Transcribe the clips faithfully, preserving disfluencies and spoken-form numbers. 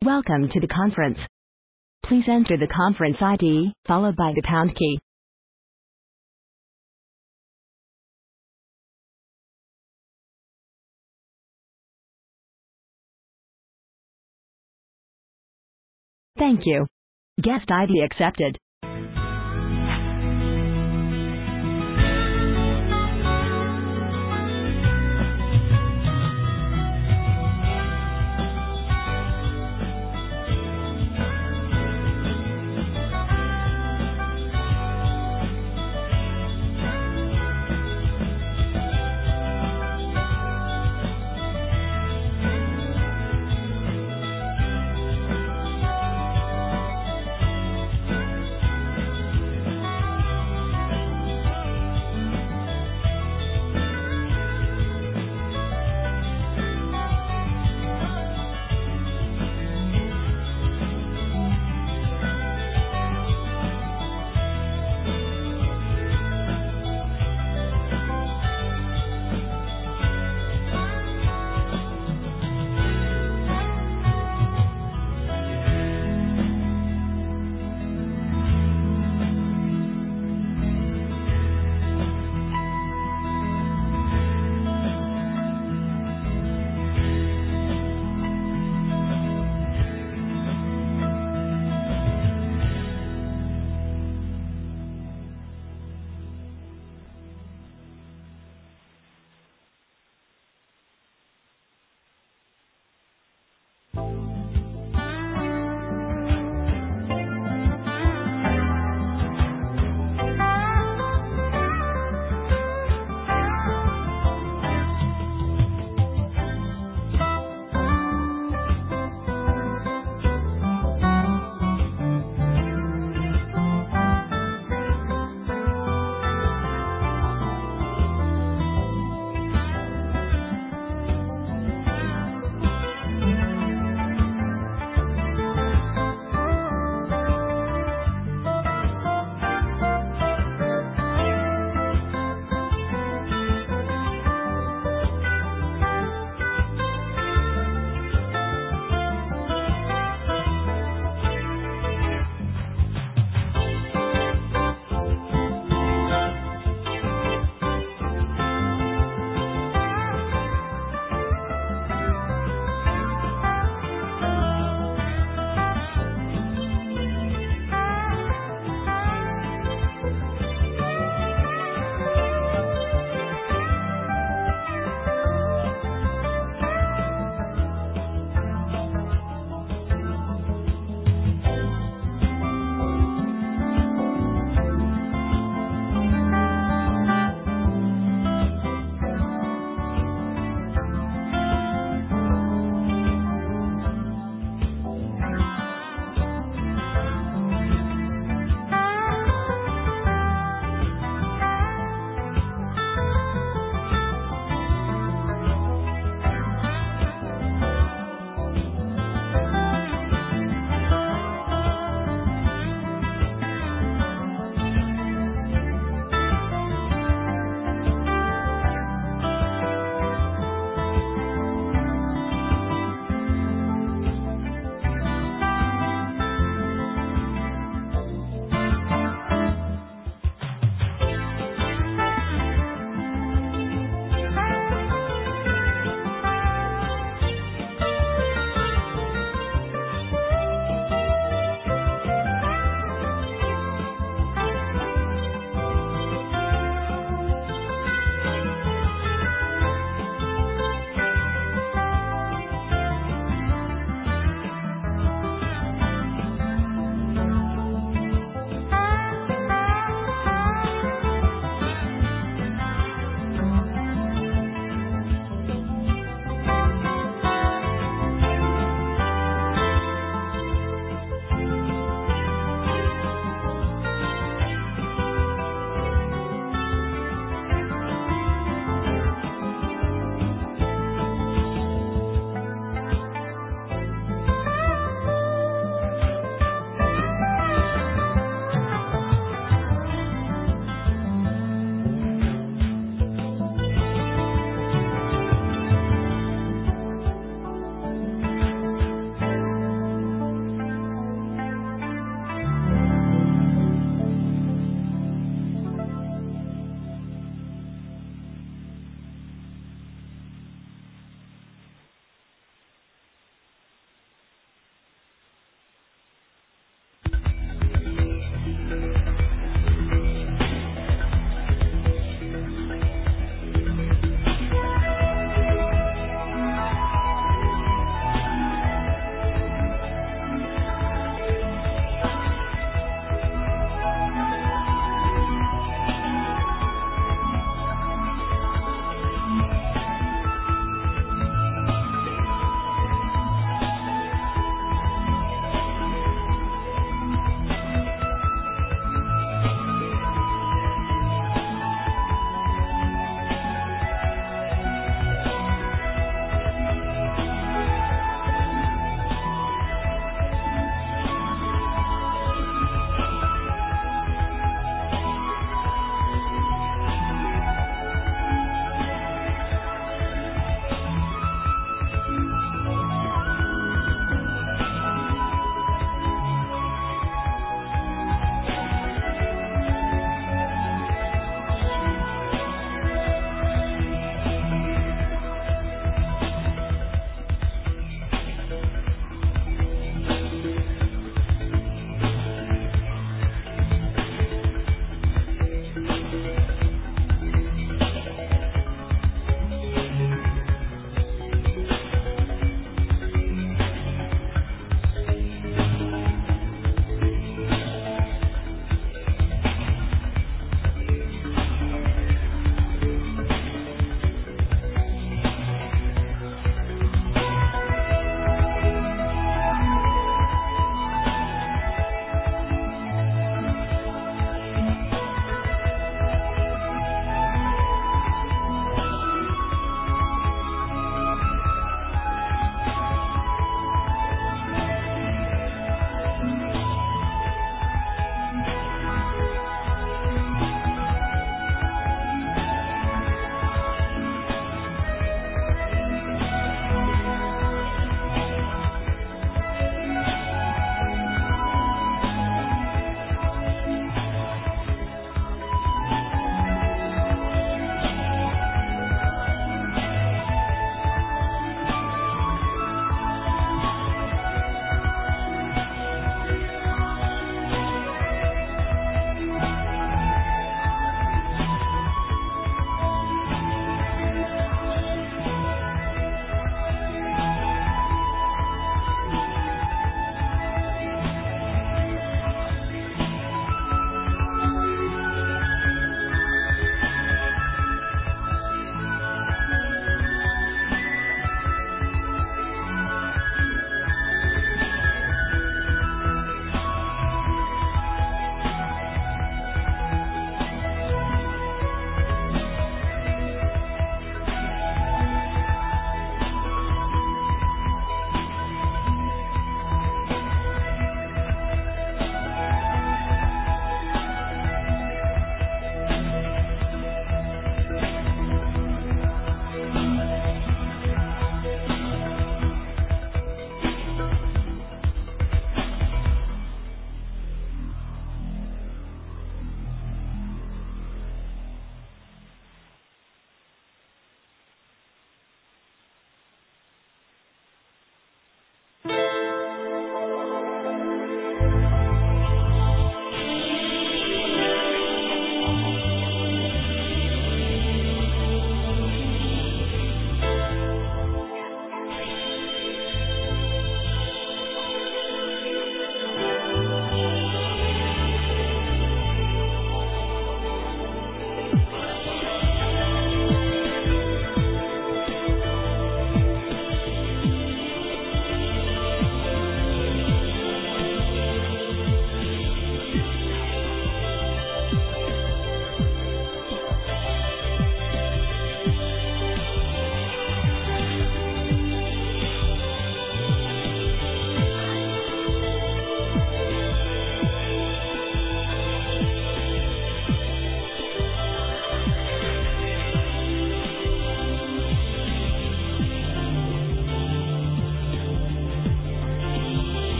Welcome to the conference. Please enter the conference I D, followed by the pound key. Thank you. Guest I D accepted.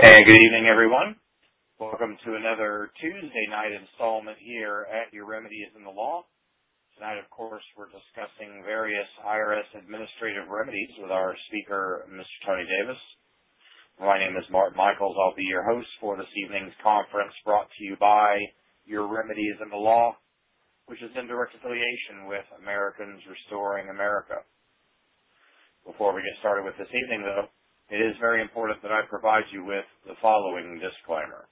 And good evening, everyone. Welcome to another Tuesday night installment here at Your Remedy is in the Law. Tonight, of course, we're discussing various I R S administrative remedies with our speaker, Mister Tony Davis. My name is Mark Michaels. I'll be your host for this evening's conference, brought to you by Your Remedy is in the Law, which is in direct affiliation with Americans Restoring America. Before we get started with this evening, though, it is very important that I provide you with the following disclaimer.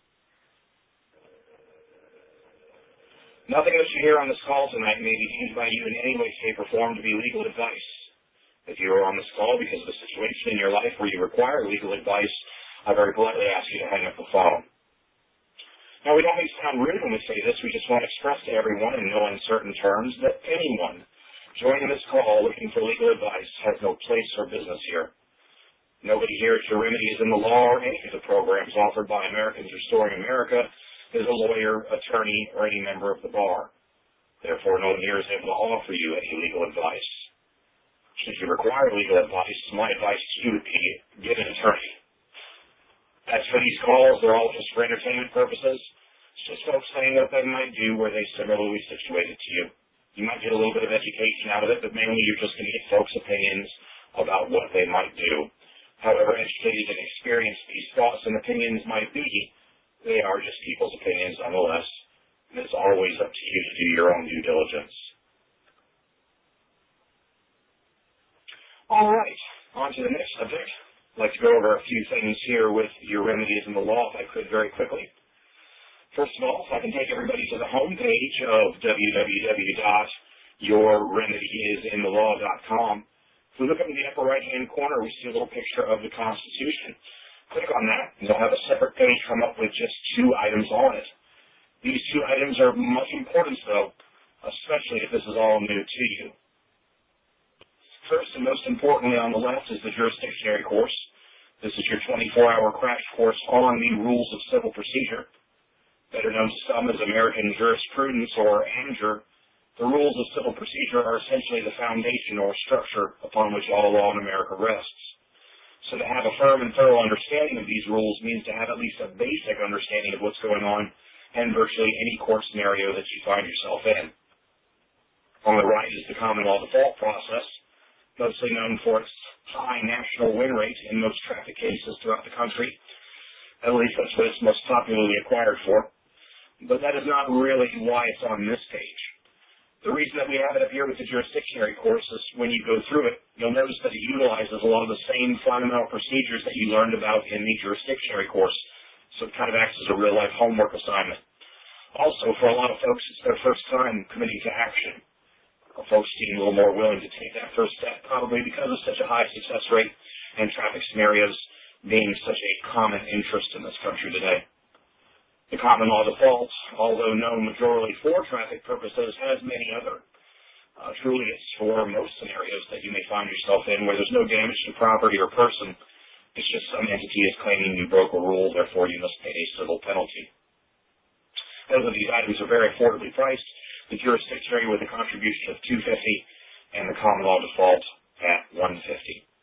Nothing that you hear on this call tonight may be deemed by you in any way, shape, or form to be legal advice. If you are on this call because of a situation in your life where you require legal advice, I very politely ask you to hang up the phone. Now, we don't mean to sound rude when we say this. We just want to express to everyone in no uncertain terms that anyone joining this call looking for legal advice has no place or business here. Nobody here at Your Remedy is in the Law or any of the programs offered by Americans Restoring America is a lawyer, attorney, or any member of the bar. Therefore, no one here is able to offer you any legal advice. Should you require legal advice, my advice to you would be get an attorney. As for these calls, they're all just for entertainment purposes. It's just folks saying what they might do where they similarly situated to you. You might get a little bit of education out of it, but mainly you're just going to get folks' opinions about what they might do. However educated and experienced these thoughts and opinions might be, they are just people's opinions nonetheless, and it's always up to you to do your own due diligence. All right, on to the next subject. I'd like to go over a few things here with Your Remedy is in the Law, if I could, very quickly. First of all, if I can take everybody to the home page of w w w dot your remedy is in the law dot com. If we look up in the upper right-hand corner, we see a little picture of the Constitution. Click on that, and you'll have a separate page come up with just two items on it. These two items are much importance, though, especially if this is all new to you. First and most importantly on the left is the jurisdictionary course. This is your twenty-four hour crash course on the rules of civil procedure, better known to some as American jurisprudence or A M J R. The rules of civil procedure are essentially the foundation or structure upon which all law in America rests. So to have a firm and thorough understanding of these rules means to have at least a basic understanding of what's going on in virtually any court scenario that you find yourself in. On the right is the common law default process, mostly known for its high national win rate in most traffic cases throughout the country. At least that's what it's most popularly acquired for. But that is not really why it's on this page. The reason that we have it up here with the jurisdictionary course is when you go through it, you'll notice that it utilizes a lot of the same fundamental procedures that you learned about in the jurisdictionary course. So it kind of acts as a real-life homework assignment. Also, for a lot of folks, it's their first time committing to action. Folks seem a little more willing to take that first step, probably because of such a high success rate and traffic scenarios being such a common interest in this country today. The common law default, although known majorly for traffic purposes, has many other. Uh, truly, it's for most scenarios that you may find yourself in where there's no damage to property or person. It's just some entity is claiming you broke a rule, therefore you must pay a civil penalty. Both of these items are very affordably priced. The jurisdictionary with a contribution of two hundred fifty dollars and the common law default at one hundred fifty dollars.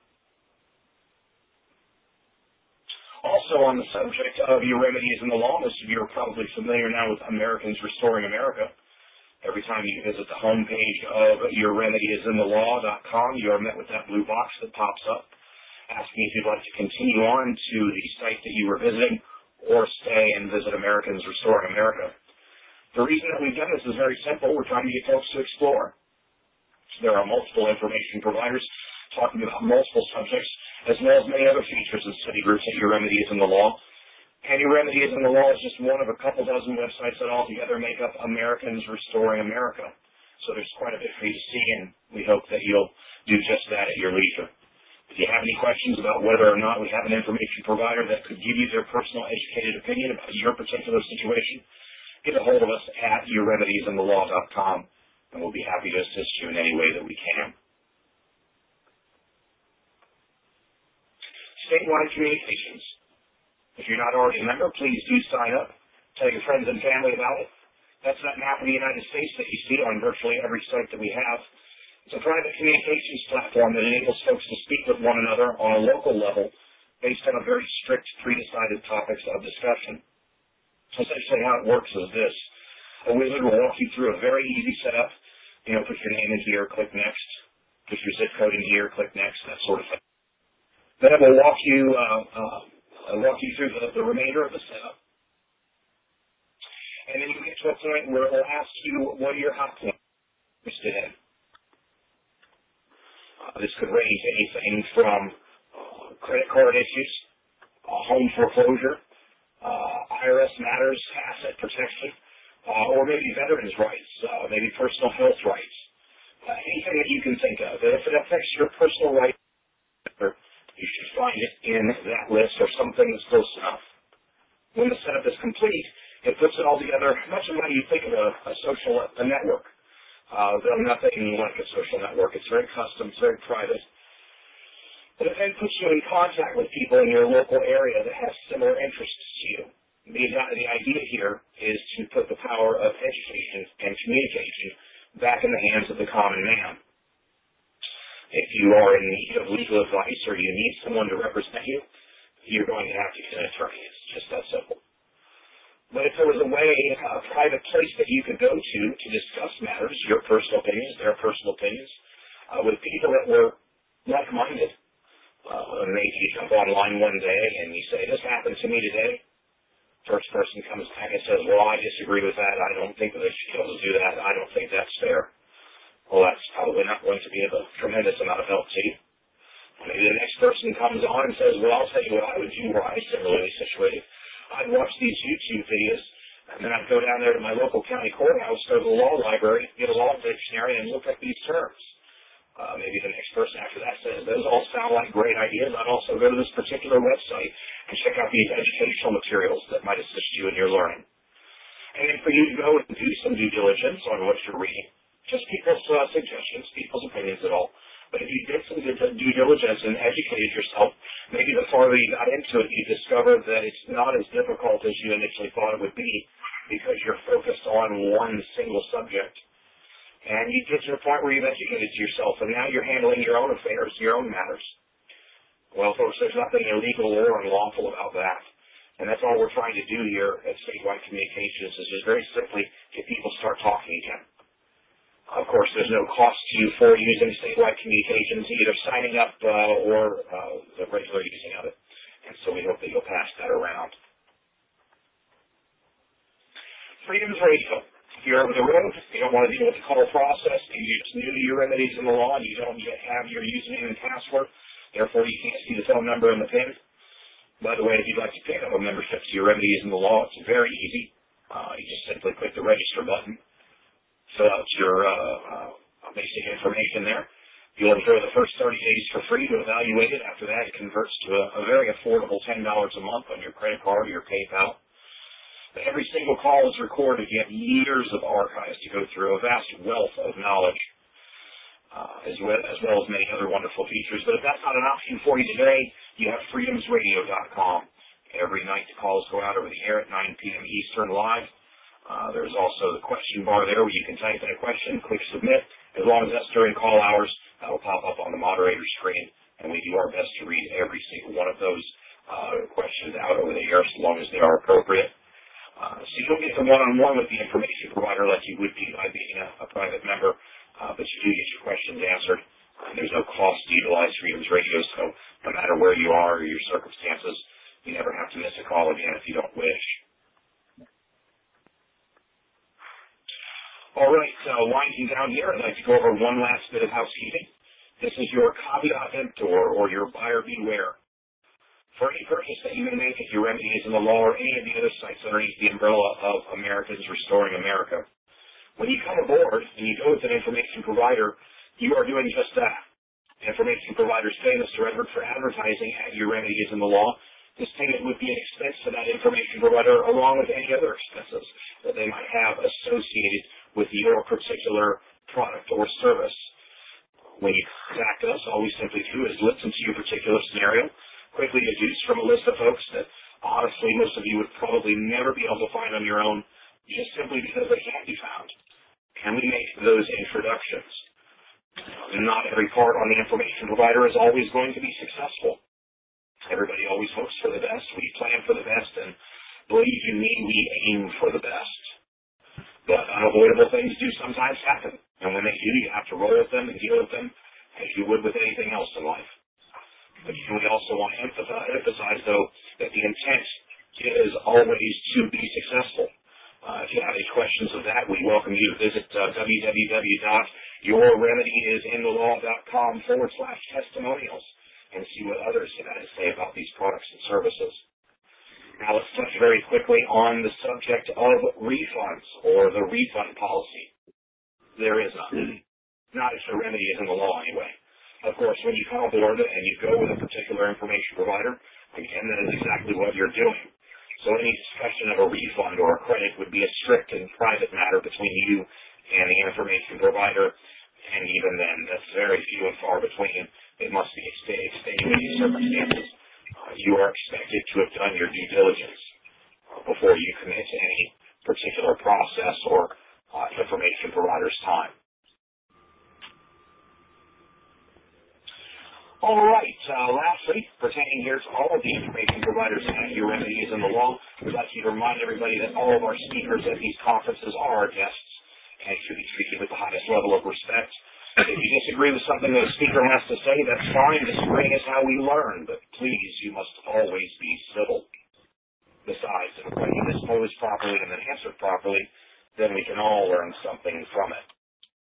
Also on the subject of Your Remedy is in the Law, most of you are probably familiar now with Americans Restoring America. Every time you visit the homepage of your remedy is in the law dot com, you are met with that blue box that pops up, asking if you'd like to continue on to the site that you were visiting or stay and visit Americans Restoring America. The reason that we've done this is very simple. We're trying to get folks to explore. There are multiple information providers talking about multiple subjects, as well as many other features and study groups at Your Remedy is in the Law. And Your Remedy is in the Law is just one of a couple dozen websites that altogether make up Americans Restoring America. So there's quite a bit for you to see, and we hope that you'll do just that at your leisure. If you have any questions about whether or not we have an information provider that could give you their personal educated opinion about your particular situation, get a hold of us at your remedies in the law dot com, and we'll be happy to assist you in any way that we can. Statewide communications. If you're not already a member, please do sign up. Tell your friends and family about it. That's that map of the United States that you see on virtually every site that we have. It's a private communications platform that enables folks to speak with one another on a local level based on a very strict pre-decided topics of discussion. Essentially how it works is this. A wizard will walk you through a very easy setup. You know, put your name in here, click next. Put your zip code in here, click next, that sort of thing. Then it will walk you, uh, uh, walk you through the, the remainder of the setup. And then you get to a point where it will ask you what are your hot points interested in. Uh, this could range anything from uh, credit card issues, uh, home foreclosure, uh, I R S matters, asset protection, uh, or maybe veterans' rights, uh, maybe personal health rights. Uh, anything that you can think of. And if it affects your personal rights, you should find it in that list or something that's close enough. When the setup is complete, it puts it all together much of how you think of a, a social a network. Uh, though nothing like a social network. It's very custom, it's very private. But it then puts you in contact with people in your local area that have similar interests to you. The, the idea here is to put the power of education and communication back in the hands of the common man. If you are in need of legal advice or you need someone to represent you, you're going to have to get an attorney. It's just that simple. But if there was a way, a private place that you could go to to discuss matters, your personal opinions, their personal opinions, uh, with people that were like-minded, uh, maybe you jump online one day and you say, this happened to me today. First person comes back and says, well, I disagree with that. I don't think that they should be able to do that. I don't think that's fair. Well, that's probably not going to be of a tremendous amount of help to you. Maybe the next person comes on and says, well, I'll tell you what I would do were I similarly situated. I'd watch these YouTube videos, and then I'd go down there to my local county courthouse, go to the law library, get a law dictionary, and look up these terms. Uh, maybe the next person after that says, those all sound like great ideas. I'd also go to this particular website and check out these educational materials that might assist you in your learning. And then for you to go and do some due diligence on what you're reading, just people's uh, suggestions, people's opinions at all. But if you did some due diligence and educated yourself, maybe the farther you got into it, you discovered that it's not as difficult as you initially thought it would be because you're focused on one single subject. And you get to a point where you've educated yourself, and now you're handling your own affairs, your own matters. Well, folks, there's nothing illegal or unlawful about that. And that's all we're trying to do here at Statewide Communications is just very simply get people start talking again. Of course, there's no cost to you for using Statewide Communications, either signing up uh, or uh, the regular using of it. And so we hope that you'll pass that around. Freedoms Radio. If you're over the road, you don't want to deal with the call process, and you're just new to your remedies in the law, and you don't yet have your username and password, therefore you can't see the phone number and the PIN. By the way, if you'd like to pick up a membership to your remedies in the law, it's very easy. Uh, you just simply click the register button. Fill out your uh, uh, basic information there. You'll enjoy the first thirty days for free to evaluate it. After that, it converts to a, a very affordable ten dollars a month on your credit card or your PayPal. But every single call is recorded. You have years of archives to go through, a vast wealth of knowledge, uh, as, well, as well as many other wonderful features. But if that's not an option for you today, you have freedoms radio dot com. Every night the calls go out over the air at nine p.m. Eastern live. Uh, there's also the question bar there where you can type in a question, click submit. As long as that's during call hours, that will pop up on the moderator screen, and we do our best to read every single one of those uh, questions out over the air, so long as they are appropriate. Uh, so you don't get the one-on-one with the information provider like you would be by being a, a private member, uh, but you do get your questions answered. Uh, there's no cost to utilize Freedoms Radio, so no matter where you are or your circumstances, you never have to miss a call again if you don't wish. All right, uh, winding down here, I'd like to go over one last bit of housekeeping. This is your caveat emptor, or your buyer beware. For any purchase that you may make at your remedies in the law or any of the other sites underneath the umbrella of Americans Restoring America, when you come aboard and you go with an information provider, you are doing just that. Information providers pay Mister Edward for advertising at your remedies in the law. This payment would be an expense to that information provider along with any other expenses that they might have associated with your particular product or service. When you contact us, all we simply do is listen to your particular scenario, quickly deduce from a list of folks that honestly most of you would probably never be able to find on your own just simply because they can't be found. Can we make those introductions? Not every part on the information provider is always going to be successful. Everybody always hopes for the best. We plan for the best, and believe you me, we aim for the best. But unavoidable things do sometimes happen, and when they do, you have to roll with them and deal with them as you would with anything else in life. But we also want to emphasize, emphasize though, that the intent is always to be successful. Uh, if you have any questions of that, we welcome you to visit uh, www.yourremediesinthelaw.com forward slash testimonials and see what others have had to say about these products and services. Now let's touch very quickly on the subject of refunds or the refund policy. There is none. Not if the remedy is in the law anyway. Of course, when you come aboard and you go with a particular information provider, again, that is exactly what you're doing. So any discussion of a refund or a credit would be a strict and private matter between you and the information provider, and even then, that's very few and far between. It must be extenuating circumstances. Uh, you are expected to have done your due diligence uh, before you commit to any particular process or uh, information provider's time. All right. Uh, lastly, pertaining here to all of the information providers at Your Remedies in the Law, we'd like to remind everybody that all of our speakers at these conferences are our guests and should be treated with the highest level of respect. If you disagree with something that a speaker has to say, that's fine. Disagreeing is how we learn, but please, you must always be civil. Besides, if a question is posed properly and then answered properly, then we can all learn something from it.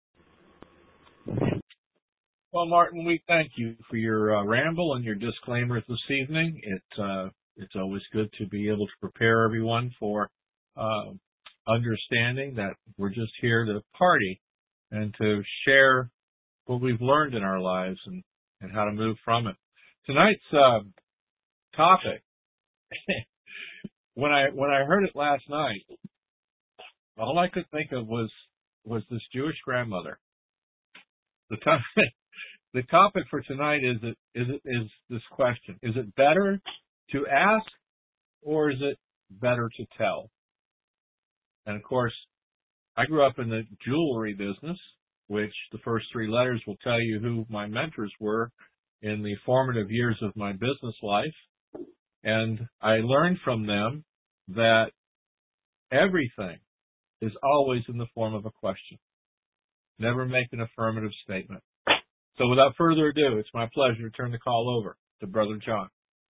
Well, Martin, we thank you for your uh, ramble and your disclaimers this evening. It, uh, it's always good to be able to prepare everyone for uh, understanding that we're just here to party and to share what we've learned in our lives and, and how to move from it. Tonight's uh, topic, when I when I heard it last night, all I could think of was was this Jewish grandmother. The topic, the topic for tonight is it, is it, is this question: is it better to ask, or is it better to tell? And of course, I grew up in the jewelry business, which the first three letters will tell you who my mentors were in the formative years of my business life. And I learned from them that everything is always in the form of a question. Never make an affirmative statement. So without further ado, it's my pleasure to turn the call over to Brother John.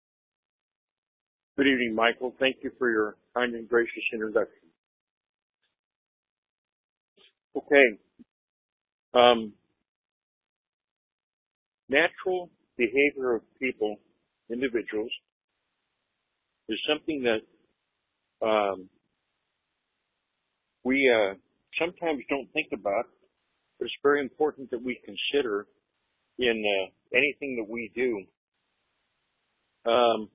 Good evening, Michael. Thank you for your kind and gracious introduction. Okay. Um, natural behavior of people, individuals, is something that um, we uh, sometimes don't think about, but it's very important that we consider in uh, anything that we do. Um,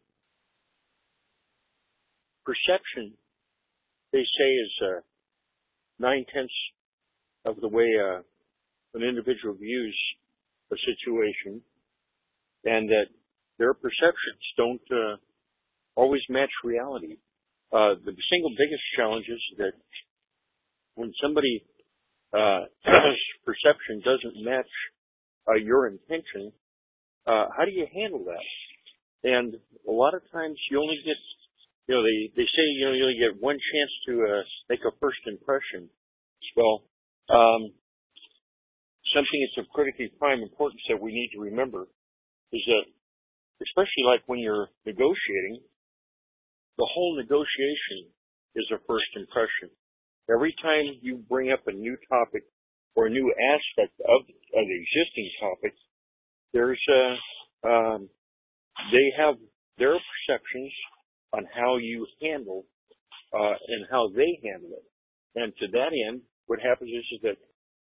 perception, they say, is uh, nine-tenths of the way uh, an individual views a situation, and that their perceptions don't uh, always match reality. Uh, the single biggest challenge is that when somebody uh, perception doesn't match uh, your intention, uh, how do you handle that? And a lot of times you only get, you know, they, they say, you know, you only get one chance to uh, make a first impression. Well, um, something that's of critically prime importance that we need to remember is that, especially like when you're negotiating, the whole negotiation is a first impression. Every time you bring up a new topic or a new aspect of, of the existing topic, there's a, um, they have their perceptions on how you handle uh, and how they handle it. And to that end, what happens is, is that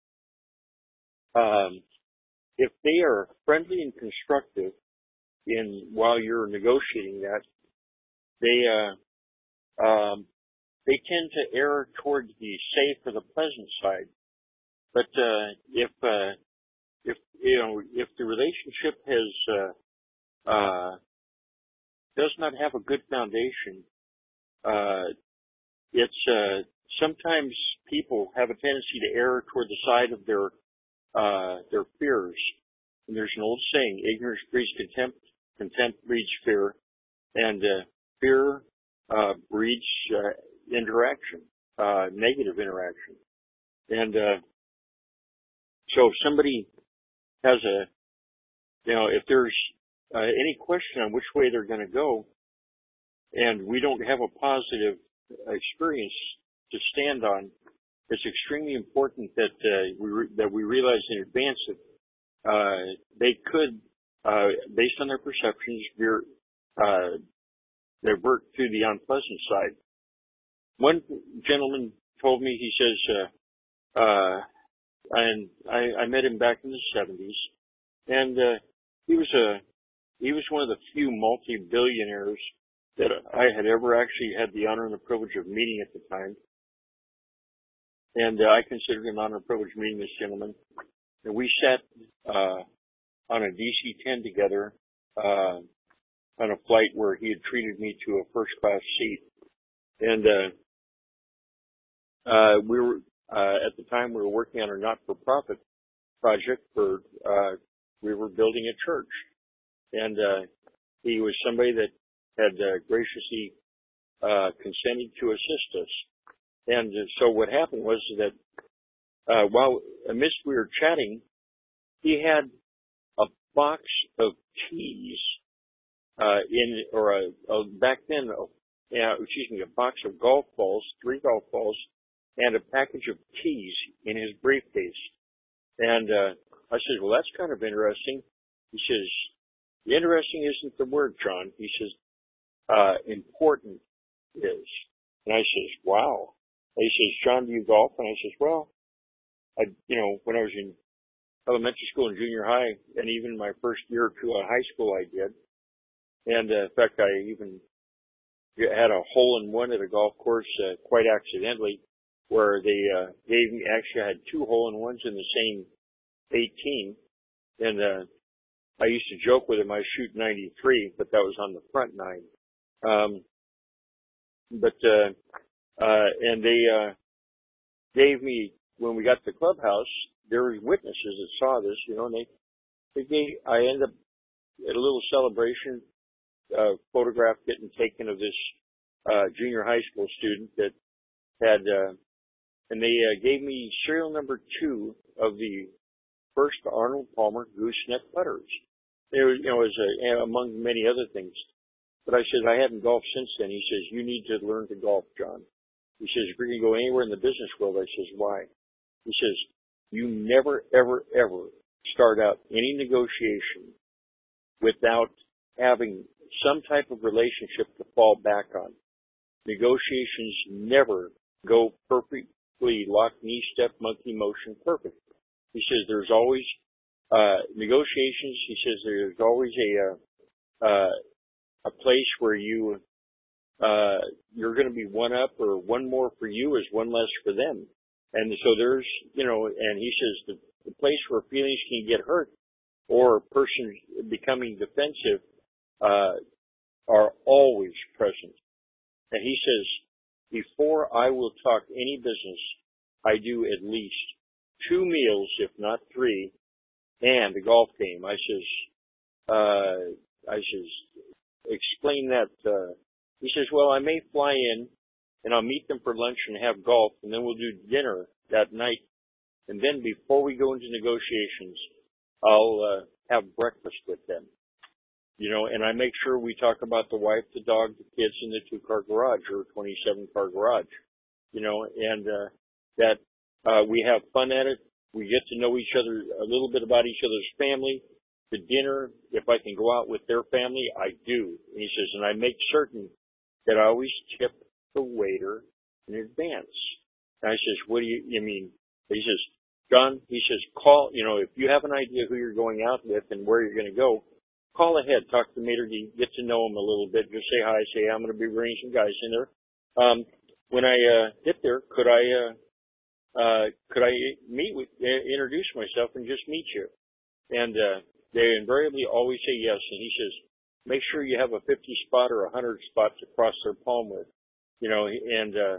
um, if they are friendly and constructive in while you're negotiating that, they uh, um, they tend to err towards the safe or the pleasant side. But uh, if uh, if you know if the relationship has uh, uh, does not have a good foundation, uh, it's uh, sometimes people have a tendency to err toward the side of their uh, their fears. And there's an old saying: ignorance breeds contempt, contempt breeds fear, and uh, fear uh, breeds uh, interaction, uh, negative interaction. And uh, so if somebody has a, you know, if there's uh, any question on which way they're going to go, and we don't have a positive experience to stand on, it's extremely important that uh, we re- that we realize in advance that uh, they could, uh, based on their perceptions, veer, uh, divert to the unpleasant side. One gentleman told me, he says, uh, uh, and I, I met him back in the seventies, and uh, he was a he was one of the few multi-billionaires that I had ever actually had the honor and the privilege of meeting at the time. And uh, I considered an honor and privilege meeting this gentleman. And we sat uh, on a D C ten together uh, on a flight where he had treated me to a first-class seat. And uh, uh, we were uh, at the time we were working on a not-for-profit project for uh, we were building a church, and uh, he was somebody that had uh, graciously uh, consented to assist us. And uh, so what happened was that uh, while amidst we were chatting, he had a box of teas uh, in, or a, a back then, uh, yeah, excuse me, a box of golf balls, three golf balls, and a package of teas in his briefcase. And uh, I said, well, that's kind of interesting. He says, interesting isn't the word, John. He says, uh, important is. And I says, wow. And he says, John, do you golf? And I says, well, I, you know, when I was in elementary school and junior high, and even my first year or two at high school, I did. And uh, in fact, I even had a hole in one at a golf course uh, quite accidentally, where they uh, gave me, actually I had two hole in ones in the same eighteen. And uh, I used to joke with him, I shoot ninety-three, but that was on the front nine. Um, but, uh, uh, and they, uh, gave me, when we got to the clubhouse, there were witnesses that saw this, you know, and they, they gave, I ended up at a little celebration, uh, photograph getting taken of this, uh, junior high school student that had, uh, and they, uh, gave me serial number two of the first Arnold Palmer gooseneck putters. There was, you know, as a, among many other things. But I said, I hadn't golfed since then. He says, you need to learn to golf, John. He says, if you're going to go anywhere in the business world, I says, why? He says, you never, ever, ever start out any negotiation without having some type of relationship to fall back on. Negotiations never go perfectly lock, knee, step, monkey motion perfect. He says, there's always, uh, negotiations. He says, there's always a, uh, uh, a place where you, uh, you're going to be one up, or one more for you is one less for them. And so there's, you know, and he says the, the place where feelings can get hurt or a person becoming defensive, uh, are always present. And he says, before I will talk any business, I do at least two meals, if not three, and a golf game. I says, uh, I says, explain that, uh, he says, well, I may fly in and I'll meet them for lunch and have golf, and then we'll do dinner that night. And then before we go into negotiations, I'll, uh, have breakfast with them. You know, and I make sure we talk about the wife, the dog, the kids, and the two-car garage, or twenty-seven car garage. You know, and, uh, that, uh, we have fun at it. We get to know each other, a little bit about each other's family. The dinner, if I can go out with their family, I do. And he says, and I make certain that I always tip the waiter in advance. And I says, what do you, you mean? He says, John, he says, call, you know, if you have an idea who you're going out with and where you're going to go, call ahead, talk to the maitre d', get to know him a little bit, just say hi, say, I'm going to be bringing some guys in there. Um, when I, uh, get there, could I, uh, uh, could I meet with, uh, introduce myself and just meet you? And, uh, they invariably always say yes. And he says, make sure you have a fifty spot or a hundred spot to cross their palm with, you know, and, uh,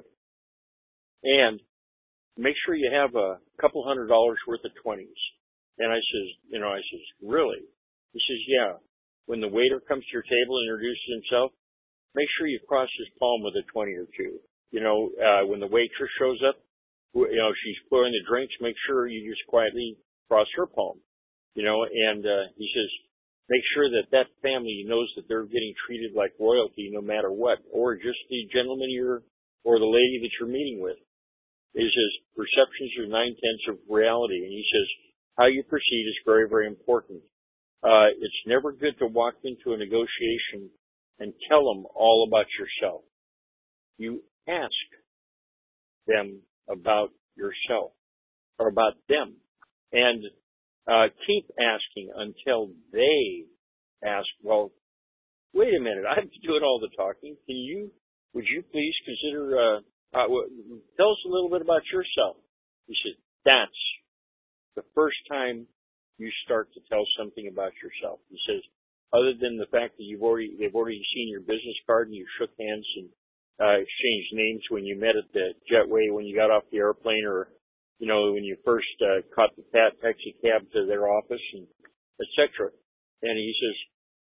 and make sure you have a couple hundred dollars worth of twenties. And I says, you know, I says, really? He says, yeah. when the waiter comes to your table and introduces himself, make sure you cross his palm with a twenty or two. You know, uh, when the waitress shows up, you know, she's pouring the drinks, make sure you just quietly cross her palm. You know, and uh, he says, make sure that that family knows that they're getting treated like royalty no matter what, or just the gentleman you're, or the lady that you're meeting with. He says, perceptions are nine-tenths of reality. And he says, how you proceed is very, very important. Uh, it's never good to walk into a negotiation and tell them all about yourself. You ask them about yourself, or about them. And Uh, keep asking until they ask, well, wait a minute, I'm doing all the talking. Can you, would you please consider, uh, uh, tell us a little bit about yourself. He said, that's the first time you start to tell something about yourself. He says, other than the fact that you've already, they've already seen your business card and you shook hands and, uh, exchanged names when you met at the jetway, when you got off the airplane, or you know, when you first uh, caught the cat taxi cab to their office, and et cetera. And he says,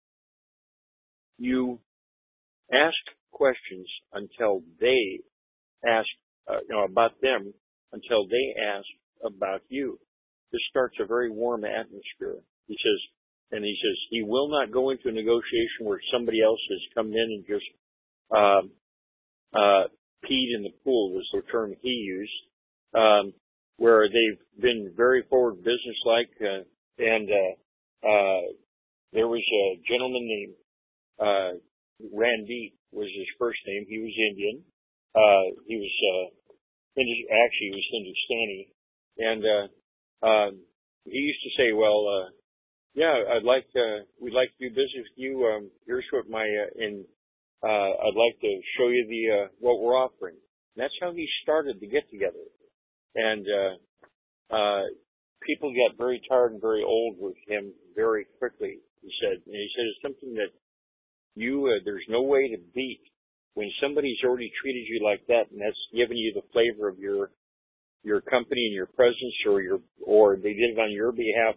you ask questions until they ask, uh, you know, about them, until they ask about you. This starts a very warm atmosphere. He says, and he says, he will not go into a negotiation where somebody else has come in and just um, uh, peed in the pool, was the term he used. Um, where they've been very forward business-like, uh, and uh, uh, there was a gentleman named uh, Randy was his first name. He was Indian. Uh, he was uh, Hindi- actually he was Hindustani, and uh, um, he used to say, "Well, uh, yeah, I'd like to. We'd like to do business with you. Um, here's what my uh, and uh, I'd like to show you the uh, what we're offering." And that's how he started the get together. And, uh, uh, people got very tired and very old with him very quickly, he said. And he said it's something that you, uh, there's no way to beat when somebody's already treated you like that, and that's given you the flavor of your, your company and your presence, or your, or they did it on your behalf.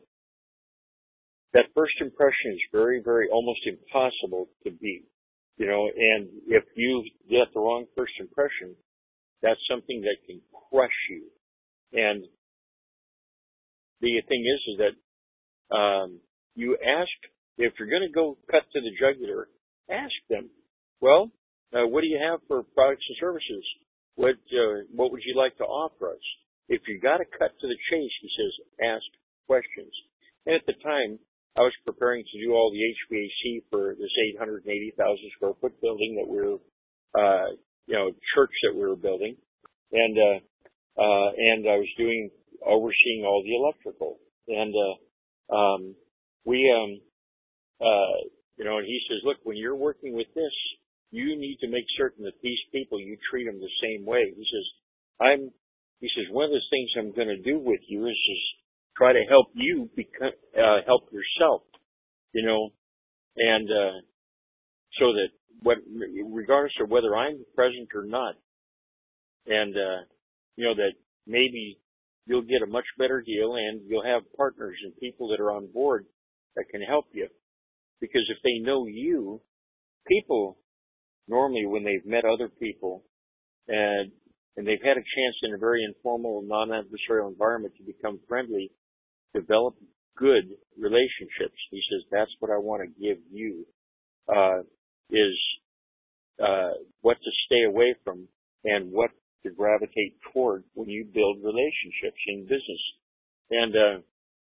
That first impression is very, very almost impossible to beat, you know, and if you get the wrong first impression, that's something that can crush you. And the thing is, is that, um, you ask, if you're going to go cut to the jugular, ask them, well, uh, what do you have for products and services? What, uh, what would you like to offer us? If you got to cut to the chase, he says, ask questions. And at the time, I was preparing to do all the H V A C for this eight hundred eighty thousand square foot building that we were, uh, you know, church that we were building. And, uh, Uh, and I was doing, overseeing all the electrical. And, uh, um, we, um, uh, you know, and he says, look, when you're working with this, you need to make certain that these people, you treat them the same way. He says, I'm, he says, one of the things I'm going to do with you is just try to help you become, uh, help yourself, you know, and, uh, so that what, regardless of whether I'm present or not, and, uh, you know, that maybe you'll get a much better deal and you'll have partners and people that are on board that can help you. Because if they know you, people normally when they've met other people and, and they've had a chance in a very informal, non-adversarial environment to become friendly, develop good relationships. He says, that's what I want to give you, uh, is, uh, what to stay away from and what to gravitate toward when you build relationships in business. And uh,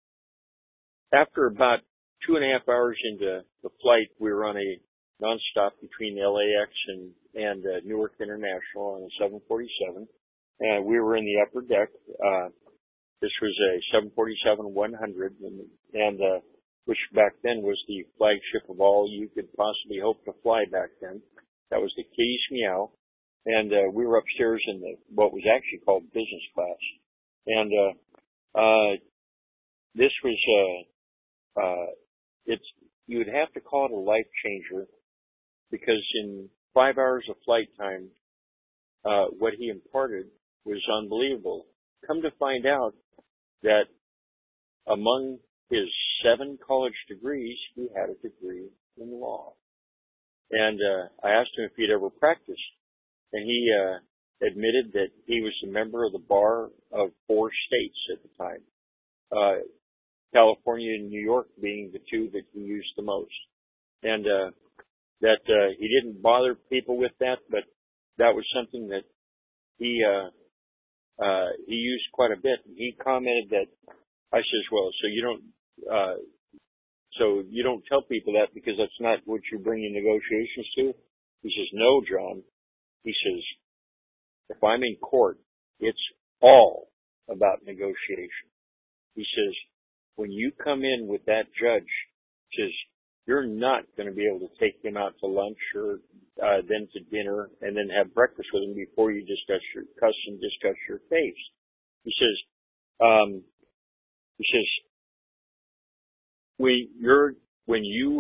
after about two and a half hours into the flight, we were on a nonstop between L A X and, and uh, Newark International on a seven forty-seven. And we were in the upper deck. Uh, this was a seven forty-seven one hundred, and, and uh, which back then was the flagship of all you could possibly hope to fly back then. That was the Kitty's Meow. And, uh, we were upstairs in the, what was actually called business class. And, uh, uh, this was, uh, uh, it's, you would have to call it a life changer because in five hours of flight time, uh, what he imparted was unbelievable. Come to find out that among his seven college degrees, he had a degree in law. And uh, I asked him if he'd ever practiced, and he uh, admitted that he was a member of the bar of four states at the time, uh, California and New York being the two that he used the most. And uh, that uh, he didn't bother people with that, but that was something that he uh, uh, he used quite a bit. And he commented that, I says, well, so you don't uh, so you don't tell people that because that's not what you're bringing negotiations to? He says, no, John. He says, if I'm in court, it's all about negotiation. He says, when you come in with that judge, he says, you're not going to be able to take him out to lunch or uh, then to dinner and then have breakfast with him before you discuss your cuss and discuss your case. He says, um, he says, when you're when you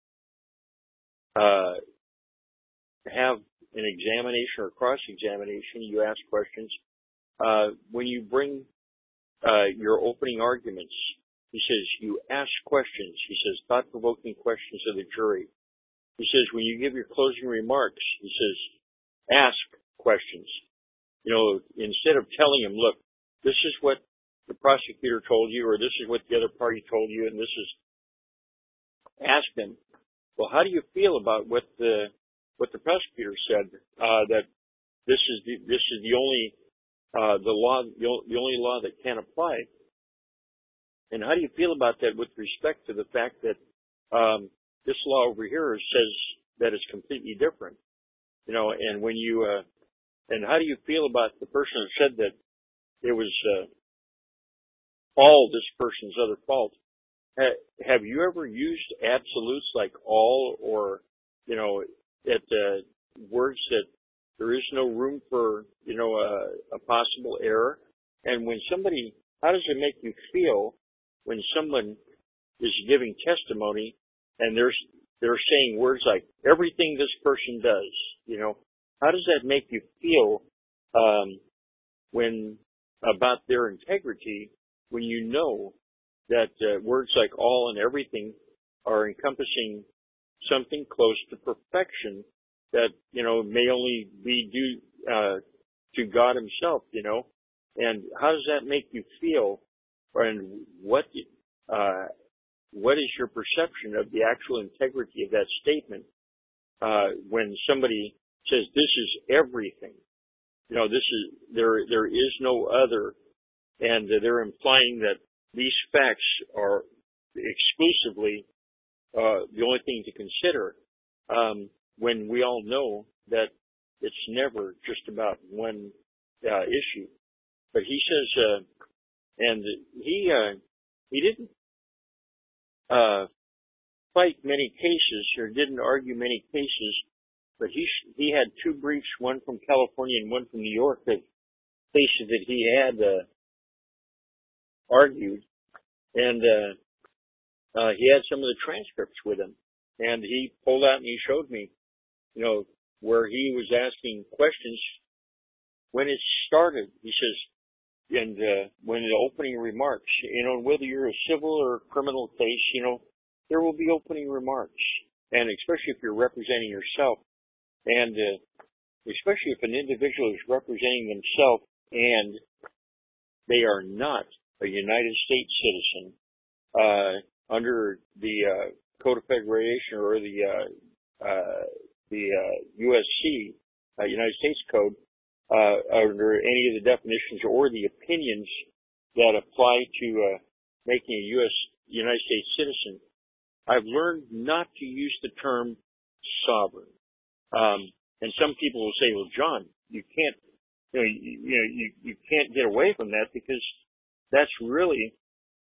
uh, uh, have an examination or cross-examination, you ask questions. Uh, when you bring uh, your opening arguments, he says, you ask questions. He says, thought-provoking questions of the jury. He says, when you give your closing remarks, he says, ask questions. You know, instead of telling him, look, this is what the prosecutor told you, or this is what the other party told you, and this is, ask them, well, how do you feel about what the what the prosecutor said, uh, that this is the, this is the only, uh, the law, the, the only law that can apply? And how do you feel about that with respect to the fact that, um, this law over here says that it's completely different? You know, and when you, uh, and how do you feel about the person who said that it was, uh, all this person's other fault? Ha- have you ever used absolutes like all or, you know, at uh, words that there is no room for, you know, a, a possible error? And when somebody, how does it make you feel when someone is giving testimony and they're, they're saying words like everything this person does, you know, how does that make you feel, um, when about their integrity, when you know that uh, words like all and everything are encompassing something close to perfection that, you know, may only be due uh, to God himself, you know? And how does that make you feel? And what uh, what is your perception of the actual integrity of that statement uh, when somebody says this is everything? You know, this is there. There is no other, and uh, they're implying that these facts are exclusively uh, the only thing to consider. Um, when we all know that it's never just about one uh, issue. But he says, uh, and he uh, he didn't uh, fight many cases or didn't argue many cases, but he he had two briefs, one from California and one from New York, that cases that he had uh, argued, and uh, uh, he had some of the transcripts with him, and he pulled out and he showed me, you know, where he was asking questions when it started. He says, and uh, when the opening remarks, you know, whether you're a civil or criminal case, you know, there will be opening remarks, and especially if you're representing yourself, and uh, especially if an individual is representing themselves and they are not a United States citizen uh, under the uh, Code of Federation or the uh, uh, the uh, U S C, uh, United States Code, uh, under any of the definitions or the opinions that apply to uh, making a U S United States citizen. I've learned not to use the term sovereign. Um, and some people will say, well, John, you can't, you know, you, you know, you, you can't get away from that because that's really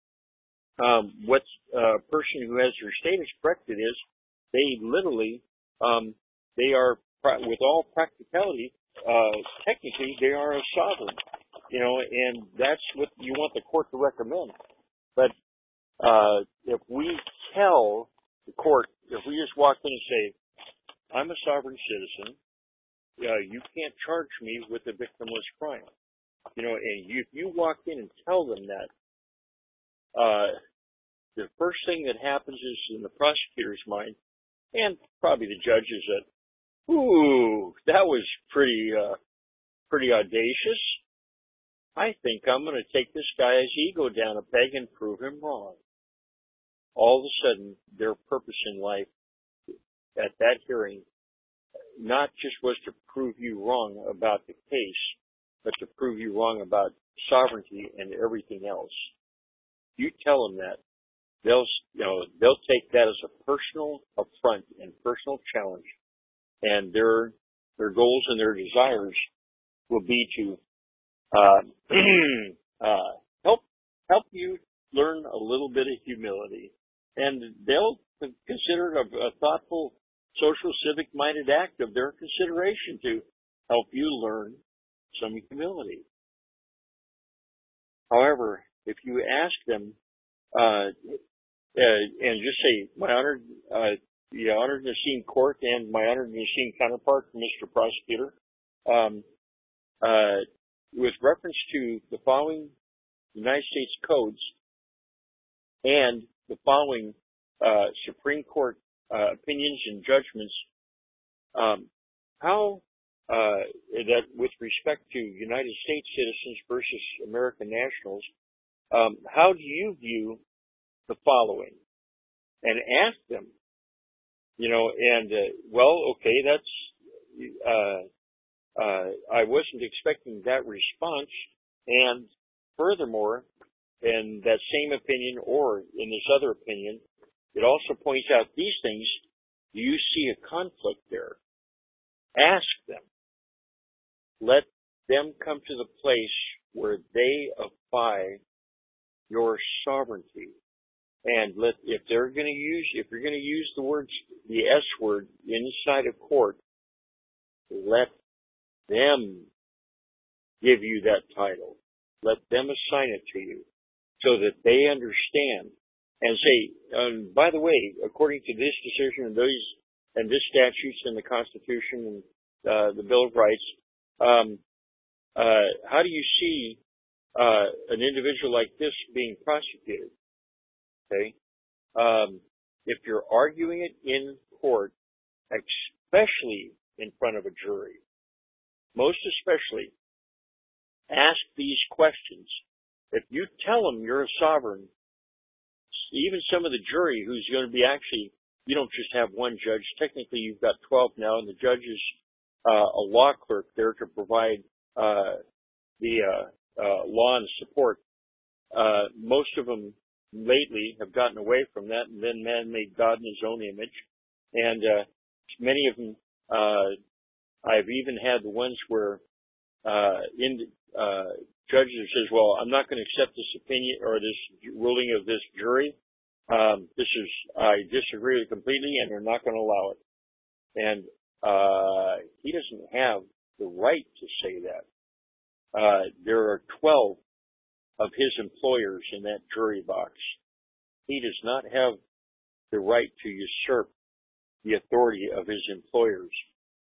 um, what a person who has their status corrected is. They literally, um, they are, with all practicality, uh, technically, they are a sovereign, you know, and that's what you want the court to recommend. But uh, if we tell the court, if we just walk in and say, I'm a sovereign citizen, uh, you can't charge me with a victimless crime, you know, and you, if you walk in and tell them that, uh, the first thing that happens is in the prosecutor's mind, and probably the judges that, ooh, that was pretty, uh, pretty audacious. I think I'm going to take this guy's ego down a peg and prove him wrong. All of a sudden, their purpose in life at that hearing not just was to prove you wrong about the case, but to prove you wrong about sovereignty and everything else. You tell them that, they'll, you know, they'll take that as a personal affront and personal challenge, and their their goals and their desires will be to uh, uh, help help you learn a little bit of humility, and they'll consider it a, a thoughtful, social, civic-minded act of their consideration to help you learn some humility. However, if you ask them uh, uh, and just say, "My honored, uh, the honored and esteemed court, and my honored and esteemed counterpart, Mister Prosecutor, um, uh, with reference to the following United States codes and the following uh, Supreme Court uh, opinions and judgments, um, how uh, that with respect to United States citizens versus American nationals, um, how do you view the following?" And ask them, you know, and uh, well, okay, that's uh, uh, I wasn't expecting that response, and furthermore, in that same opinion or in this other opinion, it also points out these things. Do you see a conflict there? Ask them. Let them come to the place where they apply your sovereignty. And let, if they're going to use, if you're going to use the words, the S word inside a court, let them give you that title. Let them assign it to you so that they understand and say, um, by the way, according to this decision and those, and this statutes and the Constitution and uh, the Bill of Rights, um, uh, how do you see uh, an individual like this being prosecuted? Okay. Um, if you're arguing it in court, especially in front of a jury, most especially, ask these questions. If you tell them you're a sovereign, even some of the jury who's going to be actually, you don't just have one judge. Technically, you've got twelve now, and the judge is uh, a law clerk there to provide uh, the uh, uh, law and support. Uh, most of them lately have gotten away from that, and then man made God in his own image. And uh, many of them, uh, I've even had the ones where uh, in uh, judges says, "Well, I'm not going to accept this opinion or this ruling of this jury. Um, this is I disagree with it completely, and they're not going to allow it." And uh, he doesn't have the right to say that. Uh, there are twelve of his employers in that jury box. He does not have the right to usurp the authority of his employers.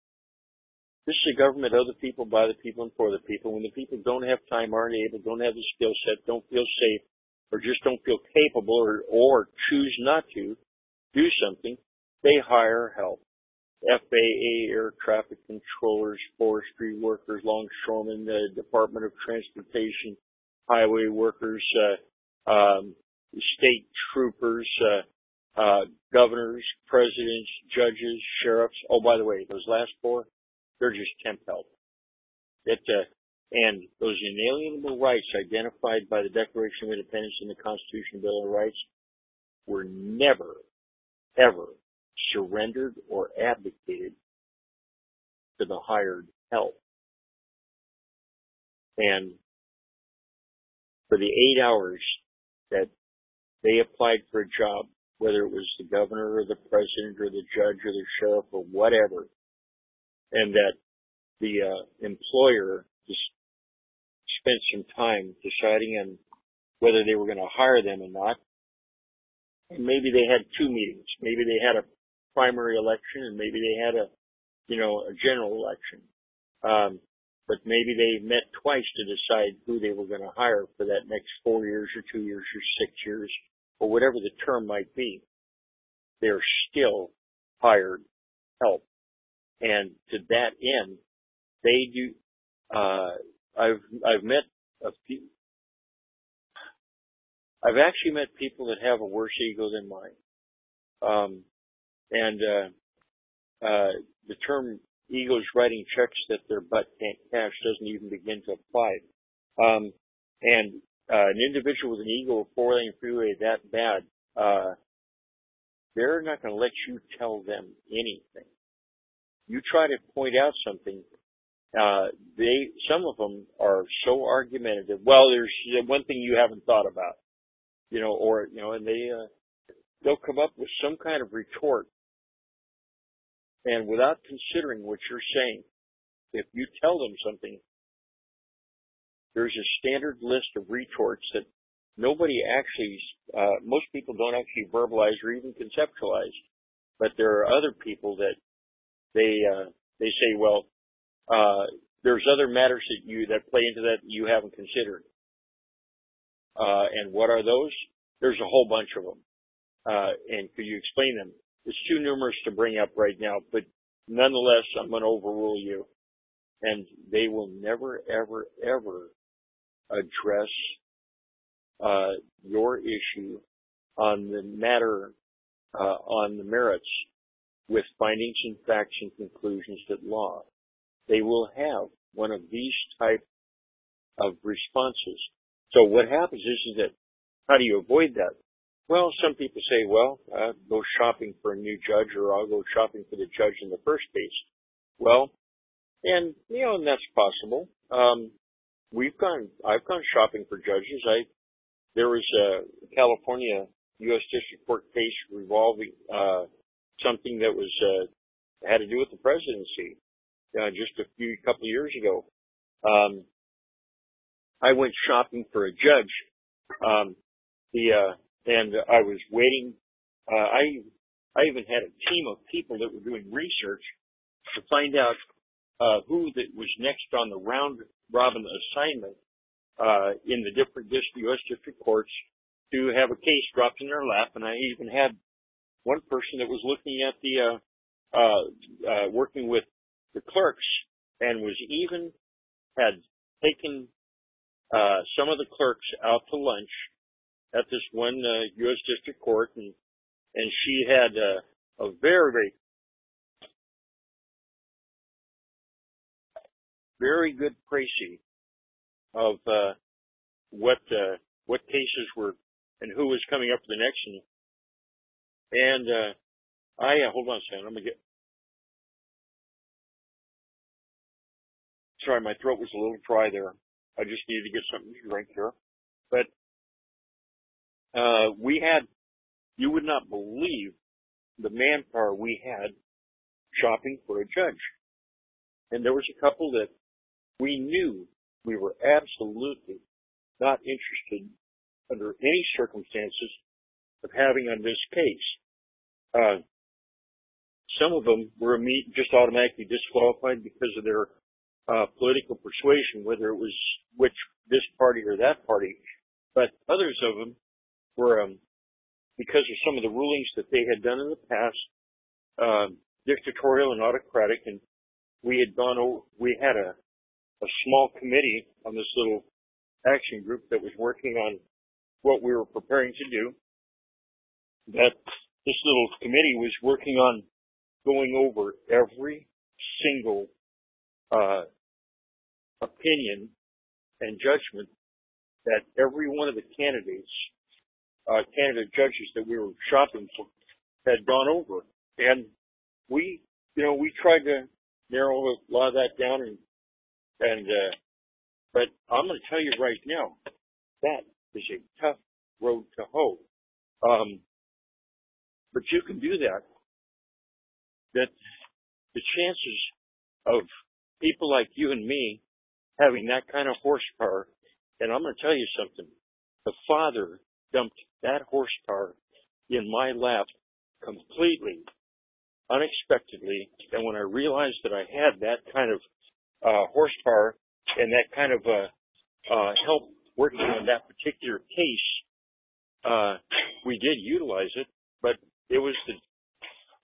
This is a government of the people, by the people, and for the people. When the people don't have time, aren't able, don't have the skill set, don't feel safe, or just don't feel capable, or, or choose not to do something, they hire help. F A A, air traffic controllers, forestry workers, longshoremen, the Department of Transportation, highway workers, uh, um, state troopers, uh, uh, governors, presidents, judges, sheriffs. Oh, by the way, those last four, they're just temp help. It, uh, and those inalienable rights identified by the Declaration of Independence and the Constitution and Bill of Rights were never, ever surrendered or abdicated to the hired help. And for the eight hours that they applied for a job, whether it was the governor or the president or the judge or the sheriff or whatever, and that the uh, employer just spent some time deciding on whether they were going to hire them or not. And maybe they had two meetings. Maybe they had a primary election and maybe they had a, you know, a general election. Um, but maybe they met twice to decide who they were going to hire for that next four years or two years or six years or whatever the term might be. They're still hired help. And to that end, they do, uh, I've, I've met a few, I've actually met people that have a worse ego than mine. Um, and, uh, uh, the term ego's writing checks that their butt can't cash doesn't even begin to apply. Um, and, uh, an individual with an ego of four lane freeway that bad, uh, they're not going to let you tell them anything. You try to point out something, uh, they, some of them are so argumentative. Well, there's one thing you haven't thought about, you know, or, you know, and they, uh, they'll come up with some kind of retort. And without considering what you're saying, if you tell them something, there's a standard list of retorts that nobody actually, uh, most people don't actually verbalize or even conceptualize. But there are other people that they, uh, they say, well, uh, there's other matters that you, that play into that you haven't considered. Uh, and what are those? There's a whole bunch of them. Uh, and could you explain them? It's too numerous to bring up right now, but nonetheless, I'm going to overrule you. And they will never, ever, ever address uh, your issue on the matter, uh, on the merits with findings and facts and conclusions at law. They will have one of these type of responses. So what happens is, is that how do you avoid that? Well, some people say, well, I'll go shopping for a new judge, or I'll go shopping for the judge in the first case. Well, and, you know, and that's possible. Um, we've gone, I've gone shopping for judges. I, there was a California U S District Court case revolving, uh, something that was, uh, had to do with the presidency, uh, just a few, couple of years ago. Um, I went shopping for a judge. Um, the, uh, And I was waiting. Uh, I I even had a team of people that were doing research to find out uh, who that was next on the round robin assignment uh, in the different U S district courts to have a case dropped in their lap. And I even had one person that was looking at the uh, uh, uh, working with the clerks and was even had taken uh, some of the clerks out to lunch at this one uh, U S district court, and and she had uh, a very, very, very good précis of uh, what uh, what cases were and who was coming up for the next one. And uh, I uh, hold on a second, I'm gonna get. Sorry, my throat was a little dry there. I just needed to get something to drink here, but. Uh, we had, you would not believe the manpower we had shopping for a judge. And there was a couple that we knew we were absolutely not interested under any circumstances of having on this case. Uh, some of them were just automatically disqualified because of their uh, political persuasion, whether it was which, this party or that party. But others of them were, um, because of some of the rulings that they had done in the past, uh, dictatorial and autocratic, and we had gone over, we had a, a small committee on this little action group that was working on what we were preparing to do. That this little committee was working on going over every single, uh, opinion and judgment that every one of the candidates Uh, candidate judges that we were shopping for had gone over. And we, you know, we tried to narrow a lot of that down and, and, uh, but I'm going to tell you right now, that is a tough road to hoe. Um, but you can do that. That the chances of people like you and me having that kind of horsepower, and I'm going to tell you something, the Father dumped that horsepower in my lap completely, unexpectedly, and when I realized that I had that kind of uh, horsepower and that kind of uh, uh, help working on that particular case, uh, we did utilize it, but it was the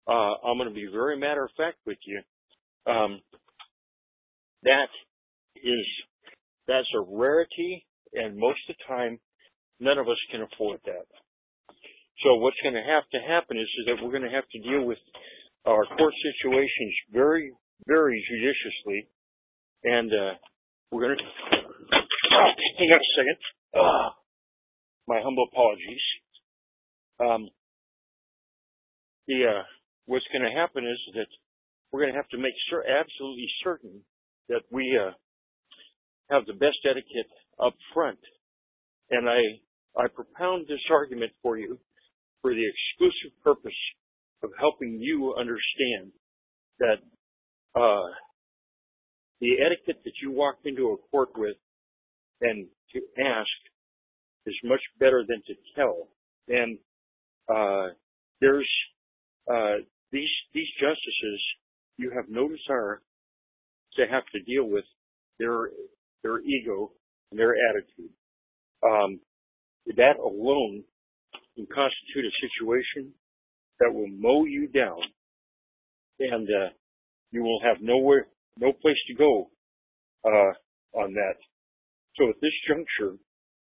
uh, I'm going to be very matter of fact with you. Um, that is, that's a rarity, and most of the time, none of us can afford that. So what's going to have to happen is, is that we're going to have to deal with our court situations very, very judiciously, and uh, we're going to. Oh, hang on a second. Oh, my humble apologies. Um, the uh, what's going to happen is that we're going to have to make sure, absolutely certain, that we uh, have the best etiquette up front. And I I propound this argument for you for the exclusive purpose of helping you understand that uh, the etiquette that you walk into a court with and to ask is much better than to tell. And uh, there's uh, these these justices, you have no desire to have to deal with their their ego and their attitude. Um, that alone can constitute a situation that will mow you down, and uh, you will have nowhere, no place to go uh, on that. So at this juncture,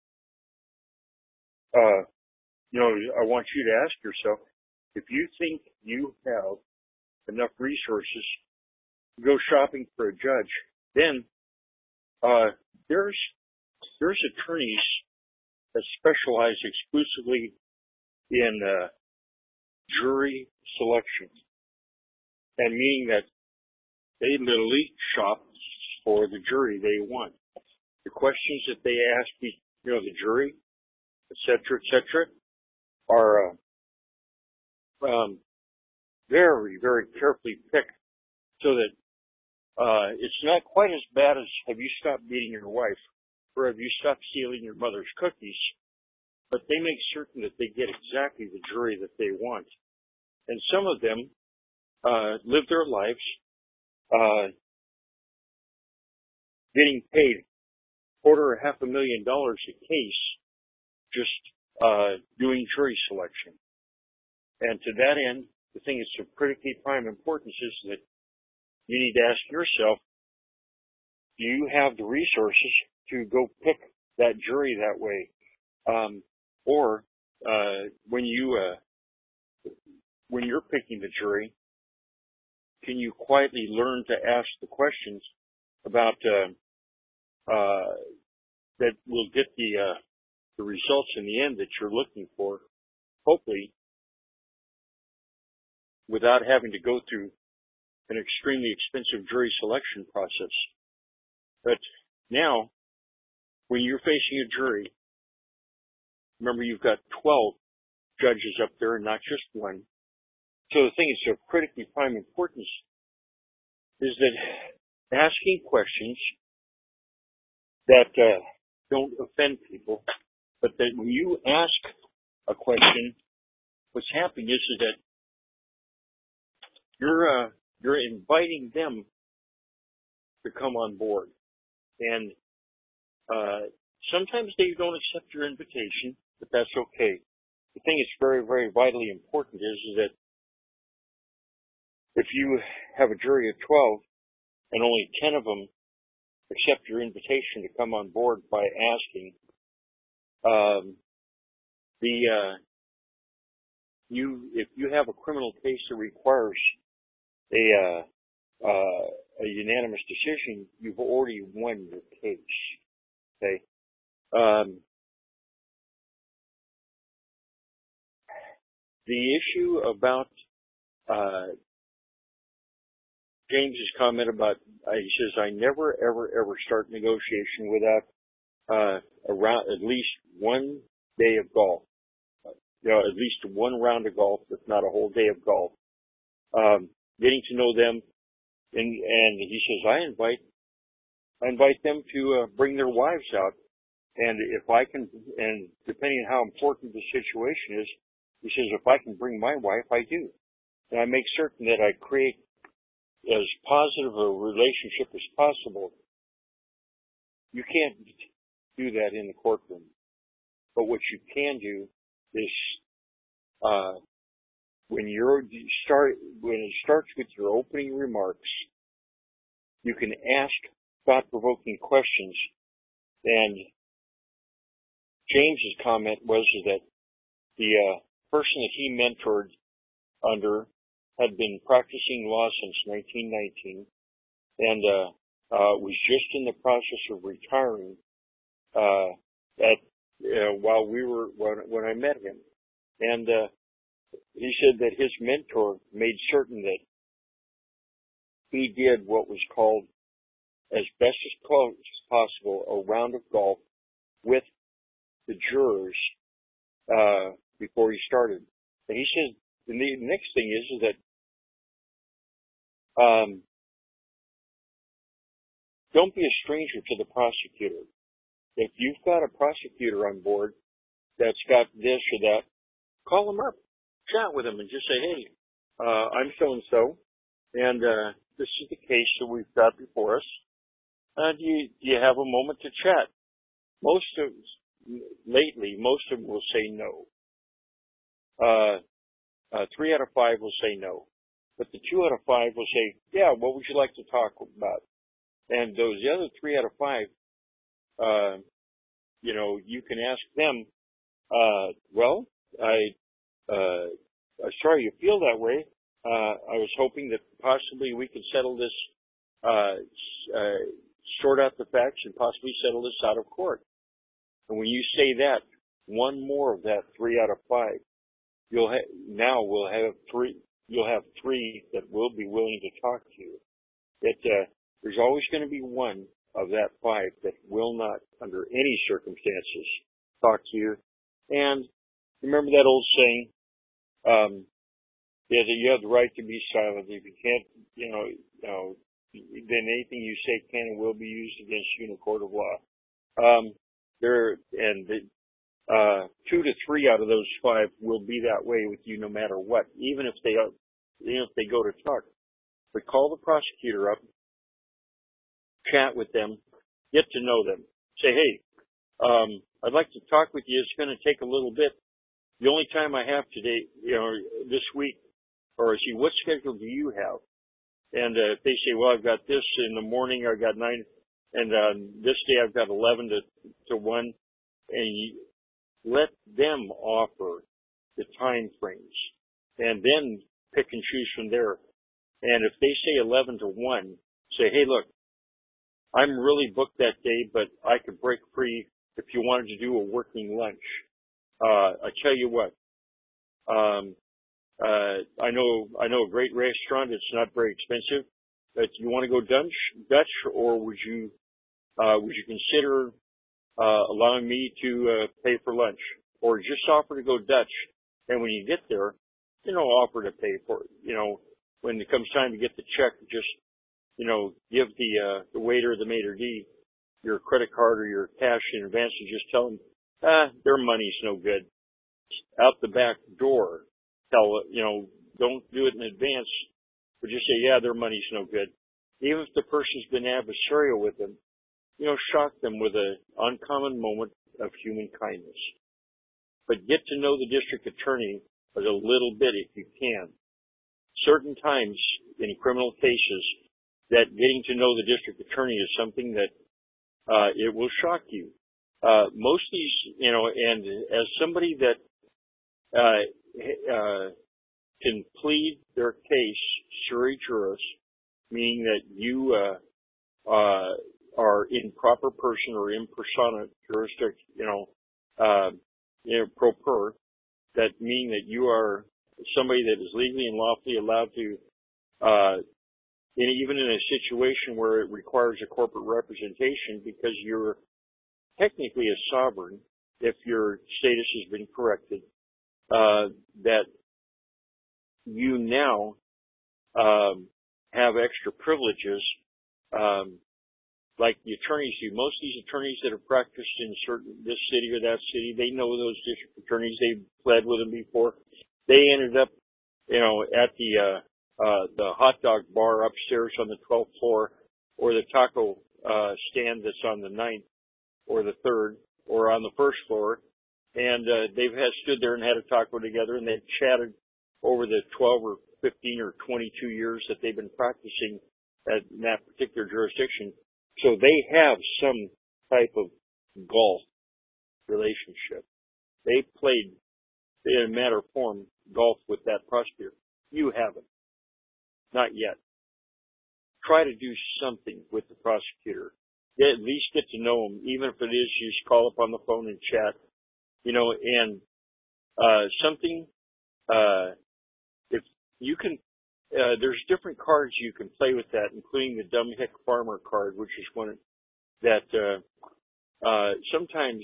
uh, you know, I want you to ask yourself, if you think you have enough resources to go shopping for a judge, then uh, there's there's attorneys that specialize exclusively in uh, jury selection, and meaning that they literally shop for the jury they want. The questions that they ask, you know, the jury, et cetera, et cetera, are uh, um, very, very carefully picked, so that uh, it's not quite as bad as have you stopped beating your wife, or have you stopped stealing your mother's cookies, but they make certain that they get exactly the jury that they want. And some of them uh, live their lives uh, getting paid quarter or half a million dollars a case just uh, doing jury selection. And to that end, the thing that's of critically prime importance is that you need to ask yourself, do you have the resources to go pick that jury that way? Um, or uh, when you uh, when you're picking the jury, can you quietly learn to ask the questions about uh, uh, that will get the uh, the results in the end that you're looking for, hopefully, without having to go through an extremely expensive jury selection process. But now, when you're facing a jury, remember you've got twelve judges up there and not just one. So the thing is of critically prime importance is that asking questions that uh, don't offend people, but that when you ask a question, what's happening is, is that you're uh, you're inviting them to come on board, and uh, sometimes they don't accept your invitation, but that's okay. The thing that's very, very vitally important is, is that if you have a jury of twelve and only ten of them accept your invitation to come on board by asking, um, the uh, you if you have a criminal case that requires a uh, uh, a unanimous decision, you've already won your case. Okay. Um, the issue about uh, James's comment about uh, he says I never ever ever start negotiation without uh, around at least one day of golf. You know, at least one round of golf, if not a whole day of golf. Um, getting to know them, and, and he says I invite I invite them to uh, bring their wives out, and if I can, and depending on how important the situation is, he says if I can bring my wife, I do, and I make certain that I create as positive a relationship as possible. You can't do that in the courtroom, but what you can do is uh, when you're you start when it starts with your opening remarks, you can ask thought-provoking questions. And James's comment was that the uh, person that he mentored under had been practicing law since nineteen nineteen, and uh, uh, was just in the process of retiring uh, at uh, while we were when, when I met him, and uh, he said that his mentor made certain that he did what was called, as best as possible, a round of golf with the jurors uh, before he started. And he said the next thing is, is that um, don't be a stranger to the prosecutor. If you've got a prosecutor on board that's got this or that, call him up, chat with him, and just say, hey, uh, I'm so-and-so, and uh, this is the case that we've got before us. Uh, do you, do you have a moment to chat? Most of, lately, most of them will say no. Uh, uh, three out of five will say no. But the two out of five will say, yeah, what would you like to talk about? And those the other three out of five, uh, you know, you can ask them, uh, well, I, uh, I'm sorry you feel that way. Uh, I was hoping that possibly we could settle this, uh, uh, sort out the facts and possibly settle this out of court. And when you say that, one more of that three out of five, you'll ha- now we'll have three, you'll have three that will be willing to talk to you. It, uh, there's always going to be one of that five that will not, under any circumstances, talk to you. And remember that old saying, um, yeah, that you have the right to be silent. If you can't, you know, you know, then anything you say can and will be used against you in a court of law. Um, there, and the, uh, two to three out of those five will be that way with you no matter what, even if they, are, even if they go to talk. But call the prosecutor up, chat with them, get to know them. Say, hey, um, I'd like to talk with you. It's going to take a little bit. The only time I have today, you know, this week, or see, what schedule do you have? And uh, if they say, well, I've got this in the morning, I've got nine, and uh, this day I've got eleven to, to one, and you let them offer the time frames, and then pick and choose from there. And if they say eleven to one, say, hey, look, I'm really booked that day, but I could break free if you wanted to do a working lunch. Uh, I tell you what, um, uh, I know, I know a great restaurant. It's not very expensive, but you want to go Dutch, Dutch, or would you, uh, would you consider, uh, allowing me to, uh, pay for lunch, or just offer to go Dutch? And when you get there, you know, offer to pay for it. You know, when it comes time to get the check, just, you know, give the, uh, the waiter, the maitre d' your credit card or your cash in advance and just tell them, ah, their money's no good. Out the back door, tell, you know, don't do it in advance, but just say, yeah, their money's no good. Even if the person's been adversarial with them, you know, shock them with an uncommon moment of human kindness. But get to know the district attorney a little bit if you can. Certain times in criminal cases, that getting to know the district attorney is something that uh, it will shock you. Uh, most of these, you know, and as somebody that uh, uh, can plead their case sui juris, meaning that you uh, uh, are in proper person or in persona jurisdiction, you know, uh, you know, pro per, that meaning that you are somebody that is legally and lawfully allowed to, uh, and even in a situation where it requires a corporate representation, because you're technically a sovereign, if your status has been corrected, uh, that you now um, have extra privileges, um, like the attorneys do. Most of these attorneys that have practiced in certain this city or that city, they know those district attorneys. They've pled with them before. They ended up, you know, at the uh, uh, the hot dog bar upstairs on the twelfth floor, or the taco uh, stand that's on the ninth or the third, or on the first floor, and uh, they've had stood there and had a taco together, and they've chatted over the twelve or fifteen or twenty-two years that they've been practicing at that particular jurisdiction. So they have some type of golf relationship. They played, in a matter of form, golf with that prosecutor. You haven't. Not yet. Try to do something with the prosecutor. At least get to know him, even if it is you just call up on the phone and chat. You know, and uh something, uh if you can, uh there's different cards you can play with that, including the Dumb Hick Farmer card, which is one that uh uh sometimes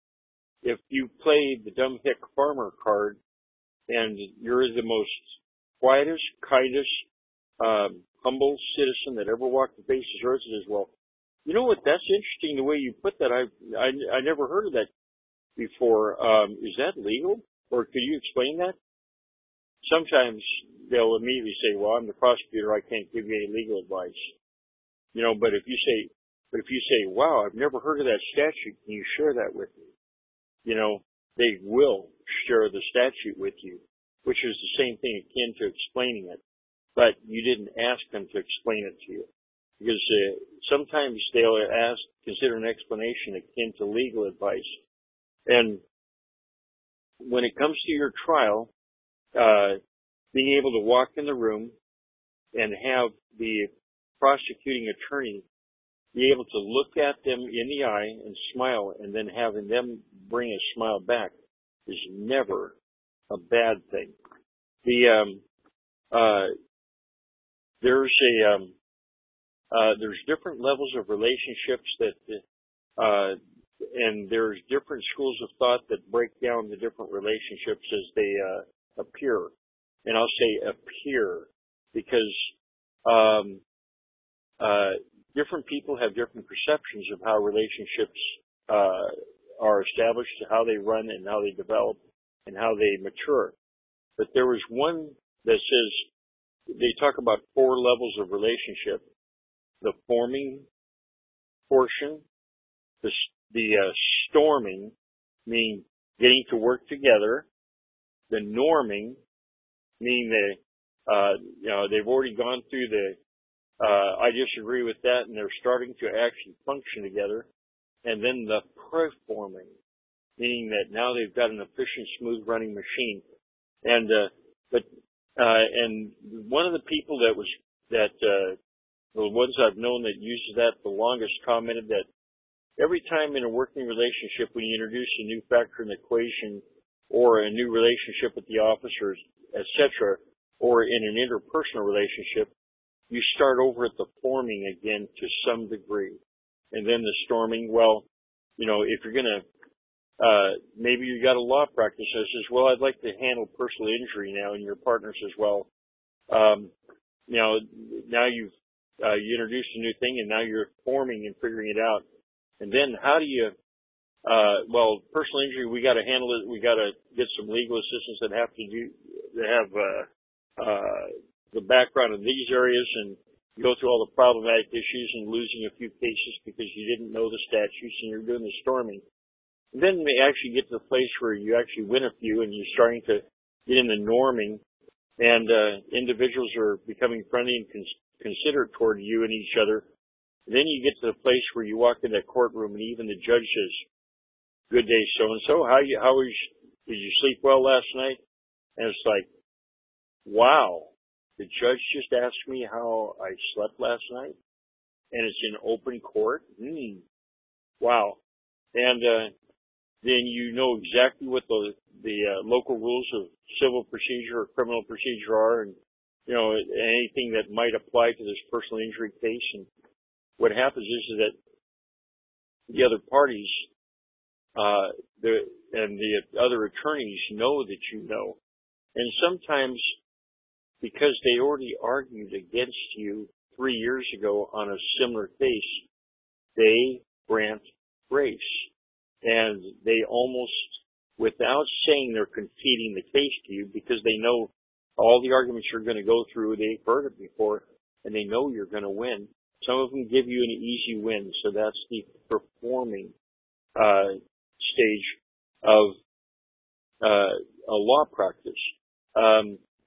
if you play the Dumb Hick Farmer card and you're the most quietest, kindest, um, humble citizen that ever walked the face of the earth, as well. You know what? That's interesting the way you put that. I I, I never heard of that before. Um, is that legal, or could you explain that? Sometimes they'll immediately say, "Well, I'm the prosecutor. I can't give you any legal advice." You know, but if you say, but if you say, "Wow, I've never heard of that statute. Can you share that with me?" You know, they will share the statute with you, which is the same thing akin to explaining it. But you didn't ask them to explain it to you. Because uh, sometimes they'll ask, consider an explanation akin to legal advice. And when it comes to your trial, uh, being able to walk in the room and have the prosecuting attorney be able to look at them in the eye and smile, and then having them bring a smile back is never a bad thing. The um, uh, there's a um, uh, there's different levels of relationships that, uh, and there's different schools of thought that break down the different relationships as they uh, appear. And I'll say appear because um, uh, different people have different perceptions of how relationships uh, are established, how they run, and how they develop, and how they mature. But there was one that says, they talk about four levels of relationship: the forming portion, the the uh, storming, meaning getting to work together; the norming, meaning they, uh, you know, they've already gone through the, uh, I disagree with that, and they're starting to actually function together; and then the preforming, meaning that now they've got an efficient, smooth running machine. And uh, but uh, and one of the people that was that uh, the ones I've known that uses that the longest commented that every time in a working relationship, when you introduce a new factor in the equation, or a new relationship with the officers, et cetera, or in an interpersonal relationship, you start over at the forming again to some degree, and then the storming. Well, you know, if you're gonna Uh, maybe you got a law practice that says, well, I'd like to handle personal injury now, and your partner says, well, um, you know, now you've, uh, you introduced a new thing and now you're forming and figuring it out. And then how do you, uh, well, personal injury, we got to handle it. We got to get some legal assistance that have to do, that have, uh, uh, the background in these areas and go through all the problematic issues and losing a few cases because you didn't know the statutes and you're doing the storming. And then they actually get to the place where you actually win a few and you're starting to get in the norming, and uh, individuals are becoming friendly and cons- considerate toward you and each other. And then you get to the place where you walk in that courtroom and even the judge says, good day, so-and-so, how you, how was, did you sleep well last night? And it's like, wow, the judge just asked me how I slept last night, and it's in open court? Hmm. Wow. And, uh, then you know exactly what the the uh, local rules of civil procedure or criminal procedure are, and you know anything that might apply to this personal injury case. And what happens is, is that the other parties, uh, the and the other attorneys know that you know, and sometimes because they already argued against you three years ago on a similar case, they grant grace. And they almost, without saying they're conceding the case to you, because they know all the arguments you're going to go through, they've heard it before, and they know you're going to win. Some of them give you an easy win, so that's the performing uh, stage of uh, a law practice. Um,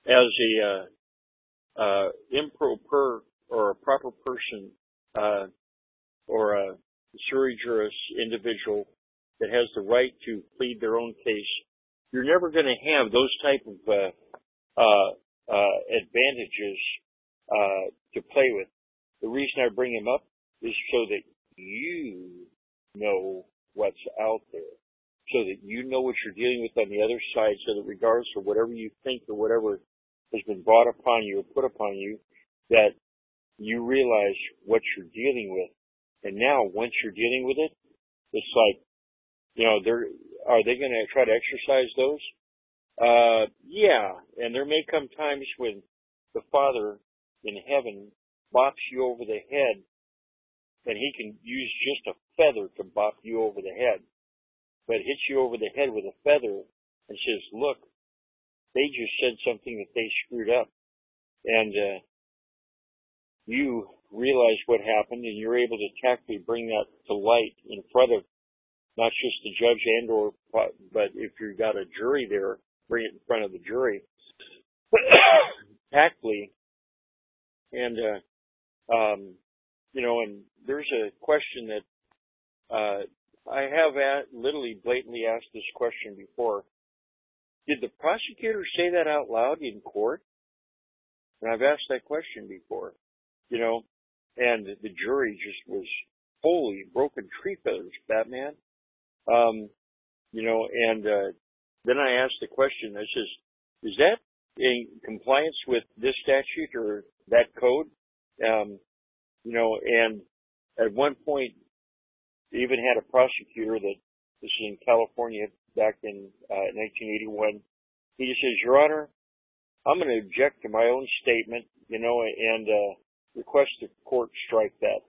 as a uh, uh, improper or a proper person uh, or a sui juris individual that has the right to plead their own case, you're never going to have those type of uh, uh, uh, advantages uh, to play with. The reason I bring them up is so that you know what's out there, so that you know what you're dealing with on the other side, so that regardless of whatever you think or whatever has been brought upon you or put upon you, that you realize what you're dealing with. And now, once you're dealing with it, it's like, you know, they're, are they going to try to exercise those? Uh, yeah. And there may come times when the Father in heaven bops you over the head, and he can use just a feather to bop you over the head, but hits you over the head with a feather and says, look, they just said something that they screwed up. And, uh, you realize what happened, and you're able to tactfully bring that to light in front of not just the judge and or, but if you've got a jury there, bring it in front of the jury tactfully. And, uh, um, you know, and there's a question that, uh, I have at, literally blatantly asked this question before. Did the prosecutor say that out loud in court? And I've asked that question before, you know, and the jury just was holy broken tree feathers, Batman. Um, you know, and, uh, then I asked the question, I says, is that in compliance with this statute or that code? Um, you know, and at one point, they even had a prosecutor that, this is in California back in uh, nineteen eighty-one. He just says, Your Honor, I'm going to object to my own statement, you know, and uh, request the court strike that.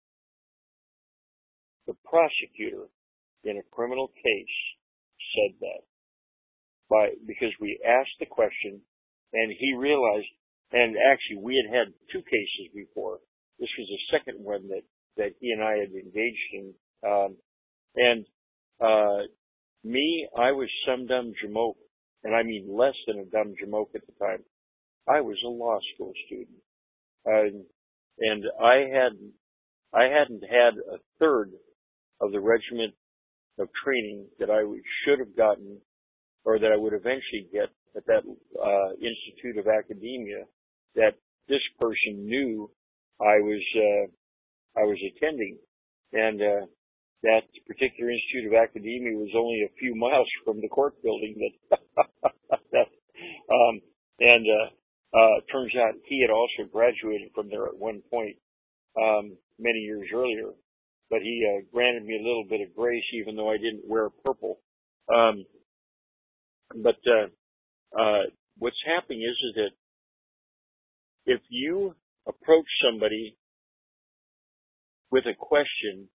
The prosecutor in a criminal case said that by because we asked the question, and he realized, and actually we had had two cases before. This was the second one that, that he and I had engaged in. Um, and, uh, me, I was some dumb jamoke, and I mean less than a dumb jamoke at the time. I was a law school student. Uh, and I hadn't, I hadn't had a third of the regiment of training that I should have gotten, or that I would eventually get at that, uh, Institute of Academia that this person knew I was, uh, I was attending. And, uh, that particular Institute of Academia was only a few miles from the court building that, that um, and, uh, uh, turns out he had also graduated from there at one point, um, many years earlier, but he, uh, granted me a little bit of grace even though I didn't wear purple. Um, but, uh, uh, what's happening is, is that if you approach somebody with a question,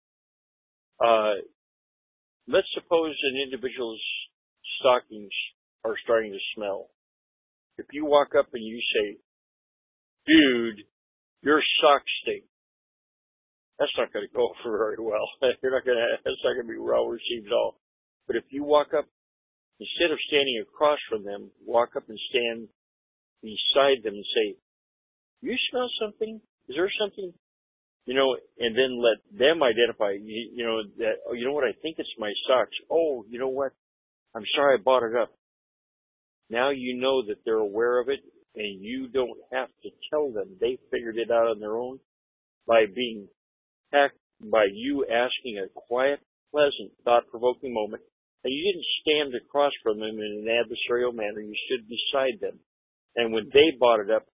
Uh, let's suppose an individual's stockings are starting to smell. If you walk up and you say, dude, your socks stink, that's not going to go over very well. You're not going to, that's not going to be well received at all. But if you walk up, instead of standing across from them, walk up and stand beside them and say, you smell something? Is there something? You know, and then let them identify, you, you know, that, oh, you know what, I think it's my socks. Oh, you know what, I'm sorry I bought it up. Now you know that they're aware of it, and you don't have to tell them. They figured it out on their own by being hacked, by you asking a quiet, pleasant, thought-provoking moment. And you didn't stand across from them in an adversarial manner. You stood beside them. And when they bought it up,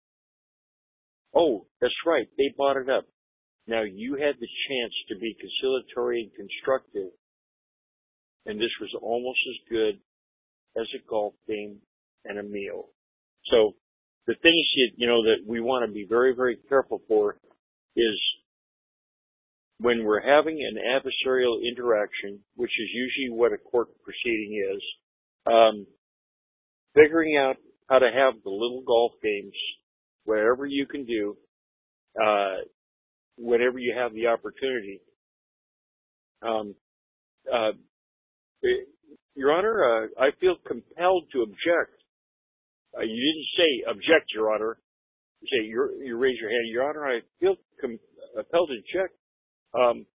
oh, that's right, they bought it up. Now, you had the chance to be conciliatory and constructive, and this was almost as good as a golf game and a meal. So, the things that, you know, that we want to be very, very careful for is when we're having an adversarial interaction, which is usually what a court proceeding is, um, figuring out how to have the little golf games wherever you can do, uh, whenever you have the opportunity. Um, uh, Your Honor, uh, I feel compelled to object. uh, you didn't say object, Your Honor. You say you're, you raise your hand, Your Honor. I feel com- compelled to object. Um,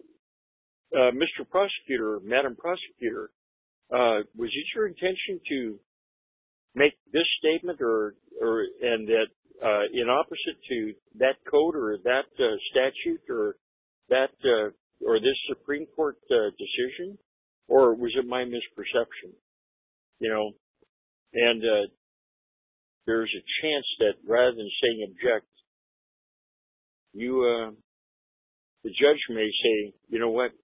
uh, Mister Prosecutor, Madam Prosecutor, uh, was it your intention to make this statement, or, or and that uh, in opposite to that code or that uh, statute or that uh, or this Supreme Court uh, decision, or was it my misperception? You know, and uh, there's a chance that rather than saying object, you uh, the judge may say, you know what,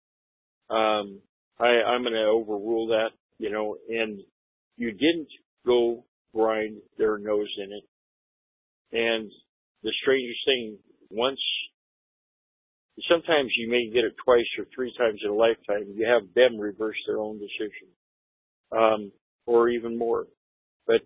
um, I, I'm going to overrule that, you know, and you didn't go grind their nose in it. And the strangest thing, once, sometimes you may get it twice or three times in a lifetime, you have them reverse their own decision, um, or even more. But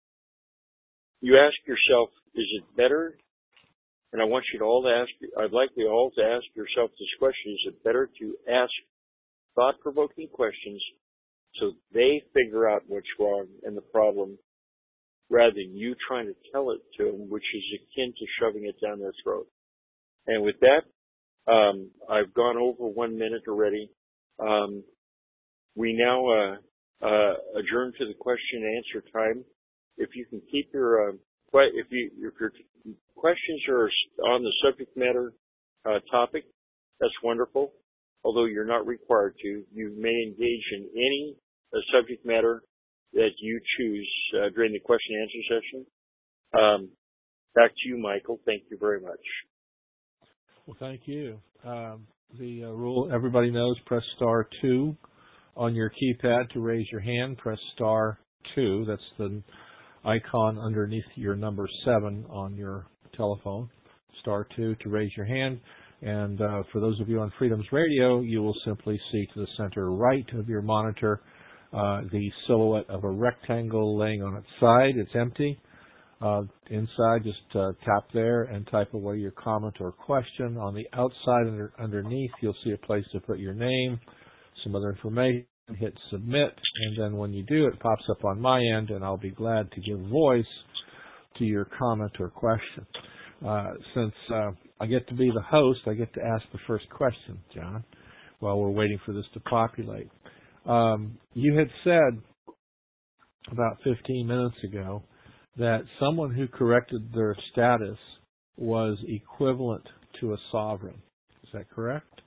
you ask yourself, is it better? And I want you to all to ask, I'd like you all to ask yourself this question, is it better to ask thought-provoking questions so they figure out what's wrong and the problem, rather than you trying to tell it to them, which is akin to shoving it down their throat? And with that, um, I've gone over one minute already. Um, we now uh, uh, adjourn to the question and answer time. If you can keep your uh, if you if your questions are on the subject matter uh, topic, that's wonderful. Although you're not required to, you may engage in any uh, subject matter that you choose uh, during the question and answer session. Um, back to you, Michael. Thank you very much. Well, thank you. Um, the uh, rule everybody knows: press star two on your keypad to raise your hand. Press star two. That's the icon underneath your number seven on your telephone. Star two to raise your hand. And uh, for those of you on Freedom's Radio, you will simply see to the center right of your monitor uh, the silhouette of a rectangle laying on its side. It's empty. Uh, inside, just uh, tap there and type away your comment or question. On the outside under, underneath, you'll see a place to put your name, some other information. Hit submit, and then when you do, it pops up on my end, and I'll be glad to give voice to your comment or question. Uh, since uh, I get to be the host, I get to ask the first question, John, while we're waiting for this to populate. Um, you had said about fifteen minutes ago that someone who corrected their status was equivalent to a sovereign. Is that correct?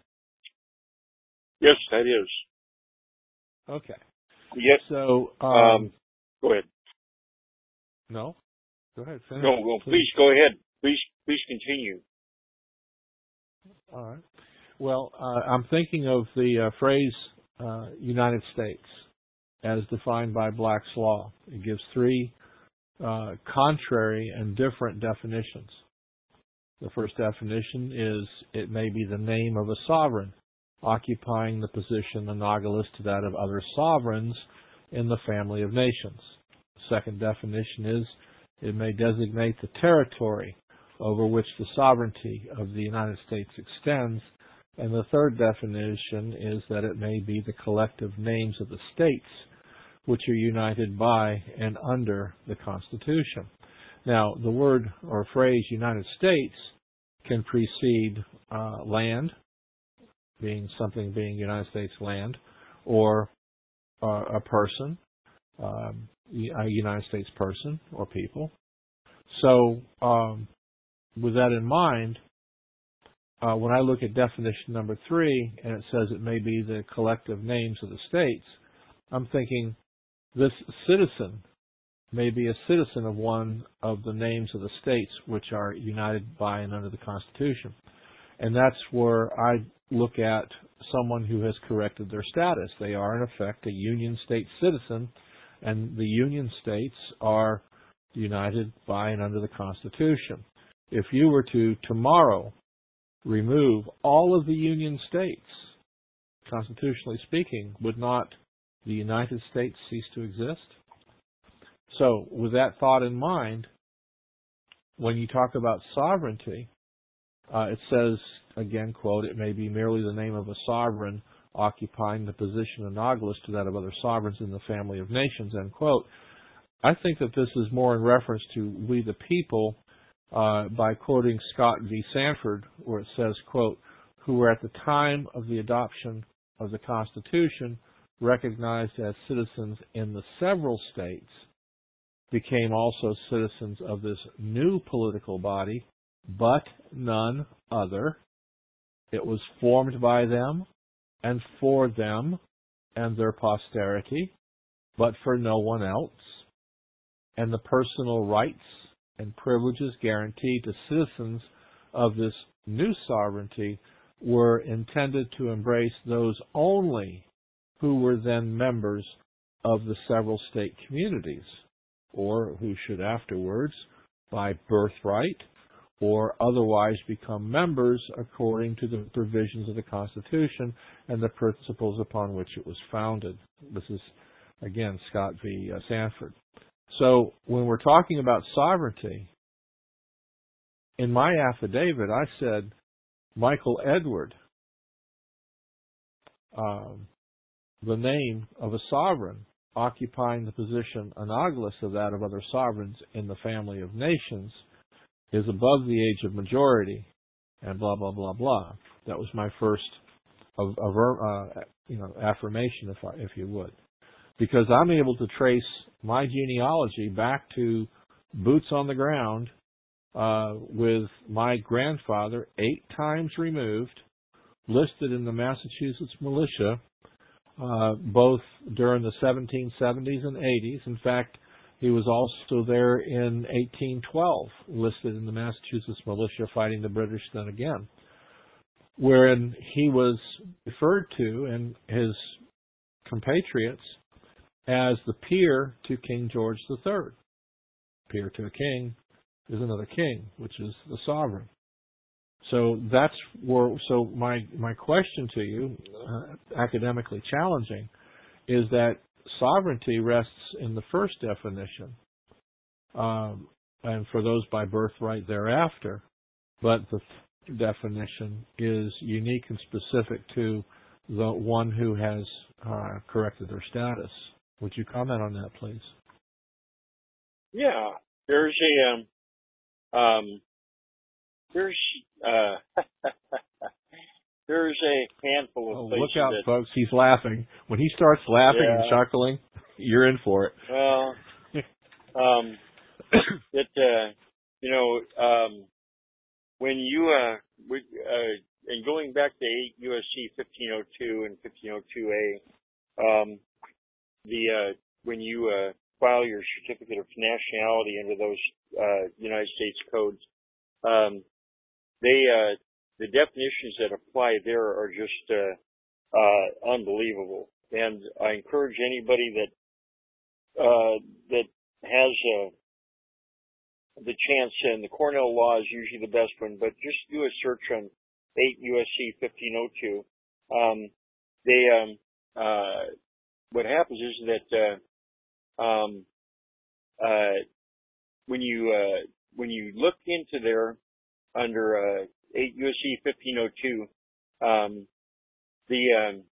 Yes, that is. Okay. Yes. So, um, um, go ahead. No? Go ahead. Finish. No, well, please. please go ahead. Please, please continue. All right. Well, uh, I'm thinking of the uh, phrase uh, United States as defined by Black's Law. It gives three uh, contrary and different definitions. The first definition is it may be the name of a sovereign, occupying the position analogous to that of other sovereigns in the family of nations. The second definition is it may designate the territory over which the sovereignty of the United States extends. And the third definition is that it may be the collective names of the states which are united by and under the Constitution. Now, the word or phrase United States can precede uh, land, being something being United States land, or uh, a person, um, a United States person or people. So um, with that in mind, uh, when I look at definition number three, and it says it may be the collective names of the states, I'm thinking this citizen may be a citizen of one of the names of the states which are united by and under the Constitution. And that's where I look at someone who has corrected their status. They are, in effect, a Union State citizen, and the Union States are united by and under the Constitution. If you were to, tomorrow, remove all of the Union States, constitutionally speaking, would not the United States cease to exist? So, with that thought in mind, when you talk about sovereignty, uh, it says, again, quote, it may be merely the name of a sovereign occupying the position analogous to that of other sovereigns in the family of nations, end quote. I think that this is more in reference to we the people uh, by quoting Scott v. Sanford, where it says, quote, who were at the time of the adoption of the Constitution recognized as citizens in the several states, became also citizens of this new political body, but none other. It was formed by them and for them and their posterity, but for no one else. And the personal rights and privileges guaranteed to citizens of this new sovereignty were intended to embrace those only who were then members of the several state communities, or who should afterwards, by birthright, or otherwise become members according to the provisions of the Constitution and the principles upon which it was founded. This is, again, Scott v. Sanford. So when we're talking about sovereignty, in my affidavit I said Michael Edward, um, the name of a sovereign occupying the position analogous to that of other sovereigns in the family of nations, is above the age of majority, and blah, blah, blah, blah. That was my first of, of, uh, you know, affirmation, if, I, if you would. Because I'm able to trace my genealogy back to boots on the ground uh, with my grandfather, eight times removed, listed in the Massachusetts militia, uh, both during the seventeen seventies and eighties. In fact, he was also there in eighteen twelve, listed in the Massachusetts militia fighting the British then again, wherein he was referred to and his compatriots as the peer to King George the Third. Peer to a king is another king, which is the sovereign. So that's where. So my my question to you, uh, academically challenging, is that sovereignty rests in the first definition, um, and for those by birthright thereafter, but the th- definition is unique and specific to the one who has uh, corrected their status. Would you comment on that, please? Yeah, there's a um, um there's uh there's a handful of oh, places. Look out, that, folks! He's laughing. When he starts laughing yeah, and chuckling, you're in for it. Well, um, that uh, you know, um, when you uh, we, uh, and going back to eight U S C fifteen oh two and fifteen oh two A, um, the uh, when you uh, file your certificate of nationality under those uh, United States codes, um, they uh, the definitions that apply there are just uh, uh, unbelievable. And I encourage anybody that uh, that has uh, the chance, and the Cornell law is usually the best one, but just do a search on eight U S C fifteen oh two. Um, they um, uh, what happens is that uh, um, uh, when you uh, when you look into there under uh, eight U S C fifteen oh two, um, the um,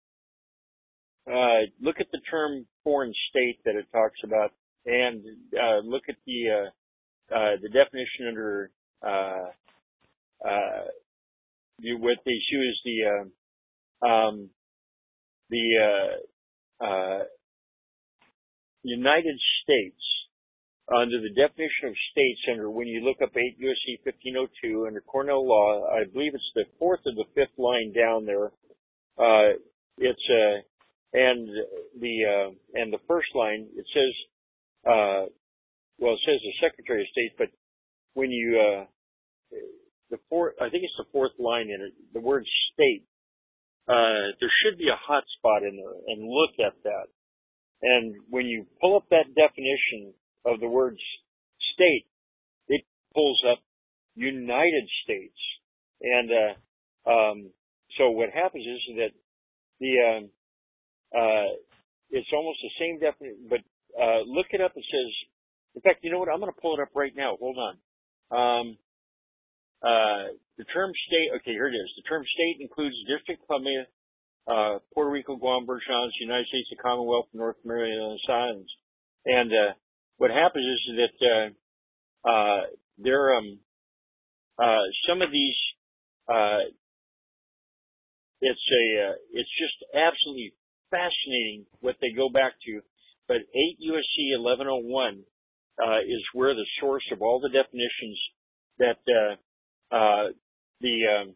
uh, look at the term foreign state that it talks about, and uh, look at the uh, uh, the definition under uh, uh, the, what they issue is the uh, um, the uh, uh, United States. Under the definition of states, under when you look up eight U S C fifteen oh two under Cornell law, I believe it's the fourth or the fifth line down there. Uh, it's uh, and the uh, and the first line it says, uh, well, it says the Secretary of State, but when you uh, the fourth, I think it's the fourth line in it, the word state. Uh, there should be a hot spot in there, and look at that. And when you pull up that definition of the word state, it pulls up United States. And uh, um, so what happens is that the um, uh, it's almost the same definition, but uh, look it up. It says, in fact, you know what? I'm going to pull it up right now. Hold on. Um, uh, the term state, okay, here it is. The term state includes District of Columbia, uh, Puerto Rico, Guam, Virgin Islands, United States, the Commonwealth, North America, and the Islands. And uh, what happens is that uh, uh, there um uh, some of these uh, it's a uh, it's just absolutely fascinating what they go back to. But eight U S C eleven oh one uh, is where the source of all the definitions that uh, uh, the um,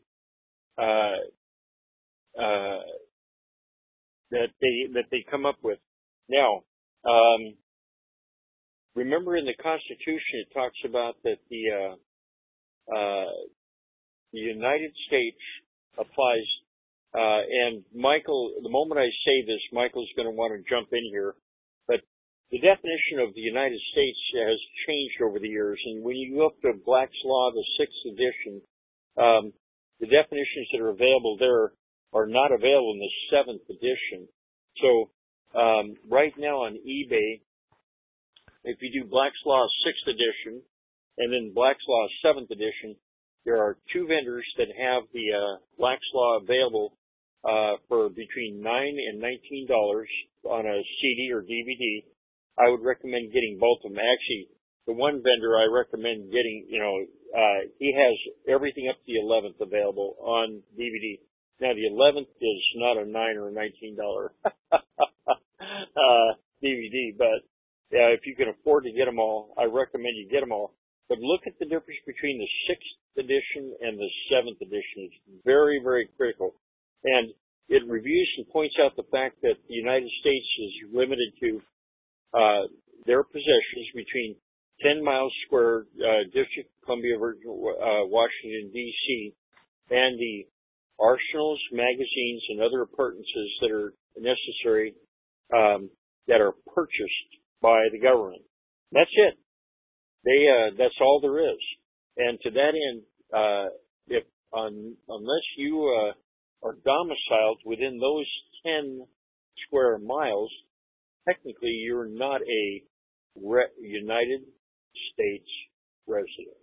uh, uh, that they that they come up with. Now, um, remember in the Constitution it talks about that the uh, uh, the United States applies. Uh, and Michael, the moment I say this, Michael's going to want to jump in here. But the definition of the United States has changed over the years. And when you go up to Black's Law, the sixth edition, um, the definitions that are available there are not available in the seventh edition. So um, right now on eBay, if you do Black's Law sixth edition and then Black's Law seventh edition, there are two vendors that have the uh, Black's Law available uh, for between nine and nineteen dollars on a C D or D V D. I would recommend getting both of them. Actually, the one vendor I recommend getting, you know, uh, he has everything up to the eleventh available on D V D. Now, the eleventh is not a nine or a nineteen dollar uh, D V D, but uh, if you can afford to get them all, I recommend you get them all. But look at the difference between the sixth edition and the seventh edition. It's very, very critical. And it reviews and points out the fact that the United States is limited to uh, their possessions between ten miles square, uh, District of Columbia, uh, Washington, D C, and the arsenals, magazines, and other appurtenances that are necessary um, that are purchased by the government. That's it. They, uh, that's all there is. And to that end, uh, if, un, unless you, uh, are domiciled within those ten square miles, technically you're not a re- United States resident.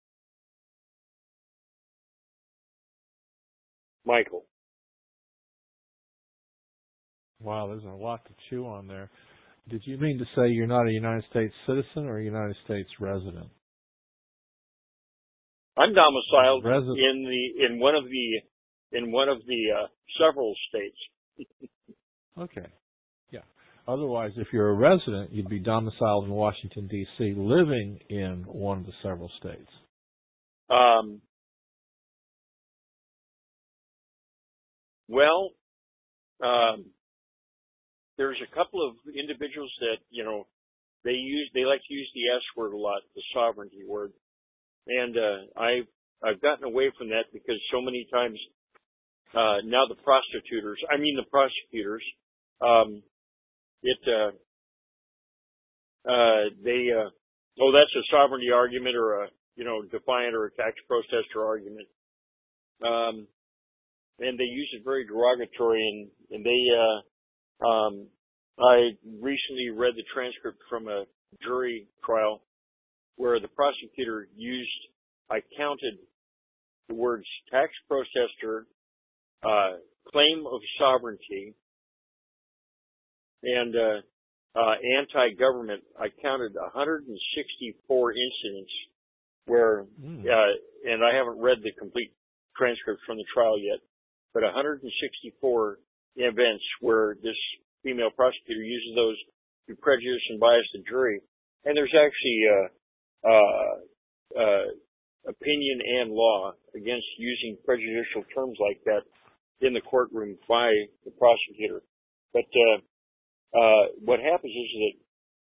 Michael. Wow, there's a lot to chew on there. Did you mean to say you're not a United States citizen or a United States resident? I'm domiciled Resident. in the in one of the in one of the uh, several states. Okay. Yeah. Otherwise, if you're a resident, you'd be domiciled in Washington, D C, living in one of the several states. Um, well, um, there's a couple of individuals that, you know, they use, they like to use the S word a lot, the sovereignty word. And, uh, I've, I've gotten away from that because so many times, uh, now the prosecutors, I mean the prosecutors, um, it, uh, uh, they, uh, oh, that's a sovereignty argument or a, you know, defiant or a tax protester argument. Um, and they use it very derogatory and, and they, uh, Um, I recently read the transcript from a jury trial where the prosecutor used, I counted the words tax protester, uh, claim of sovereignty, and uh, uh, anti-government. I counted one hundred sixty-four incidents where, Mm. uh, and I haven't read the complete transcript from the trial yet, but one hundred sixty-four events where this female prosecutor uses those to prejudice and bias the jury. And there's actually uh, uh, uh, opinion and law against using prejudicial terms like that in the courtroom by the prosecutor. But uh, uh, what happens is that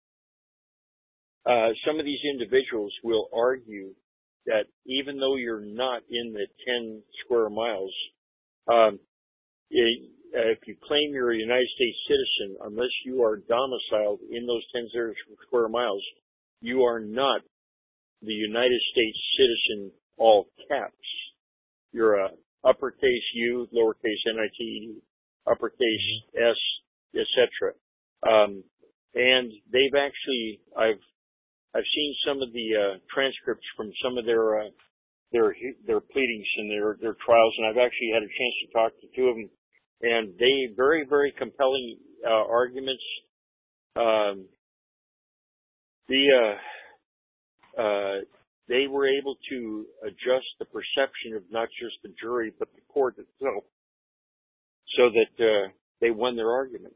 uh, some of these individuals will argue that even though you're not in the ten square miles, um, it, Uh, if you claim you're a United States citizen, unless you are domiciled in those ten square miles, you are not the United States citizen, all caps. You're a uppercase U, lowercase N I T E D, uppercase S, et cetera. Um, and they've actually, I've, I've seen some of the, uh, transcripts from some of their, uh, their, their pleadings and their, their trials, and I've actually had a chance to talk to two of them. And they very, very compelling uh, arguments. Um, the uh, uh, they were able to adjust the perception of not just the jury but the court itself, so that uh, they won their argument.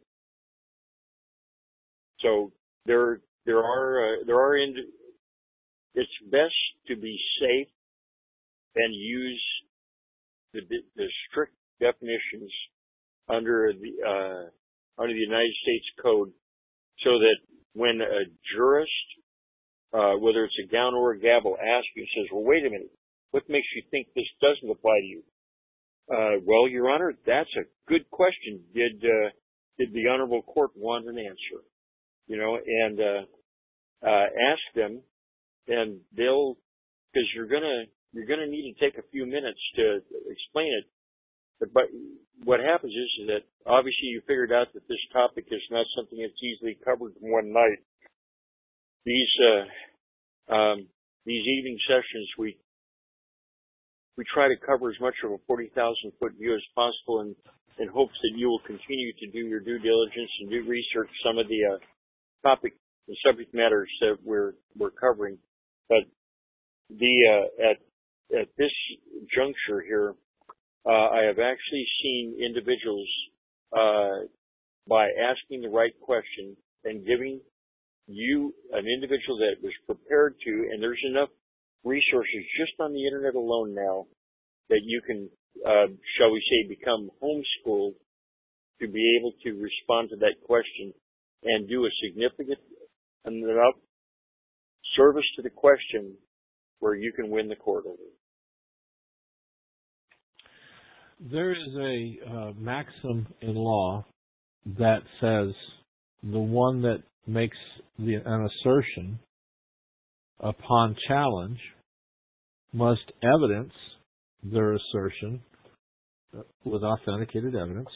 So there there are uh, there are ind- it's best to be safe and use the, the strict definitions under the uh, under the United States Code, so that when a jurist, uh, whether it's a gown or a gavel, asks you and says, "Well, wait a minute, what makes you think this doesn't apply to you?" Uh, well, Your Honor, that's a good question. Did uh, did the honorable court want an answer? You know, and uh, uh, ask them, and they'll, because you're gonna you're gonna need to take a few minutes to explain it. But, but what happens is, is that obviously you figured out that this topic is not something that's easily covered in one night. These uh, um, these evening sessions, we we try to cover as much of a forty thousand foot view as possible, in, in hopes that you will continue to do your due diligence and do research some of the uh, topic, the subject matters that we're we're covering. But the uh, at at this juncture here, uh, I have actually seen individuals uh, by asking the right question and giving you an individual that was prepared to, and there's enough resources just on the internet alone now that you can, uh, shall we say, become homeschooled to be able to respond to that question and do a significant enough service to the question where you can win the court over. There is a uh, maxim in law that says the one that makes the, an assertion upon challenge must evidence their assertion with authenticated evidence.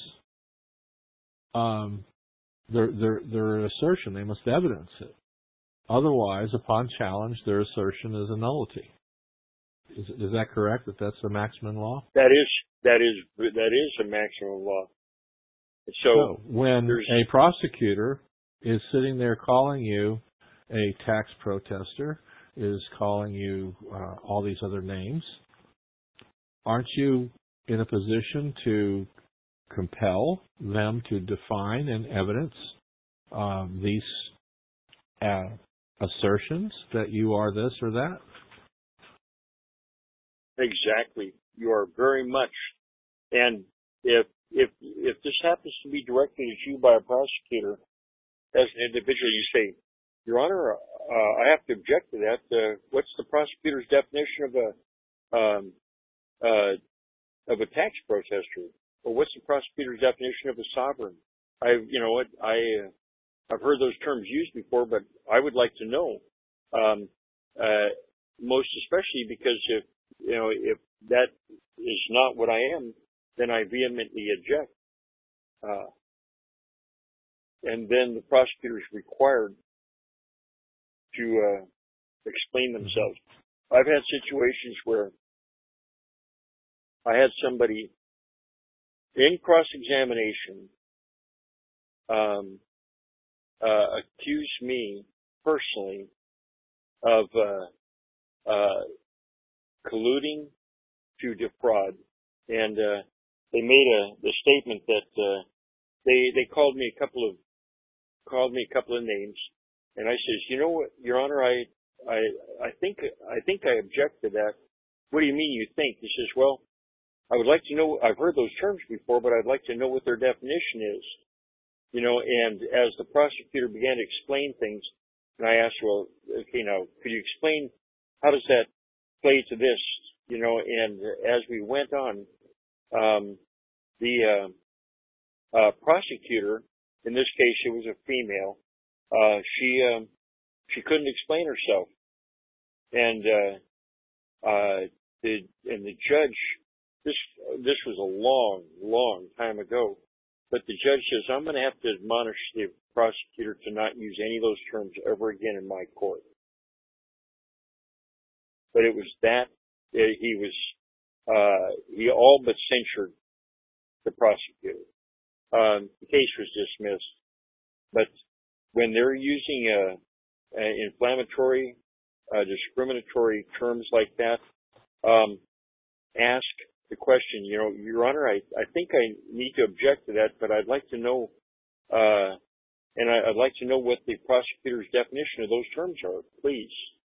Um, their, their, their assertion, they must evidence it. Otherwise, upon challenge, their assertion is a nullity. Is, is that correct? That that's the maximum law? That is that is that is a maximum law. So, so when a prosecutor is sitting there calling you a tax protester, is calling you uh, all these other names, aren't you in a position to compel them to define and evidence uh, these uh, assertions that you are this or that? Exactly. You are very much. And if if if this happens to be directed at you by a prosecutor, as an individual, you say, "Your Honor, uh, I have to object to that. Uh, what's the prosecutor's definition of a um, uh, of a tax protester, or what's the prosecutor's definition of a sovereign?" I, you know what, I uh, I've heard those terms used before, but I would like to know, um, uh, most especially because if you know if that is not what I am, then I vehemently object. Uh, and then the prosecutor is required to uh, explain themselves. I've had situations where I had somebody in cross-examination um, uh, accuse me personally of uh, uh, colluding to defraud, and uh, they made a the statement that uh, they they called me a couple of called me a couple of names, and I says, "You know what, Your Honor, I I I think I think I object to that." "What do you mean you think?" He says, "Well, I would like to know, I've heard those terms before, but I'd like to know what their definition is." You know, and as the prosecutor began to explain things, and I asked, "Well, okay, now, could you explain how does that play to this?" You know, and as we went on, um, the uh, uh, prosecutor, in this case it was a female, uh, she um, she couldn't explain herself, and uh, uh, the and the judge, this this was a long, long time ago, but the judge says, "I'm going to have to admonish the prosecutor to not use any of those terms ever again in my court." But it was that it, he was uh, he all but censured the prosecutor. Um, the case was dismissed. But when they're using a inflammatory, uh, discriminatory terms like that, um, ask the question, you know, Your Honor, I, I think I need to object to that, but I'd like to know, uh, and I, I'd like to know what the prosecutor's definition of those terms are, please.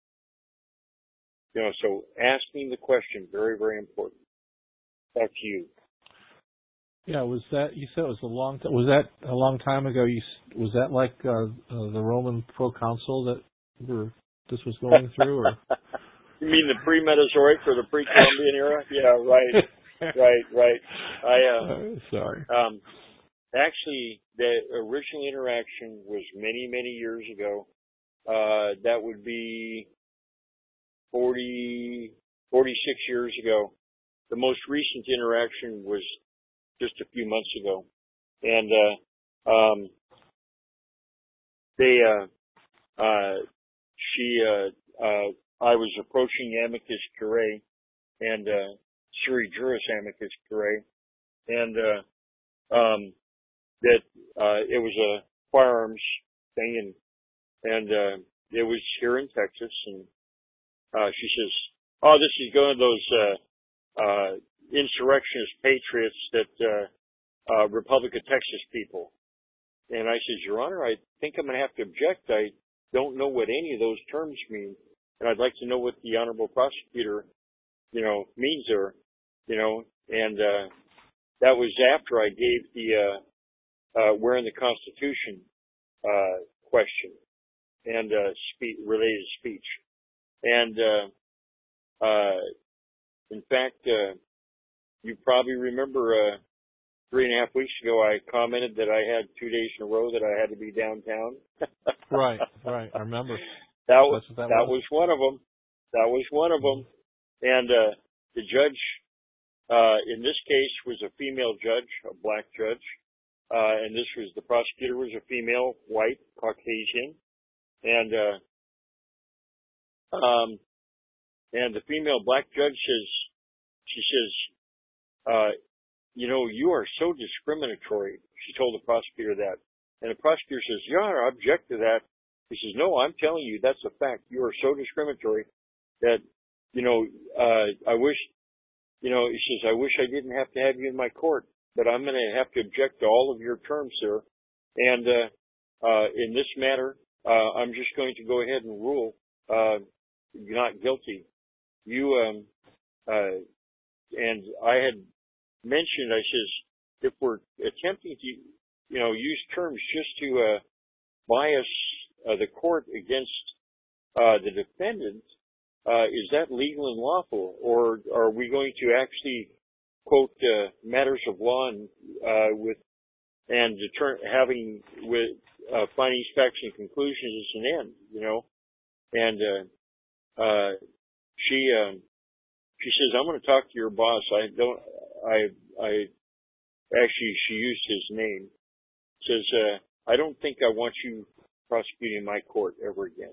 You know, so asking the question, very, very important. Back to you. Yeah, was that, you said it was a long time, was that a long time ago? You, was that like uh, uh, the Roman proconsul that were, this was going through? Or? You mean the pre-Mesozoic or the pre-Columbian era? Yeah, right, right, right. I, uh, uh, sorry. Um, actually, the original interaction was many, many years ago. Uh, that would be forty, forty-six years ago. The most recent interaction was just a few months ago. And, uh, um, they, uh, uh, she, uh, uh, I was approaching amicus curiae and, uh, sui juris amicus curiae, and, uh, um, that, uh, it was a firearms thing, and, and, uh, it was here in Texas, and, uh, she says, oh, this is going to those, uh, uh, insurrectionist patriots that, uh, uh, Republic of Texas people. And I said, Your Honor, I think I'm going to have to object. I don't know what any of those terms mean. And I'd like to know what the honorable prosecutor, you know, means there, you know, and, uh, that was after I gave the, uh, uh, where in the Constitution, uh, question and, uh, speech, related speech. And, uh, uh, in fact, uh, you probably remember, uh, three and a half weeks ago, I commented that I had two days in a row that I had to be downtown. Right, right. I remember. That was, that, that was. was one of them. That was one of them. And, uh, the judge, uh, in this case was a female judge, a black judge. Uh, and this was, the prosecutor was a female, white, Caucasian. And, uh, um, and the female black judge says, she says, uh, you know, you are so discriminatory. She told the prosecutor that. And the prosecutor says, Your Honor, I object to that. He says, no, I'm telling you, that's a fact. You are so discriminatory that, you know, uh, I wish, you know, he says, I wish I didn't have to have you in my court, but I'm going to have to object to all of your terms, sir. And, uh, uh, in this matter, uh, I'm just going to go ahead and rule, uh, not guilty. You, um, uh, and I had mentioned, I says, if we're attempting to, you know, use terms just to, uh, bias, uh, the court against, uh, the defendant, uh, is that legal and lawful? Or are we going to actually quote, uh, matters of law and, uh, with, and deter, having with, uh, findings, facts, and conclusions as an end, you know? And, uh, uh, she, um, she says, I'm going to talk to your boss. I don't, I, I, actually, she used his name. Says, uh, I don't think I want you prosecuting my court ever again.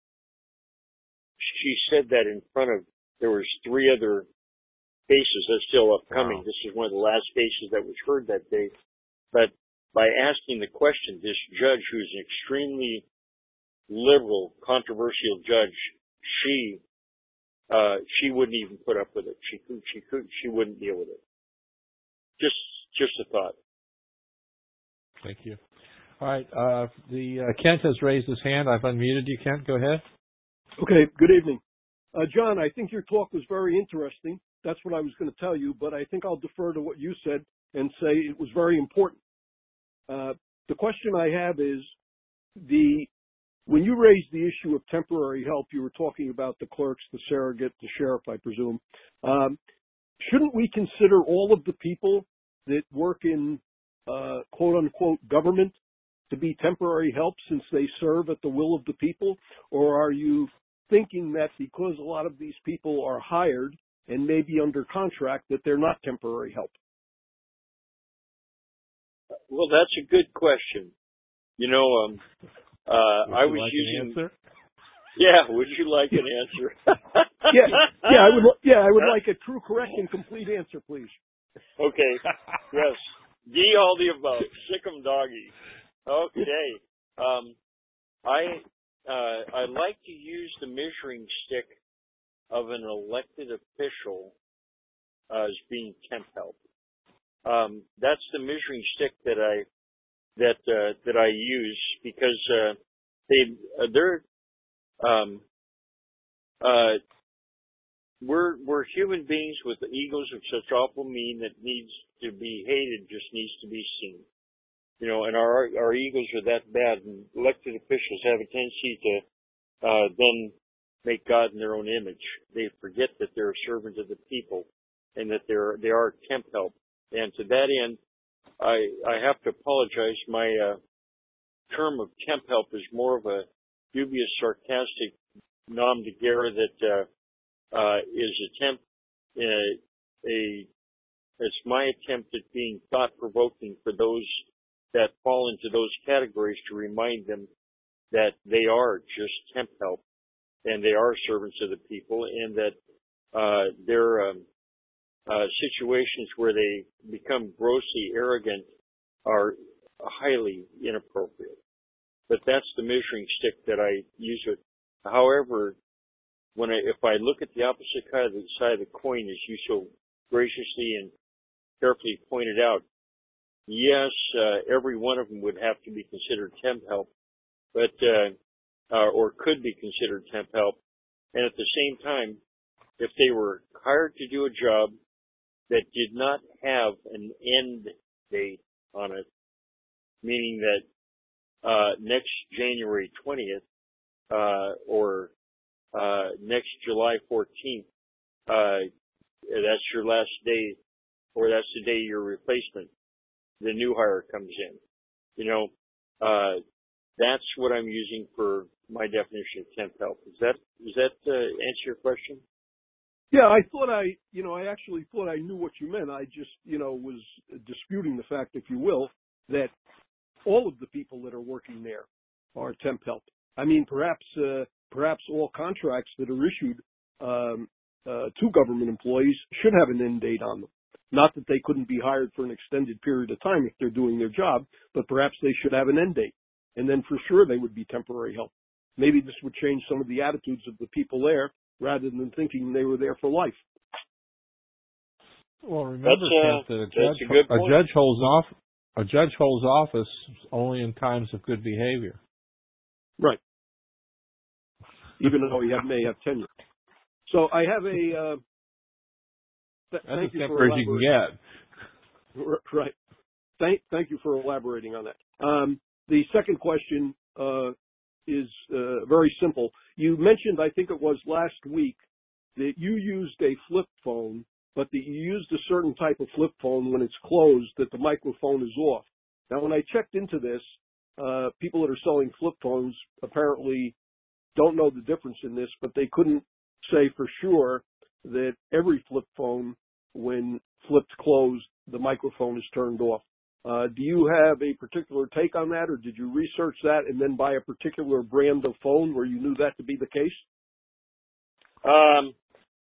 She said that in front of, there was three other cases that's still upcoming. Wow. This is one of the last cases that was heard that day. But by asking the question, this judge, who's an extremely liberal, controversial judge, she, uh, she wouldn't even put up with it. She could, she could, she wouldn't deal with it. Just, just a thought. Thank you. All right. Uh, the uh, Kent has raised his hand. I've unmuted you, Kent. Go ahead. Okay. Good evening. Uh, John, I think your talk was very interesting. That's what I was going to tell you, but I think I'll defer to what you said and say it was very important. Uh, the question I have is, the when you raised the issue of temporary help, you were talking about the clerks, the surrogate, the sheriff, I presume. Um, shouldn't we consider all of the people that work in uh, quote-unquote government to be temporary help since they serve at the will of the people? Or are you thinking that because a lot of these people are hired and maybe under contract that they're not temporary help? Well, that's a good question. You know, um, uh, I was like using. An answer? Yeah, would you like an answer? yeah, yeah, I would. Yeah, I would like a true, correct, and complete answer, please. Okay. Yes. Ye all the above. Sick 'em doggy. Okay. Um, I uh, I like to use the measuring stick of an elected official uh, as being temp help. Um, that's the measuring stick that I that uh, that I use because uh, they uh, they're um, uh, we're we're human beings with egos of such awful mean that needs to be hated, just needs to be seen. You know, and our our egos are that bad, and elected officials have a tendency to uh, then make God in their own image. They forget that they're servants of the people, and that they're they are temp help. And to that end, I I have to apologize. My uh, term of temp help is more of a dubious, sarcastic nom de guerre that uh, uh, is attempt uh, a it's my attempt at being thought provoking for those that fall into those categories to remind them that they are just temp help and they are servants of the people, and that uh, their um, uh, situations where they become grossly arrogant are highly inappropriate. But that's the measuring stick that I use it. However, when I, if I look at the opposite side of the, side of the coin, as you so graciously and carefully pointed out, yes, uh, every one of them would have to be considered temp help, but uh, uh, or could be considered temp help. And at the same time, if they were hired to do a job that did not have an end date on it, meaning that uh, next January twentieth uh, or uh, next July fourteenth, uh, that's your last day, or that's the day your replacement, the new hire comes in. You know, uh, that's what I'm using for my definition of temp help. Is that, does that uh, answer your question? Yeah, I thought I, you know, I actually thought I knew what you meant. I just, you know, was disputing the fact, if you will, that all of the people that are working there are temp help. I mean, perhaps, uh, perhaps all contracts that are issued um, uh, to government employees should have an end date on them. Not that they couldn't be hired for an extended period of time if they're doing their job, but perhaps they should have an end date. And then for sure they would be temporary help. Maybe this would change some of the attitudes of the people there rather than thinking they were there for life. Well, remember, that's, uh, Kent, that a judge, that's a good point. a judge holds off, a judge holds office only in times of good behavior. Right. Even though he have, may have tenure. So I have a. Uh, th- That's thank as you for temporary as you can get. Right. Thank, thank you for elaborating on that. Um, the second question uh, is uh, very simple. You mentioned, I think it was last week, that you used a flip phone, but that you used a certain type of flip phone when it's closed, that the microphone is off. Now, when I checked into this, uh, people that are selling flip phones apparently don't know the difference in this, but they couldn't say for sure that every flip phone, when flipped closed, the microphone is turned off. Uh, do you have a particular take on that, or did you research that and then buy a particular brand of phone where you knew that to be the case? Um,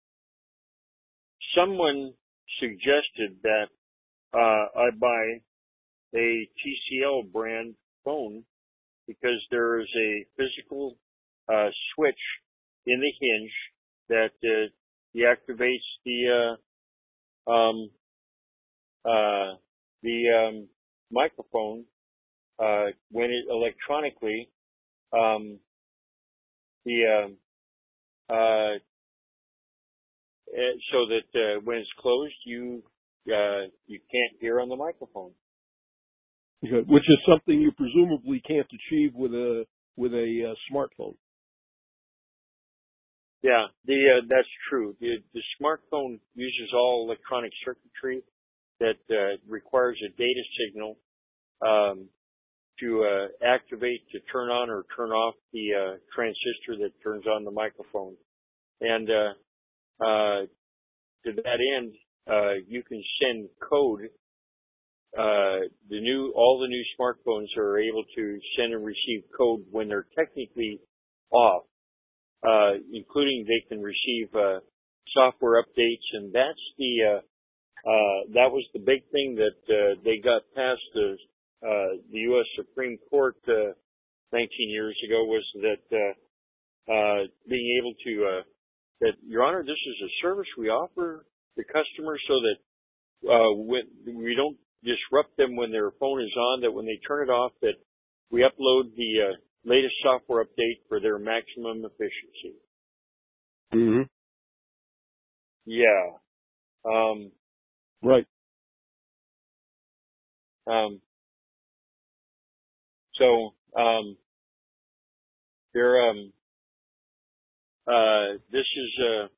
someone suggested that uh, I buy a T C L brand phone because there is a physical uh, switch in the hinge that uh, deactivates the uh, um, uh, the um, microphone uh, when it electronically um, the um, uh, so that uh, when it's closed, you uh, you can't hear on the microphone. Okay. Which is something you presumably can't achieve with a with a uh, smartphone. Yeah, the uh, that's true. The, the smartphone uses all electronic circuitry that uh, requires a data signal um, to uh, activate, to turn on or turn off the uh, transistor that turns on the microphone. And uh, uh, to that end, uh, you can send code. Uh, the new, all the new smartphones are able to send and receive code when they're technically off, uh, including they can receive uh, software updates, and that's the uh, uh, that was the big thing that uh, they got past the uh, the U S Supreme Court uh, nineteen years ago was that uh, uh, being able to, uh, that, Your Honor, this is a service we offer the customers so that uh, when, we don't disrupt them when their phone is on, that when they turn it off, that we upload the uh, latest software update for their maximum efficiency. Mm-hmm. Yeah. Um, right. Um, so, um, there, um, uh, this is,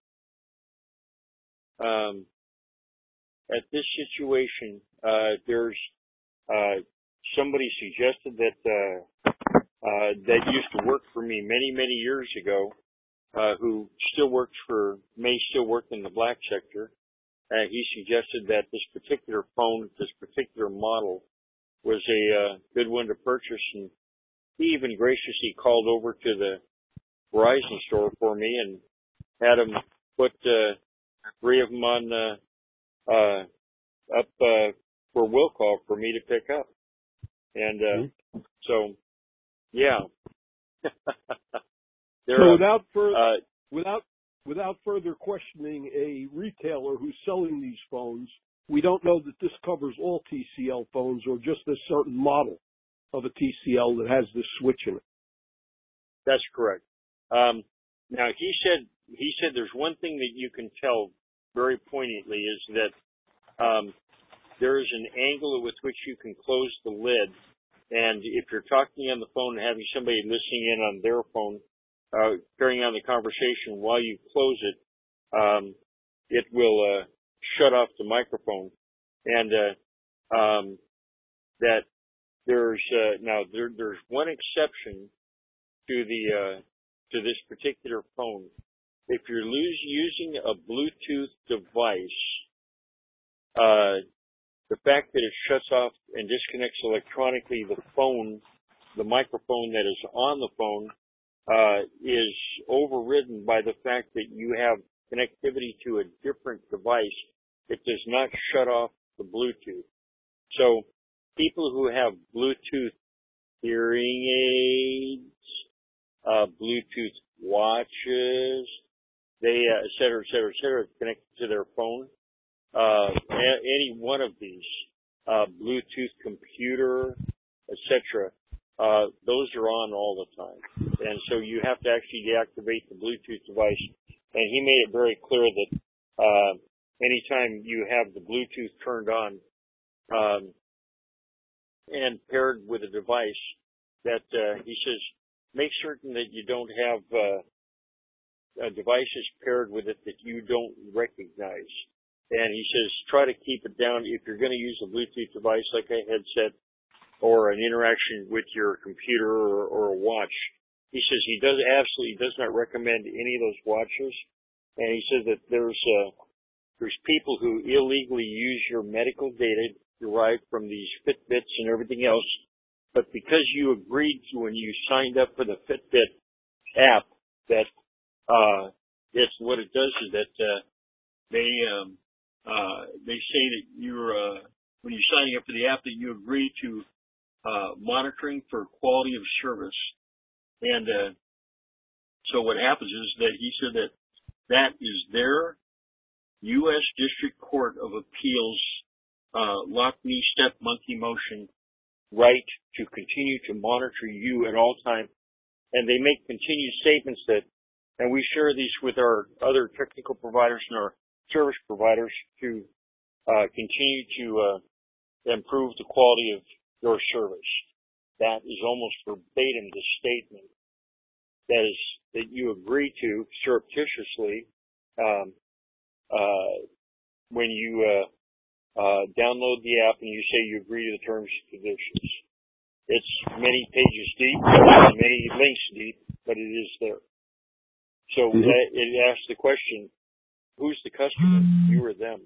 uh, um, at this situation, uh, there's, uh, somebody suggested that, uh, uh, that used to work for me many, many years ago, uh, who still works for, may still work in the black sector. Uh, he suggested that this particular phone, this particular model was a, uh, good one to purchase, and he even graciously called over to the Verizon store for me and had them put, uh, three of them on, uh, uh, up, uh, for will call for me to pick up. And, uh, mm-hmm. so, yeah. so without further, uh, without, without further questioning a retailer who's selling these phones, we don't know that this covers all T C L phones or just a certain model of a T C L that has this switch in it. That's correct. Um, now he said, he said there's one thing that you can tell very poignantly is that, um, there is an angle with which you can close the lid. And if you're talking on the phone and having somebody listening in on their phone, uh, carrying on the conversation while you close it, um, it will, uh, shut off the microphone. And, uh, um, that there's, uh, now there, there's one exception to the, uh, to this particular phone. If you're lose, using a Bluetooth device, uh, the fact that it shuts off and disconnects electronically the phone, the microphone that is on the phone, uh, is overridden by the fact that you have connectivity to a different device. It does not shut off the Bluetooth. So people who have Bluetooth hearing aids, uh, Bluetooth watches, they, uh, et cetera, et cetera, et cetera, connected to their phone. Uh, any one of these, uh, Bluetooth computer, et cetera, uh, those are on all the time. And so you have to actually deactivate the Bluetooth device. And he made it very clear that, uh, anytime you have the Bluetooth turned on, um, and paired with a device that, uh, he says, make certain that you don't have, uh, devices paired with it that you don't recognize. And he says, try to keep it down. If you're going to use a Bluetooth device like a headset or an interaction with your computer or, or a watch, he says he does absolutely does not recommend any of those watches. And he says that there's, uh, there's people who illegally use your medical data derived from these Fitbits and everything else. But because you agreed to when you signed up for the Fitbit app that, uh, it's what it does is that, uh, they, um, Uh, they say that you're, uh, when you're signing up for the app that you agree to, uh, monitoring for quality of service. And, uh, so what happens is that he said that that is their U S District Court of Appeals, uh, lock knee step monkey motion right to continue to monitor you at all time. And they make continued statements that, and we share these with our other technical providers and our service providers to uh, continue to uh, improve the quality of your service. That is almost verbatim the statement that is that you agree to surreptitiously um, uh, when you uh, uh, download the app and you say you agree to the terms and conditions. It's many pages deep, many links deep, but it is there. So mm-hmm. that, it asks the question, who's the customer? You or them?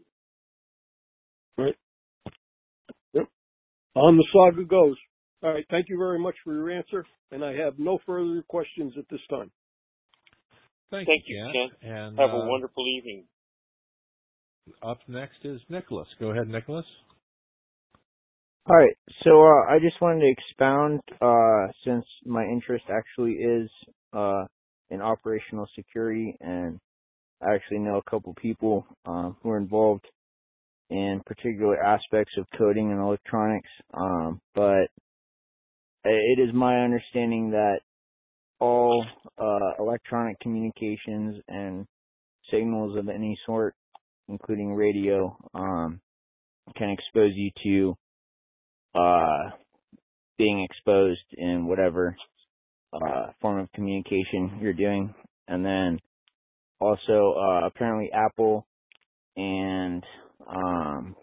Right. Yep. On the saga goes. All right. Thank you very much for your answer, and I have no further questions at this time. Thank, Thank you, Ken. Ken. And, have uh, a wonderful evening. Up next is Nicholas. Go ahead, Nicholas. All right. So uh, I just wanted to expound, uh, since my interest actually is uh, in operational security, and I actually know a couple people uh, who are involved in particular aspects of coding and electronics. Um, but it is my understanding that all uh, electronic communications and signals of any sort, including radio, um, can expose you to uh, being exposed in whatever uh, form of communication you're doing. And then also, uh, apparently Apple and um,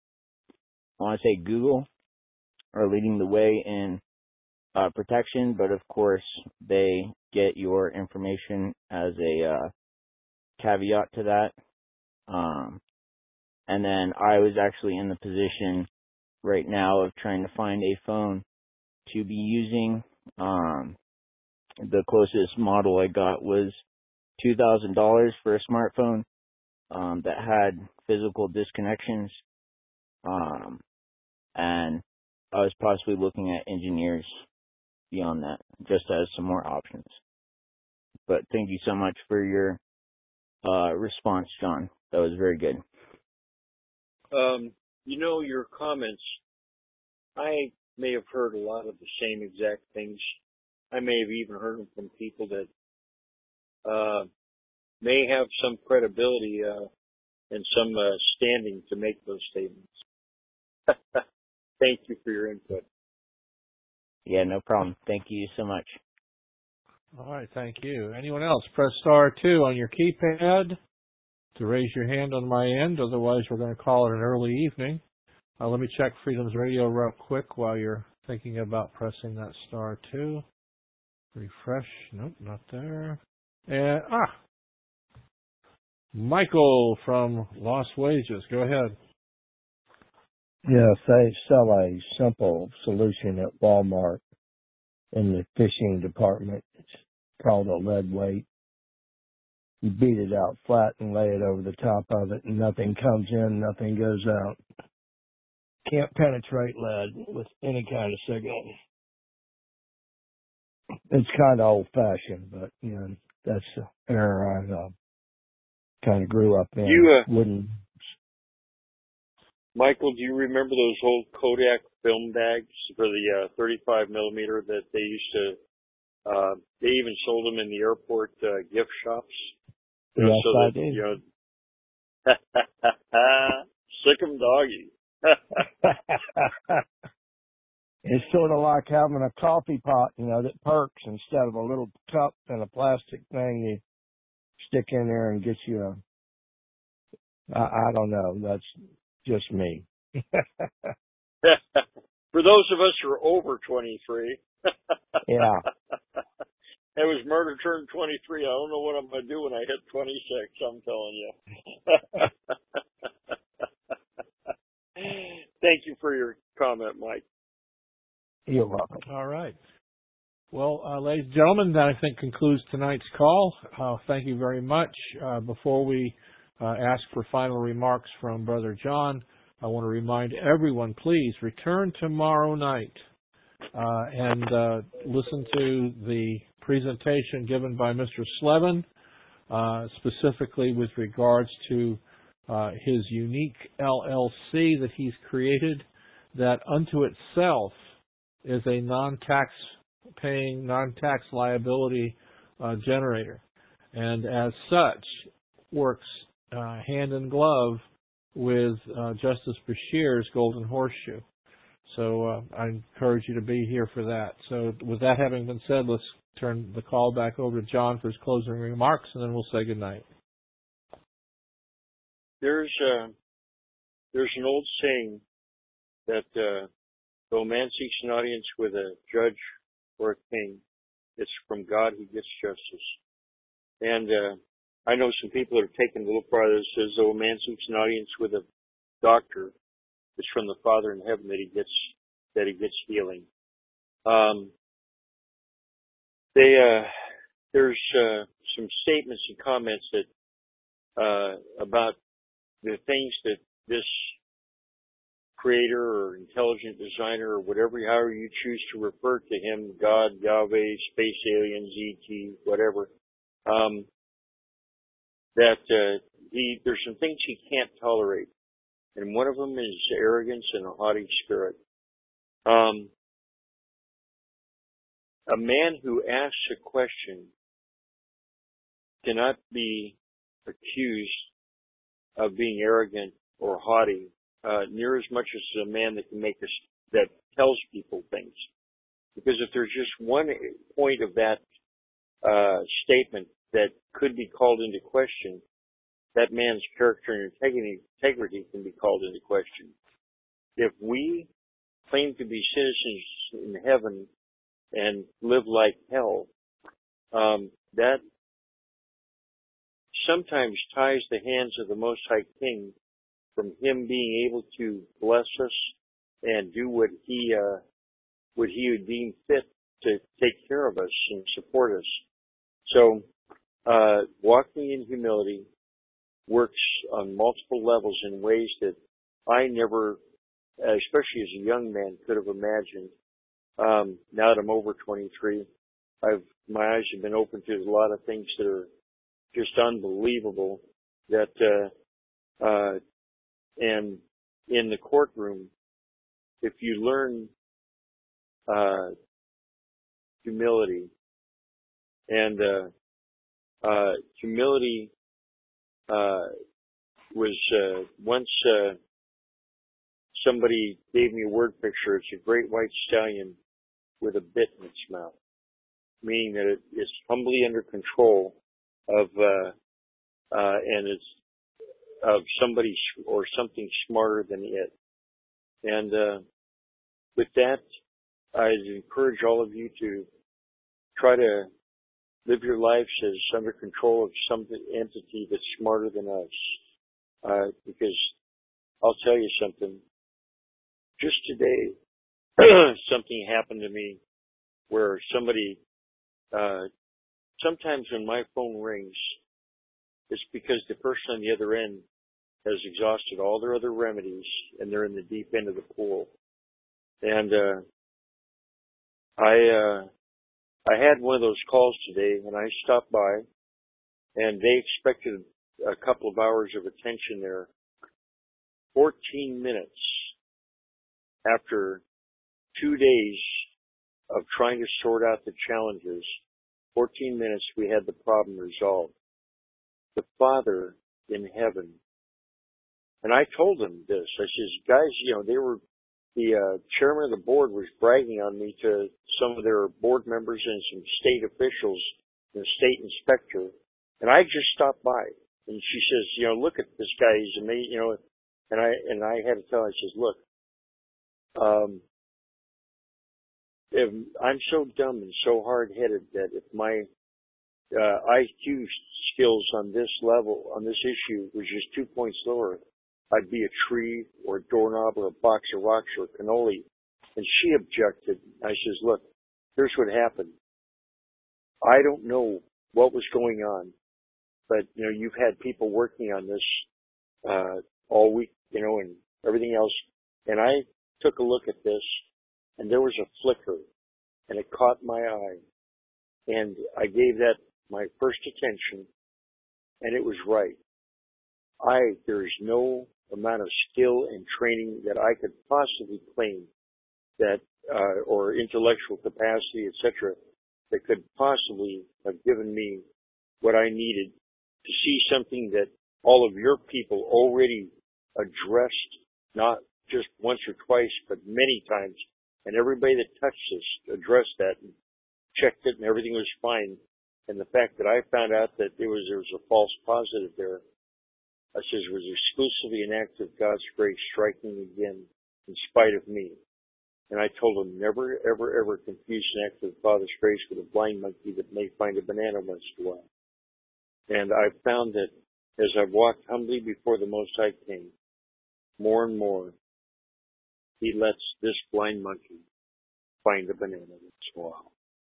I want to say Google are leading the way in uh, protection, but of course they get your information as a uh, caveat to that. Um, and then I was actually in the position right now of trying to find a phone to be using. Um, the closest model I got was two thousand dollars for a smartphone um, that had physical disconnections. Um, and I was possibly looking at engineers beyond that, just as some more options. But thank you so much for your uh, response, John. That was very good. Um, you know, your comments, I may have heard a lot of the same exact things. I may have even heard them from people that uh, may have some credibility uh, and some uh, standing to make those statements. Thank you for your input. Yeah, no problem. Thank you so much. All right, thank you. Anyone else? Press star two on your keypad to raise your hand on my end. Otherwise, we're going to call it an early evening. Uh, let me check Freedom's Radio real quick while you're thinking about pressing that star two. Refresh. Nope, not there. And, ah, Michael from Lost Wages. Go ahead. Yes, they sell a simple solution at Walmart in the fishing department. It's called a lead weight. You beat it out flat and lay it over the top of it, and nothing comes in, nothing goes out. Can't penetrate lead with any kind of signal. It's kind of old-fashioned, but, you know, that's the era I uh, kind of grew up in. You, uh, Wooden. Michael, do you remember those old Kodak film bags for the uh, thirty-five millimeter that they used to, uh, they even sold them in the airport uh, gift shops? You know, Yes, so that, I do. You know, sick 'em doggy. It's sort of like having a coffee pot, you know, that perks instead of a little cup and a plastic thing you stick in there and get you a, I, I don't know, that's just me. For those of us who are over twenty-three. Yeah. It was murder turned twenty-three. I don't know what I'm going to do when I hit twenty-six, I'm telling you. Thank you for your comment, Mike. You're welcome. All right. Well, uh, ladies and gentlemen, that I think concludes tonight's call. Uh, thank you very much. Uh, before we uh, ask for final remarks from Brother John, I want to remind everyone, please return tomorrow night uh, and uh, listen to the presentation given by Mister Slevin, uh, specifically with regards to uh, his unique L L C that he's created that unto itself is a non-tax paying, non-tax liability uh, generator, and as such works uh, hand in glove with uh, Justice Bashir's Golden Horseshoe. So uh, I encourage you to be here for that. So with that having been said, let's turn the call back over to John for his closing remarks, and then we'll say goodnight. There's uh, there's an old saying that uh, though man seeks an audience with a judge or a king, it's from God he gets justice. And uh, I know some people that have taken a little farther. It says, though a man seeks an audience with a doctor, it's from the Father in heaven that he gets that he gets healing. Um, they uh, there's uh, some statements and comments that uh, about the things that this creator or intelligent designer or whatever, however you choose to refer to him, God, Yahweh, space aliens, E T, whatever, um, that uh, he, there's some things he can't tolerate. And one of them is arrogance and a haughty spirit. Um, a man who asks a question cannot be accused of being arrogant or haughty uh, near as much as a man that can make us, that tells people things. Because if there's just one point of that uh, statement that could be called into question, that man's character and integrity, integrity can be called into question. If we claim to be citizens in heaven and live like hell, um, that sometimes ties the hands of the Most High King from him being able to bless us and do what he uh, what he would deem fit to take care of us and support us. So, uh, walking in humility works on multiple levels in ways that I never, especially as a young man, could have imagined. Um, now that I'm over twenty-three, I've my eyes have been open to a lot of things that are just unbelievable. That uh, uh, and in the courtroom, if you learn uh, humility and uh, uh, humility uh, was uh, once uh, somebody gave me a word picture. It's a great white stallion with a bit in its mouth, meaning that it is humbly under control of uh, uh, and it's of somebody or something smarter than it. And uh, with that, I encourage all of you to try to live your lives as under control of some entity that's smarter than us. Uh, because I'll tell you something. Just today, something happened to me where somebody, uh, sometimes when my phone rings, it's because the person on the other end has exhausted all their other remedies and they're in the deep end of the pool. And, uh, I, uh, I had one of those calls today and I stopped by and they expected a couple of hours of attention there. fourteen minutes after two days of trying to sort out the challenges, fourteen minutes we had the problem resolved. The Father in heaven. And I told them this. I says, guys, you know, they were, the uh, chairman of the board was bragging on me to some of their board members and some state officials and the state inspector. And I just stopped by. And she says, you know, look at this guy. He's amazing, you know. And I, and I had to tell her, I says, look, um, if I'm so dumb and so hard-headed that if my uh, I Q skills on this level, on this issue, was just two points lower, I'd be a tree or a doorknob or a box of rocks or a cannoli. And she objected. I says, look, here's what happened. I don't know what was going on, but, you know, you've had people working on this uh, all week, you know, and everything else. And I took a look at this, and there was a flicker, and it caught my eye. And I gave that my first attention, and it was right. I, there's no amount of skill and training that I could possibly claim that, uh, or intellectual capacity, et cetera, that could possibly have given me what I needed to see something that all of your people already addressed, not just once or twice, but many times. And everybody that touched this addressed that and checked it and everything was fine. And the fact that I found out that there was, there was a false positive there, I says it was exclusively an act of God's grace striking again in spite of me. And I told him never, ever, ever confuse an act of the Father's grace with a blind monkey that may find a banana once in a while. And I found that as I walked humbly before the Most High King, more and more, he lets this blind monkey find a banana once in a while.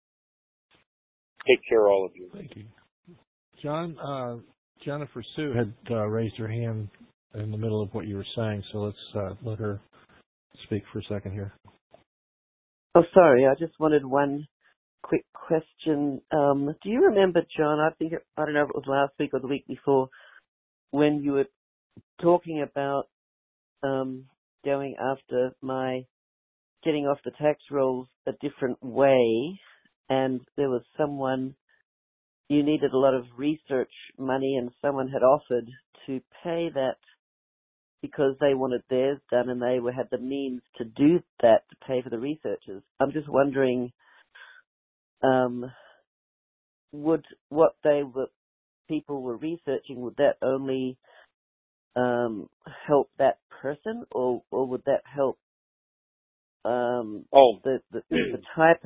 Take care, all of you. Thank you. John, uh, Jennifer Sue had uh, raised her hand in the middle of what you were saying, so let's uh, let her speak for a second here. Oh, sorry. I just wanted one quick question. Um, do you remember, John, I think, it, I don't know if it was last week or the week before, when you were talking about um, going after my getting off the tax rolls a different way, and there was someone, you needed a lot of research money, and someone had offered to pay that because they wanted theirs done and they were, had the means to do that, to pay for the researchers. I'm just wondering, um, would what they were, people were researching, would that only um, help that person, or, or would that help um, Oh, the, the the type?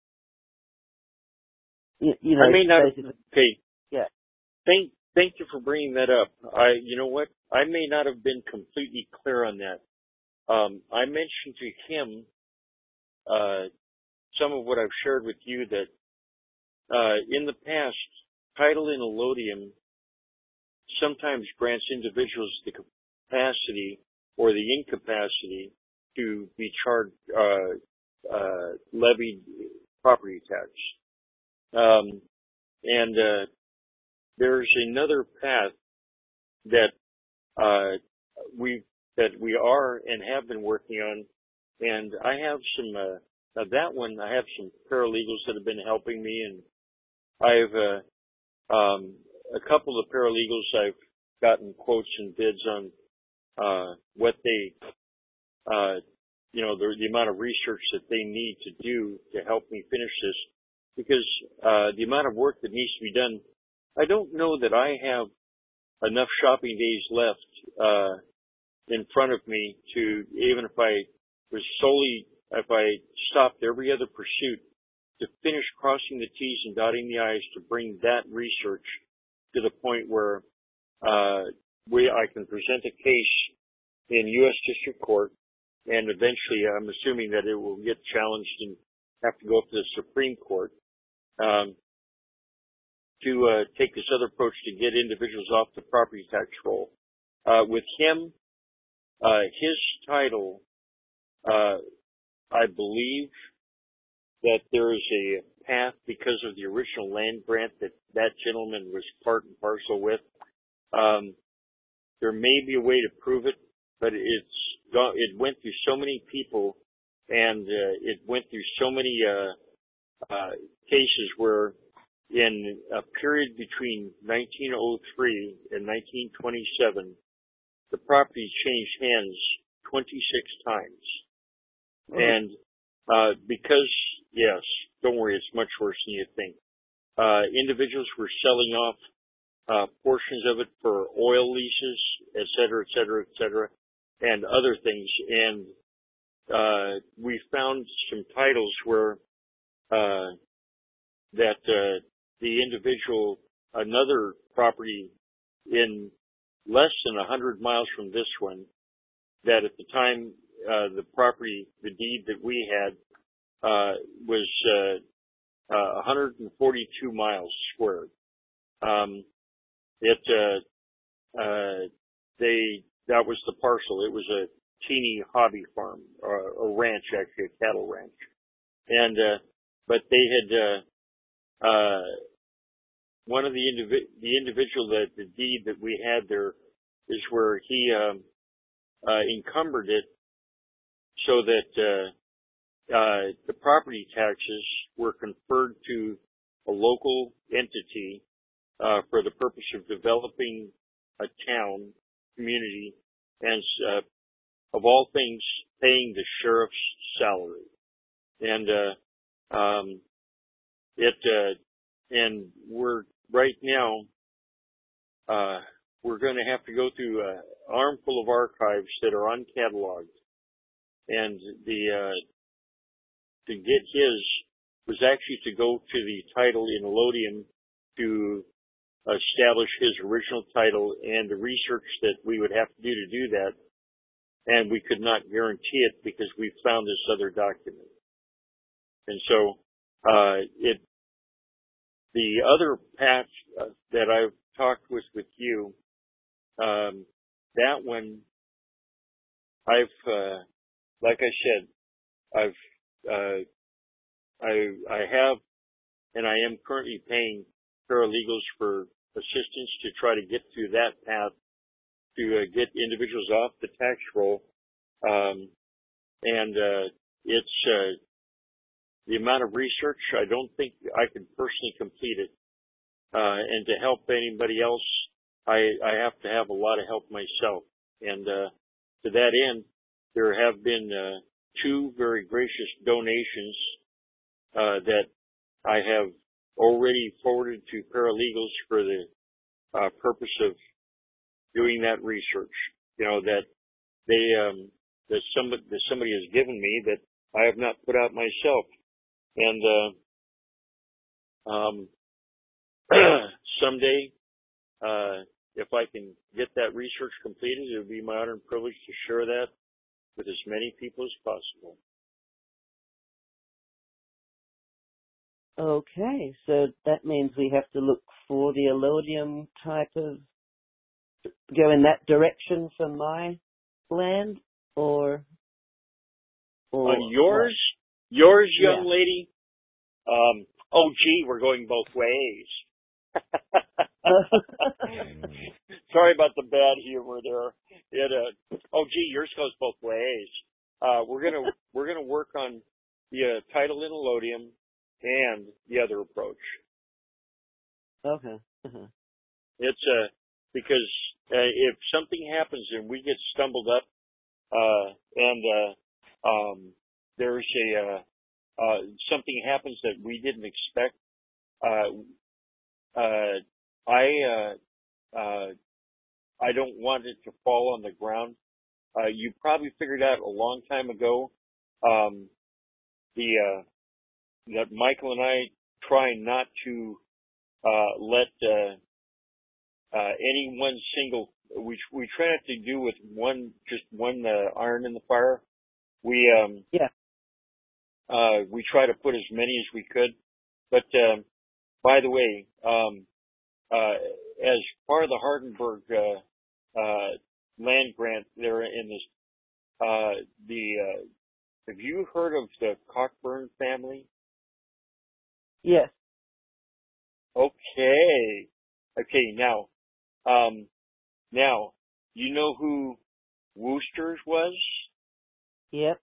You, you know, I may not. basically, Okay. yeah. Thank thank you for bringing that up. I, you know what? I may not have been completely clear on that. Um, I mentioned to him uh, some of what I've shared with you, that uh, in the past, title in allodium sometimes grants individuals the capacity or the incapacity to be charged, uh, uh, levied property tax. Um, and uh, there's another path that uh, we that we are and have been working on, and I have some. Uh, now that one, I have some paralegals that have been helping me, and I've uh, um, a couple of paralegals I've gotten quotes and bids on uh, what they, uh, you know, the, the amount of research that they need to do to help me finish this, because uh, the amount of work that needs to be done, I don't know that I have enough shopping days left uh, in front of me to, even if I was solely, if I stopped every other pursuit, to finish crossing the T's and dotting the I's, to bring that research to the point where uh, we I can present a case in U S District Court, and eventually I'm assuming that it will get challenged and have to go up to the Supreme Court um, to uh, take this other approach to get individuals off the property tax roll. Uh, with him, uh, his title, uh, I believe that there is a path because of the original land grant that that gentleman was part and parcel with. Um, there may be a way to prove it, but it's it went through so many people, and uh, it went through so many uh, uh, cases where, in a period between nineteen oh three and nineteen twenty-seven, the property changed hands twenty-six times. Oh. And uh, because, yes, don't worry, it's much worse than you think. Uh, individuals were selling off uh, portions of it for oil leases, et cetera, et cetera, et cetera, and other things. And uh, we found some titles where uh, that uh, the individual, another property in less than one hundred miles from this one, that at the time uh, the property, the deed that we had uh, was uh, uh, one hundred forty-two miles squared. Um, it uh, uh, they that was the parcel. It was a teeny hobby farm, uh, a ranch, actually a cattle ranch, and uh, but they had. Uh, Uh, one of the indivi- the individual that the deed that we had there is where he um, uh, encumbered it so that uh, uh, the property taxes were conferred to a local entity uh, for the purpose of developing a town, community, and uh, of all things, paying the sheriff's salary. And uh, um, it. Uh, And we're right now, uh, we're going to have to go through an armful of archives that are uncatalogued. And the, uh, to get his was actually to go to the title in allodium to establish his original title and the research that we would have to do to do that. And we could not guarantee it because we found this other document. And so, uh, it, The other patch uh, that I've talked with with you, um, that one, I've uh, like I said, I've, uh, I, I have, and I am currently paying paralegals for assistance to try to get through that path to uh, get individuals off the tax roll. Um, and, uh, it's, uh, the amount of research, I don't think I can personally complete it. Uh, and to help anybody else, I, I have to have a lot of help myself. And, uh, to that end, there have been, uh, two very gracious donations, uh, that I have already forwarded to paralegals for the, uh, purpose of doing that research. You know, that they, um, that somebody, that somebody has given me that I have not put out myself. And, uh, um, someday, uh, if I can get that research completed, it would be my honor and privilege to share that with as many people as possible. Okay, so that means we have to look for the allodium type of, go in that direction for my land, or, or On yours, what? yours, young Yeah. lady, um, oh gee, we're going both ways. Sorry about the bad humor there. It, uh, oh gee, yours goes both ways. Uh, we're gonna, we're gonna work on the uh, title in allodium and the other approach. Okay. Uh-huh. It's, uh, because, uh, if something happens and we get stumbled up, uh, and, uh, um, there's a, uh, uh, something happens that we didn't expect, uh, uh, I, uh, uh, I don't want it to fall on the ground. Uh, you probably figured out a long time ago, um, the, uh, that Michael and I try not to, uh, let, uh, uh, any one single, we, we try not to do with one, just one, uh, iron in the fire. We, um, Yeah. uh, we try to put as many as we could. But, um, by the way, um, uh, as part of the Hardenberg, uh, uh, land grant there in this, uh, the, uh, have you heard of the Cockburn family? Yes. Okay. Okay, now, um, now, you know who Wooster's was? Yep.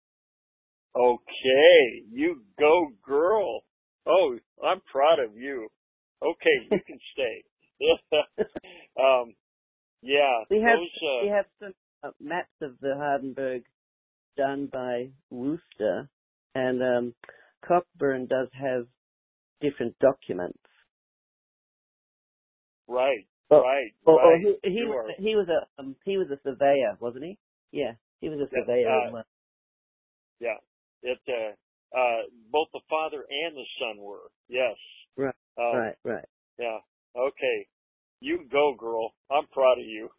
Okay, you go girl. Oh, I'm proud of you. Okay, you can stay. um, yeah, We have those, uh, we have some uh, maps of the Hardenberg done by Wooster, and um, Cockburn does have different documents. right, Well, right, or, or right. he, he You was are, he was a um, he was a surveyor, wasn't he? Yeah, he was a yeah, surveyor uh, as well. yeah. It, uh, uh, both the father and the son were. Yes. Right, Um, right, right. yeah. Okay. You go, girl. I'm proud of you.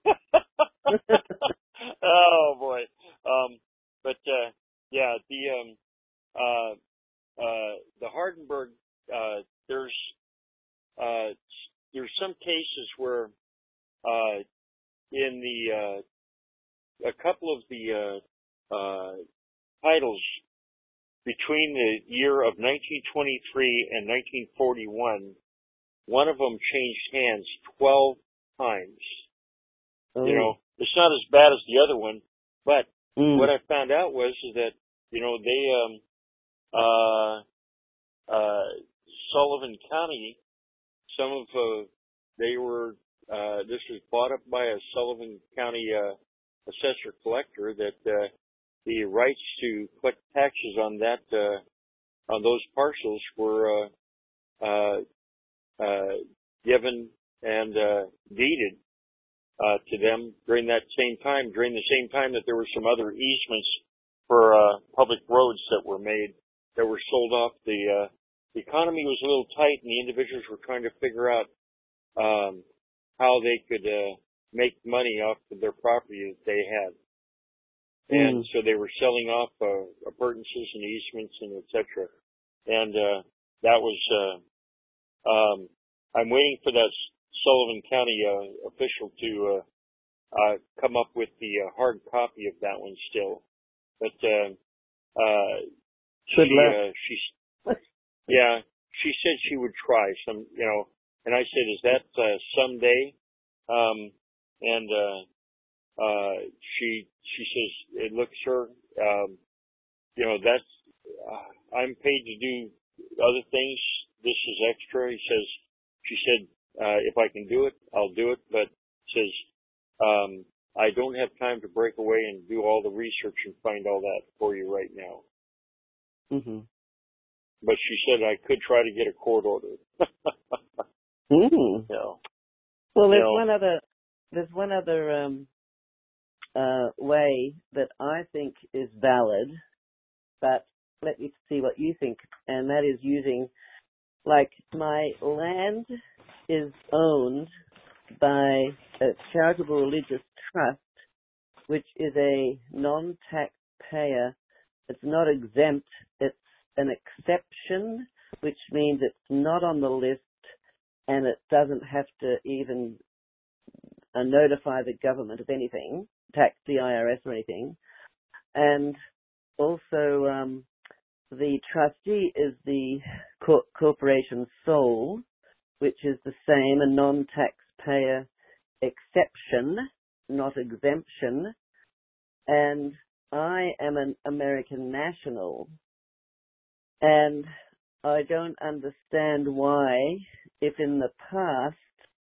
Oh boy. Um, but, uh, yeah, the, um, uh, uh, the Hardenberg, uh, there's, uh, there's some cases where, uh, in the, uh, a couple of the, uh, uh, titles between the year of nineteen twenty-three and nineteen forty-one, one of them changed hands twelve times. Oh. You know, it's not as bad as the other one, but Mm. what I found out was is that, you know, they, um, uh, uh, Sullivan County, some of, uh, they were, uh, this was bought up by a Sullivan County, uh, assessor collector that, uh, the rights to collect taxes on that, uh, on those parcels were, uh, uh, uh, given and, uh, deeded, uh, to them during that same time, during the same time that there were some other easements for, uh, public roads that were made, that were sold off. The, uh, the economy was a little tight and the individuals were trying to figure out, um, how they could, uh, make money off of their property that they had. And Mm. so they were selling off, uh, appurtenances and easements and et cetera. And, uh, that was, uh, um, I'm waiting for that Sullivan County, uh, official to, uh, uh, come up with the uh, hard copy of that one still. But uh, uh, she, Good luck. uh, she, yeah, she said she would try some, you know. And I said, "Is that uh, someday?" Um, and uh, uh, she she says, "It looks her, um, you know, that's uh, I'm paid to do other things. This is extra." He says, she said, uh, "If I can do it, I'll do it." But says, um, "I don't have time to break away and do all the research and find all that for you right now." Mm-hmm. But she said I could try to get a court order. Mm. No. Well, there's No. one other there's one other um, uh, way that I think is valid, but let me see what you think, and that is using, like, my land is owned by a charitable religious trust, which is a non-taxpayer. It's not exempt. It's an exception, which means it's not on the list, and it doesn't have to even uh, notify the government of anything, tax the I R S or anything. And also, um, the trustee is the cor- corporation sole, which is the same, a non-taxpayer exception, not exemption. And I am an American national, and I don't understand why, if in the past,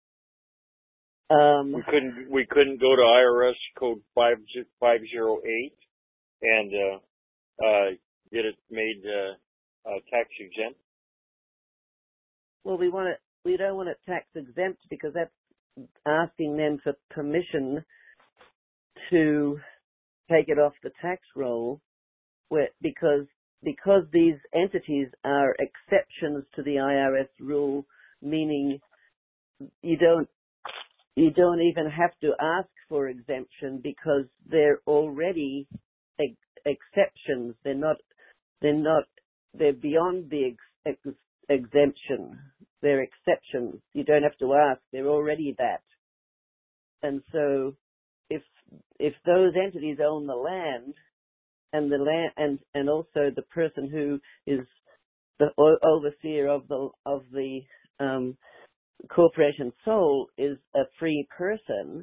um, We couldn't we couldn't go to I R S code five five zero eight and uh, uh, get it made uh, uh, tax exempt. well, we want it, we don't want it tax exempt because that's asking them for permission to take it off the tax roll, where, because because these entities are exceptions to the I R S rule, meaning you don't you don't even have to ask for exemption because they're already ex- exceptions. They're not they're not they're beyond the ex- ex- exemption. They're exceptions. You don't have to ask. They're already that. And so, if if those entities own the land, and the land, and, and also the person who is the o- overseer of the of the um, corporation sole is a free person,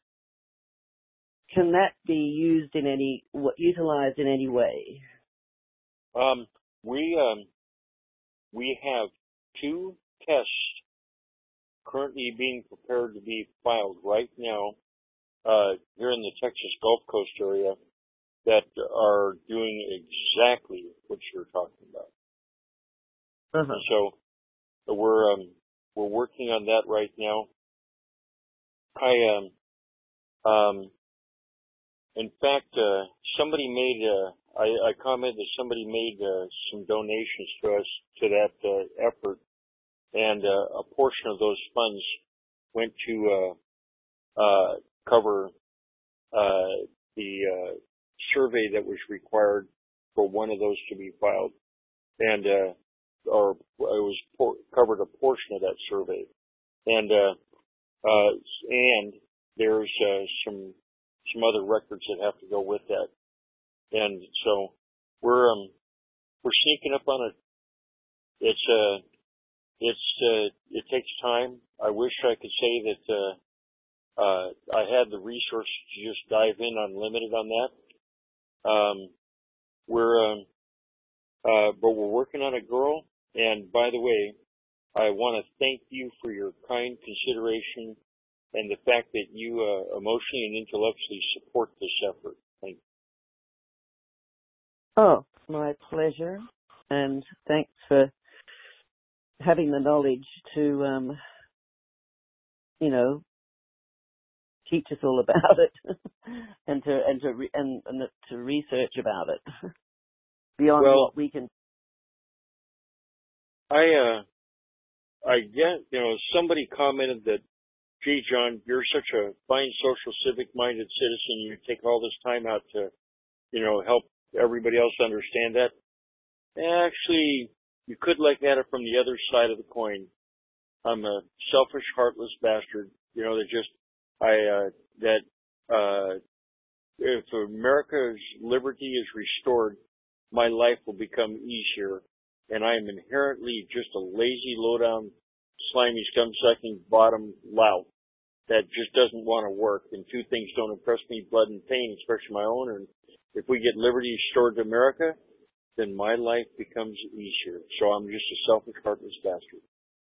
can that be used in any, utilized in any way? Um, we um, we have two tests currently being prepared to be filed right now uh, here in the Texas Gulf Coast area that are doing exactly what you're talking about. Uh-huh. So, so we're um, we're working on that right now. I um um in fact uh, somebody made uh, I, I commented that somebody made uh, some donations to us to that uh, effort, and uh, a portion of those funds went to uh, uh, cover uh, the uh, survey that was required for one of those to be filed, and uh, or it was por- covered a portion of that survey, and uh, uh, and there's uh, some some other records that have to go with that, and so we're um, we're sneaking up on it. It's uh it's uh it takes time. I wish I could say that uh uh I had the resources to just dive in unlimited on that. Um we're um uh but we're working on it, girl. And by the way, I want to thank you for your kind consideration and the fact that you uh, emotionally and intellectually support this effort. Thank you. Oh, my pleasure. And thanks for having the knowledge to, um, you know, teach us all about it and to and to re- and, and to research about it beyond Well, what we can. I uh I get, you know, somebody commented that, gee, John, you're such a fine social civic minded citizen. You take all this time out to, you know, help everybody else understand that. Actually, you could look at it from the other side of the coin. I'm a selfish, heartless bastard, you know, that just, I, uh, that, uh, if America's liberty is restored, my life will become easier. And I am inherently just a lazy, low-down, slimy, scum-sucking bottom lout that just doesn't want to work. And two things don't impress me, blood and pain, especially my own. And if we get liberty restored to America, then my life becomes easier. So I'm just a selfish, heartless bastard.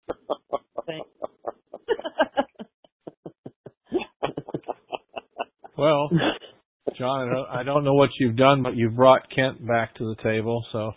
Well, John, I don't, I don't know what you've done, but you've brought Kent back to the table, so.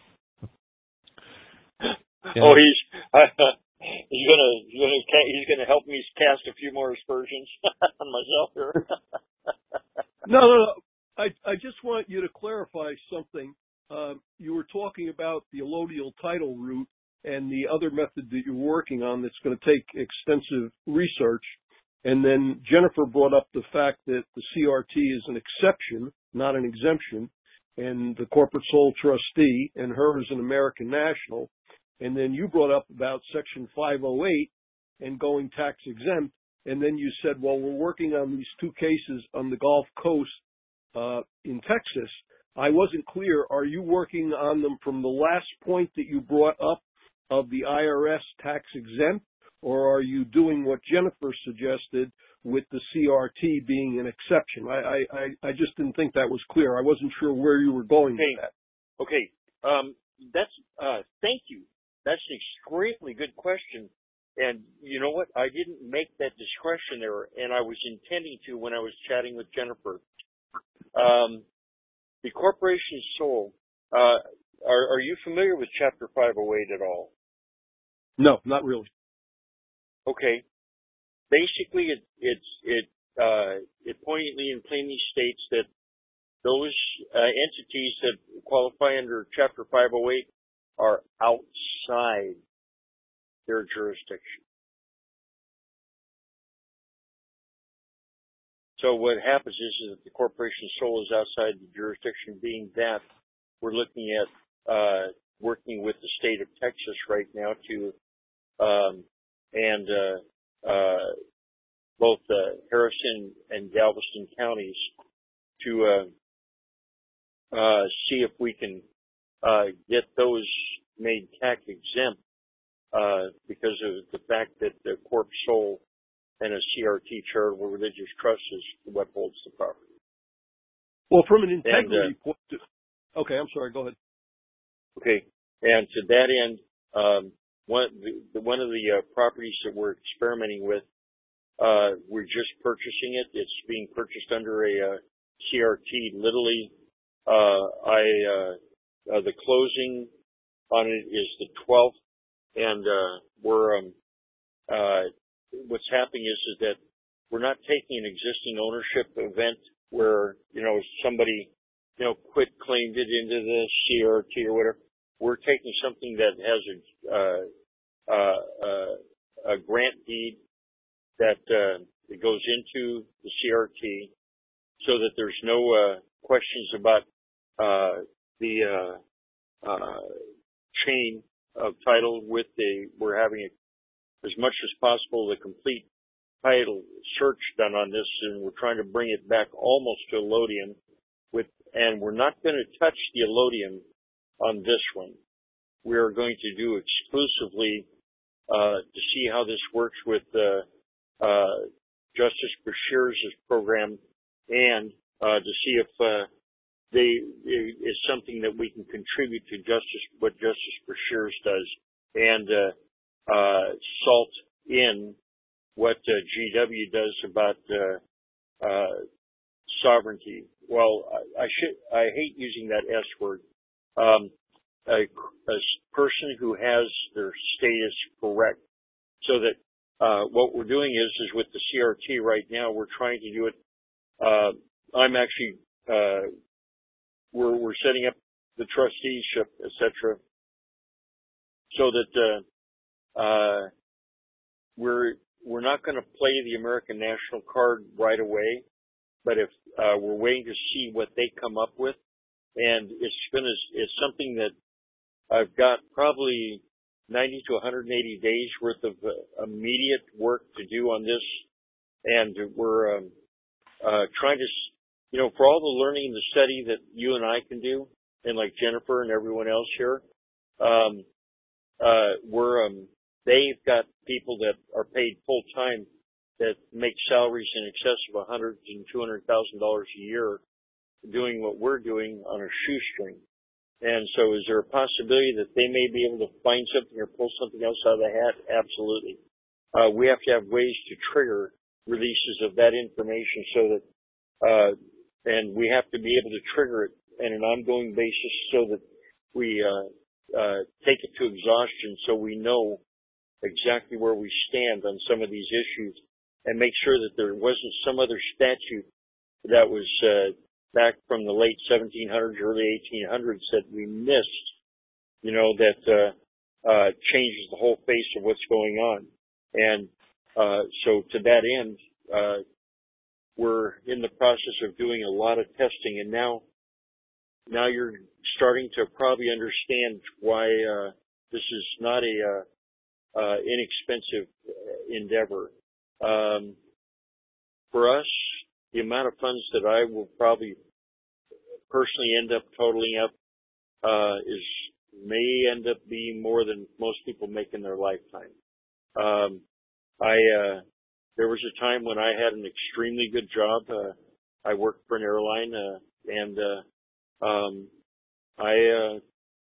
Yeah. Oh, he's uh, he's gonna he's gonna he's gonna help me cast a few more aspersions on myself here. No, no, no. I I just want you to clarify something. Uh, you were talking about the allodial title route and the other method that you're working on that's going to take extensive research. And then Jennifer brought up the fact that the C R T is an exception, not an exemption, and the corporate sole trustee and her is an American national. And then you brought up about Section five oh eight and going tax exempt. And then you said, well, we're working on these two cases on the Gulf Coast uh, in Texas. I wasn't clear. Are you working on them from the last point that you brought up of the I R S tax exempt, or are you doing what Jennifer suggested with the C R T being an exception? I, I, I just didn't think that was clear. I wasn't sure where you were going okay. with that. Okay. Um, that's, uh, thank you. That's an extremely good question. And you know what? I didn't make that discretion there, and I was intending to when I was chatting with Jennifer. Um, the corporation sole, uh, are, are you familiar with Chapter five oh eight at all? No, not really. Okay. Basically, it it's it uh, it poignantly and plainly states that those uh, entities that qualify under Chapter five oh eight are outside their jurisdiction. So what happens is, is that the corporation sole is outside the jurisdiction, being that we're looking at uh, working with the state of Texas right now to um, and uh, uh, both uh, Harrison and Galveston counties to uh, uh, see if we can uh, get those made tax exempt uh, because of the fact that the corp sole and a C R T, charitable religious trust, is what holds the property. Well, from an integrity and, uh, point of view. Okay, I'm sorry, go ahead. Okay, and to that end, um, one, the, one of the uh, properties that we're experimenting with, uh, we're just purchasing it. It's being purchased under a uh, C R T. Literally, uh, I uh, uh, the closing on it is the twelfth, and uh, we're um, uh, what's happening is is that we're not taking an existing ownership event where, you know, somebody, you know, quit claimed it into the C R T or whatever. We're taking something that has a uh, uh, uh, a grant deed that uh, it goes into the C R T, so that there's no uh, questions about uh, the uh, uh, chain of title. With the we're having a, as much as possible the complete title search done on this, and we're trying to bring it back almost to allodium. With and we're not going to touch the allodium on this one. We are going to do exclusively uh, to see how this works with uh, uh, Justice Beshears' program, and uh, to see if uh, they it is something that we can contribute to Justice what Justice Beshears does, and uh, uh, salt in what uh, G W does about uh, uh, sovereignty. Well, I, I should I hate using that S word. Um, a, a person who has their status correct, so that uh, what we're doing is is with the C R T right now, we're trying to do it. Uh, I'm actually uh, we're we're setting up the trusteeship, et cetera, so that uh, uh, we're we're not going to play the American National card right away, but if uh, we're waiting to see what they come up with, and it's going to it's something that I've got probably ninety to one hundred eighty days worth of uh, immediate work to do on this, and we're um, uh, trying to, you know, for all the learning and the study that you and I can do, and like Jennifer and everyone else here, um, uh, we're, um, they've got people that are paid full time that make salaries in excess of a hundred and two hundred thousand dollars a year doing what we're doing on a shoestring. And so is there a possibility that they may be able to find something or pull something else out of the hat? Absolutely. Uh, we have to have ways to trigger releases of that information so that, uh, and we have to be able to trigger it on an ongoing basis so that we, uh, uh, take it to exhaustion so we know exactly where we stand on some of these issues and make sure that there wasn't some other statute that was, uh, back from the late seventeen hundreds, early eighteen hundreds that we missed, you know, that, uh, uh, changes the whole face of what's going on. And, uh, so to that end, uh, we're in the process of doing a lot of testing, and now, now you're starting to probably understand why, uh, this is not a, uh, uh, inexpensive endeavor. Um, for us, the amount of funds that I will probably personally end up totaling up, uh, is, may end up being more than most people make in their lifetime. Um, I, uh, there was a time when I had an extremely good job. Uh, I worked for an airline, uh, and, uh, um, I, uh,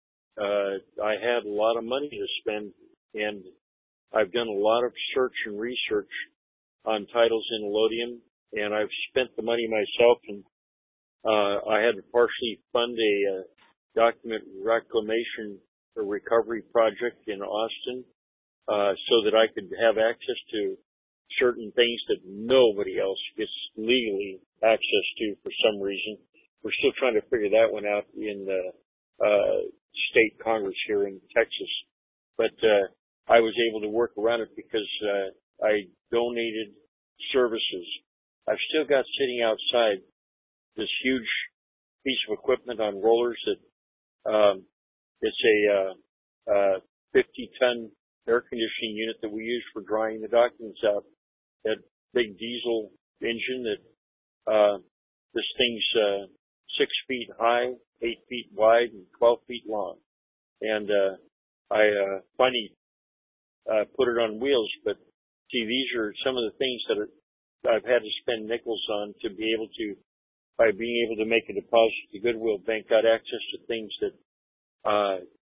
uh, I had a lot of money to spend, and I've done a lot of search and research on titles in Allodium, and I've spent the money myself, and, uh, I had to partially fund a, uh, document reclamation or recovery project in Austin, uh, so that I could have access to certain things that nobody else gets legally access to for some reason. We're still trying to figure that one out in the, uh, state Congress here in Texas. But, uh, I was able to work around it because, uh, I donated services. I've still got sitting outside this huge piece of equipment on rollers that, um, it's a, uh, uh, fifty ton air conditioning unit that we use for drying the documents out. That big diesel engine that, uh, this thing's, uh, six feet high, eight feet wide, and twelve feet long. And, uh, I, uh, finally, uh, put it on wheels, but see, these are some of the things that are, I've had to spend nickels on to be able to, by being able to make a deposit to Goodwill Bank, got access to things that, uh,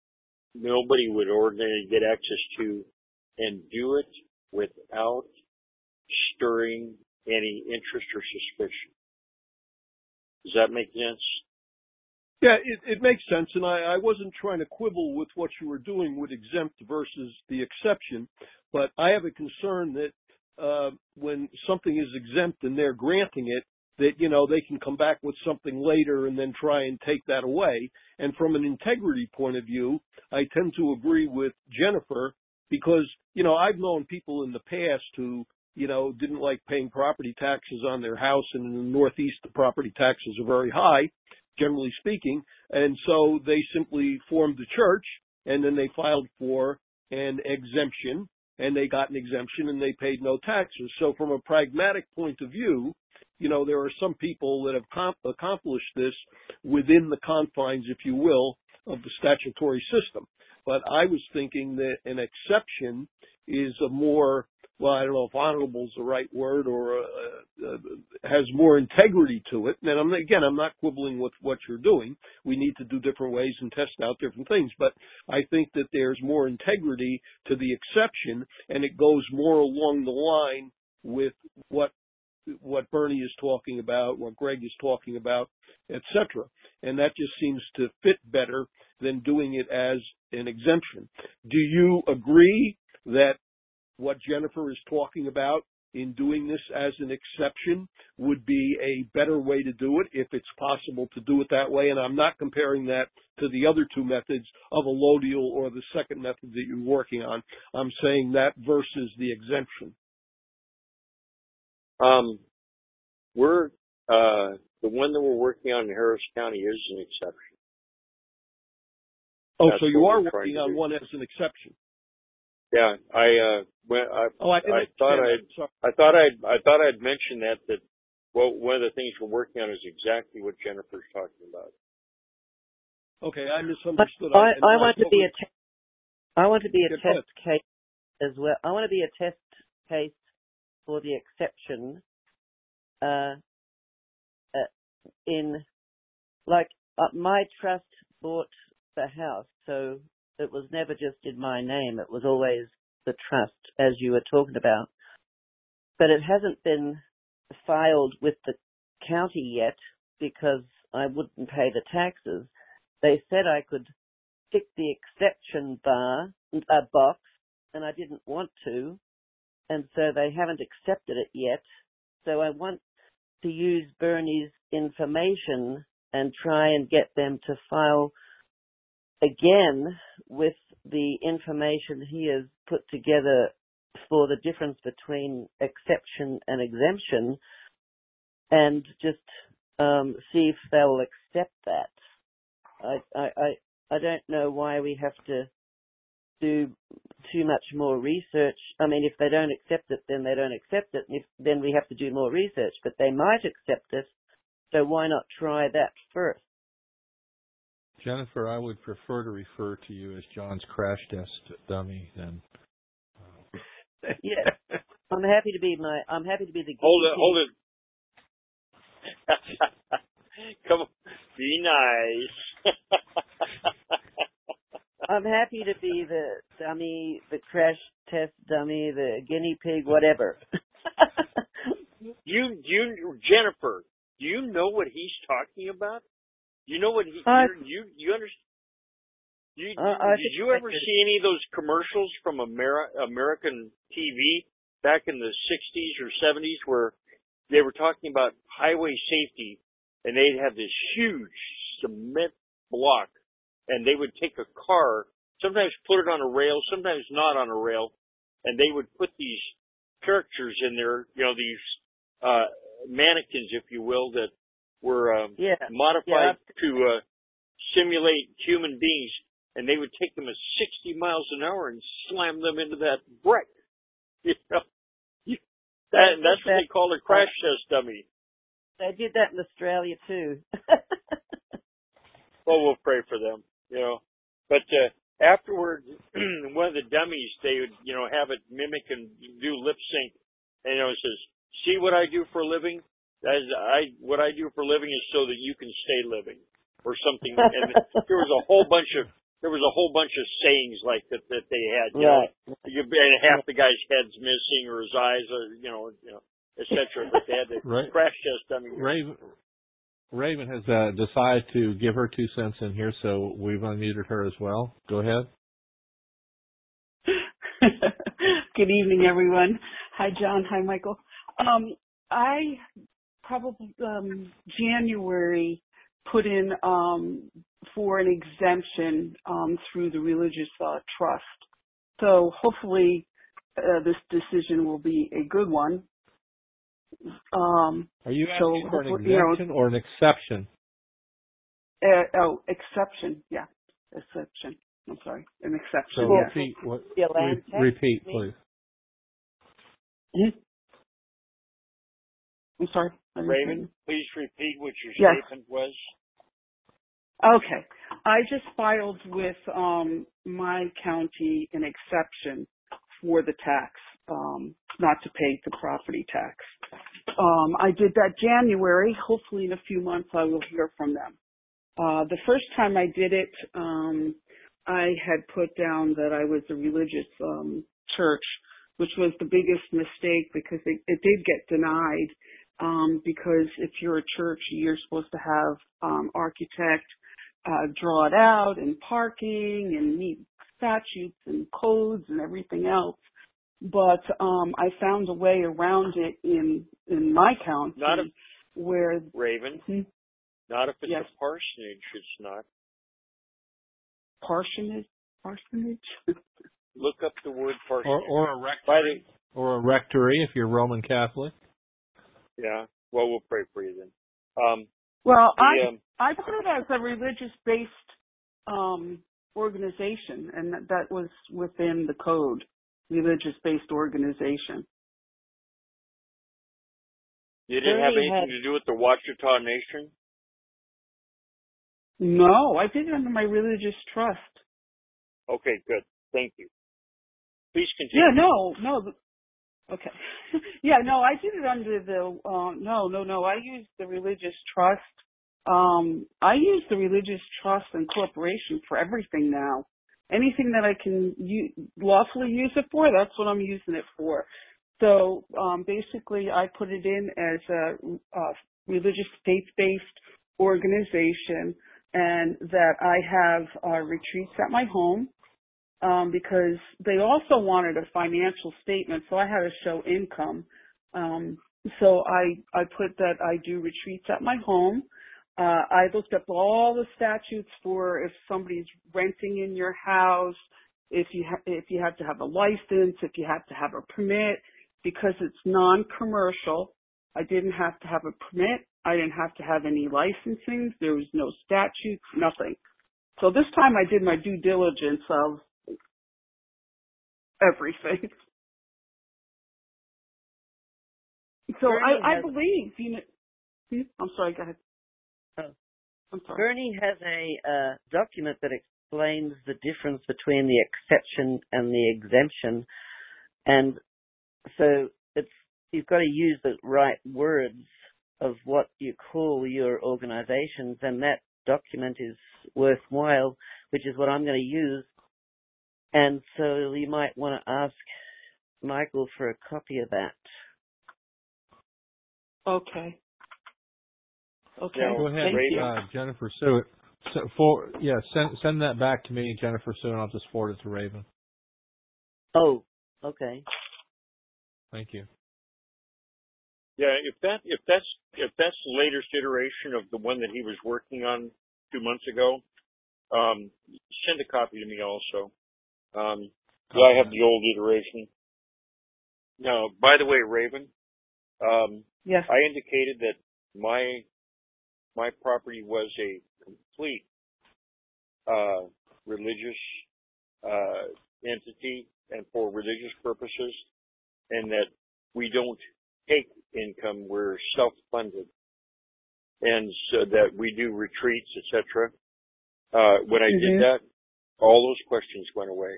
nobody would ordinarily get access to, and do it without stirring any interest or suspicion. Does that make sense? Yeah, it, it makes sense, and I, I wasn't trying to quibble with what you were doing with exempt versus the exception, but I have a concern that uh, when something is exempt and they're granting it, that, you know, they can come back with something later and then try and take that away. And from an integrity point of view, I tend to agree with Jennifer because, you know, I've known people in the past who, you know, didn't like paying property taxes on their house, and in the Northeast, the property taxes are very high, generally speaking, and so they simply formed the church, and then they filed for an exemption, and they got an exemption, and they paid no taxes. So from a pragmatic point of view, you know, there are some people that have comp- accomplished this within the confines, if you will, of the statutory system. But I was thinking that an exception is a more, well, I don't know if honorable is the right word, or uh, uh, has more integrity to it. And I'm, again, I'm not quibbling with what you're doing. We need to do different ways and test out different things. But I think that there's more integrity to the exception, and it goes more along the line with what what Bernie is talking about, what Greg is talking about, et cetera. And that just seems to fit better than doing it as an exemption. Do you agree that what Jennifer is talking about in doing this as an exception would be a better way to do it if it's possible to do it that way? And I'm not comparing that to the other two methods of allodial or the second method that you're working on. I'm saying that versus the exemption. Um, we're, uh, the one that we're working on in Harris County is an exception. Oh, That's so you are working working on one as an exception. Yeah, I, uh, went, I, oh, I, I thought I'd, I thought I'd, I thought I'd mentioned that, that well, one of the things we're working on is exactly what Jennifer's talking about. Okay, I But misunderstood. I, I, I I want to be totally, a te- I want to be a yeah, go ahead. test case as well. I want to be a test case for the exception uh, uh, in, like, uh, my trust bought the house, so it was never just in my name. It was always the trust, as you were talking about. But it hasn't been filed with the county yet because I wouldn't pay the taxes. They said I could tick the exception bar, uh, box, and I didn't want to, and so they haven't accepted it yet. So I want to use Bernie's information and try and get them to file again with the information he has put together for the difference between exception and exemption, and just um, see if they'll accept that. I, I, I, I don't know why we have to do too much more research. I mean, if they don't accept it, then they don't accept it, and if, then we have to do more research. But they might accept it, so why not try that first? Jennifer, I would prefer to refer to you as John's crash test dummy than. Uh, Yes, I'm happy to be my. I'm happy to be the guinea Hold it, pig. hold it. Come on, be nice. I'm happy to be the dummy, the crash test dummy, the guinea pig, whatever. you, you, Jennifer, do you know what he's talking about? You know what he, Uh, you're, you, you understand? You, uh, I did think you I ever did. see any of those commercials from Ameri- American T V back in the sixties or seventies where they were talking about highway safety, and they'd have this huge cement block, and they would take a car, sometimes put it on a rail, sometimes not on a rail, and they would put these characters in there, you know, these uh mannequins, if you will, that were um, Yeah, modified yeah. to uh, simulate human beings, and they would take them at sixty miles an hour and slam them into that brick. You know, You- that, that's what they call a crash test dummy. They did that in Australia too. Well, we'll pray for them, you know. But uh, afterwards, one of the dummies, they would, you know, have it mimic and do lip sync, and you know, it says, "See what I do for a living? That is, I what I do for a living is so that you can stay living," or something. And there was a whole bunch of there was a whole bunch of sayings like that that they had. You Right. know, you and half the guy's head's missing or his eyes, or you know, you know, et cetera. But they had to Right. crash test dummy. Raven, Raven has uh, decided to give her two cents in here, so we've unmuted her as well. Go ahead. Good evening, everyone. Hi, John. Hi, Michael. Um, I probably um, January put in um, for an exemption um, through the religious uh, trust. So hopefully uh, this decision will be a good one. Um, Are you so asking for an hopefully, you know, exemption or an exception? uh, oh, exception, yeah, exception. I'm sorry, an exception. So Yeah. repeat, what, Yeah, land re- tax, repeat, me? please. Hmm? I'm sorry. I didn't hear Raymond, you. please repeat what your Yes. statement was. Okay. I just filed with um, my county an exception for the tax, um, not to pay the property tax. Um, I did that January. Hopefully in a few months I will hear from them. Uh, the first time I did it, um, I had put down that I was a religious um, church, which was the biggest mistake because it, it did get denied. Um, because if you're a church, you're supposed to have um, architect uh, draw it out, and parking, and meet statutes and codes and everything else. But um, I found a way around it in in my county Not if, where Raven, hmm, not if it's yes, a parsonage, it's not. parsonage, parsonage. Look up the word parsonage. Or, or a By rectory. Or a rectory if you're Roman Catholic. the, yeah, well, we'll pray for you then. Um, Well, the, I um, I put it as a religious-based um, organization, and that, that was within the code, religious-based organization. Did it have Bernie anything had, to do with the Ouachita Nation? No, I did it under my religious trust. Okay, good. Thank you. Please Yeah, continue. no, no. th- Okay. Yeah, no, I did it under the, uh, no, no, no. I used the religious trust. Um, I use the religious trust and corporation for everything now. Anything that I can u- lawfully use it for, that's what I'm using it for. So um, basically, I put it in as a, a religious faith-based organization, and that I have uh, retreats at my home. Um, because they also wanted a financial statement, so I had to show income. Um, so I I put that I do retreats at my home. Uh, I looked up all the statutes for if somebody's renting in your house, if you ha- if you have to have a license, if you have to have a permit, because it's non-commercial. I didn't have to have a permit. I didn't have to have any licensing. There was no statutes, nothing. So this time I did my due diligence of everything. So Bernie I, I has, believe, you know, hmm? I'm sorry, go ahead. oh, I'm sorry. Bernie has a uh, document that explains the difference between the exception and the exemption, and so it's you've got to use the right words of what you call your organizations, and that document is worthwhile, which is what I'm going to use. And so you might want to ask Michael for a copy of that. Okay. Okay. Now, Go ahead, Thank you. uh, Jennifer Sue. So for yeah, send send that back to me, Jennifer Sue, and I'll just forward it to Raven. Oh, okay. Thank you. Yeah, if that if that's if that's the latest iteration of the one that he was working on two months ago, um, send a copy to me also. Um, yeah, I have the old iteration. Now, by the way, Raven, um, Yes. I indicated that my my property was a complete uh, religious uh, entity and for religious purposes, and that we don't take income, we're self-funded, and so that we do retreats, et cetera. Uh, when I Mm-hmm. did that, all those questions went away.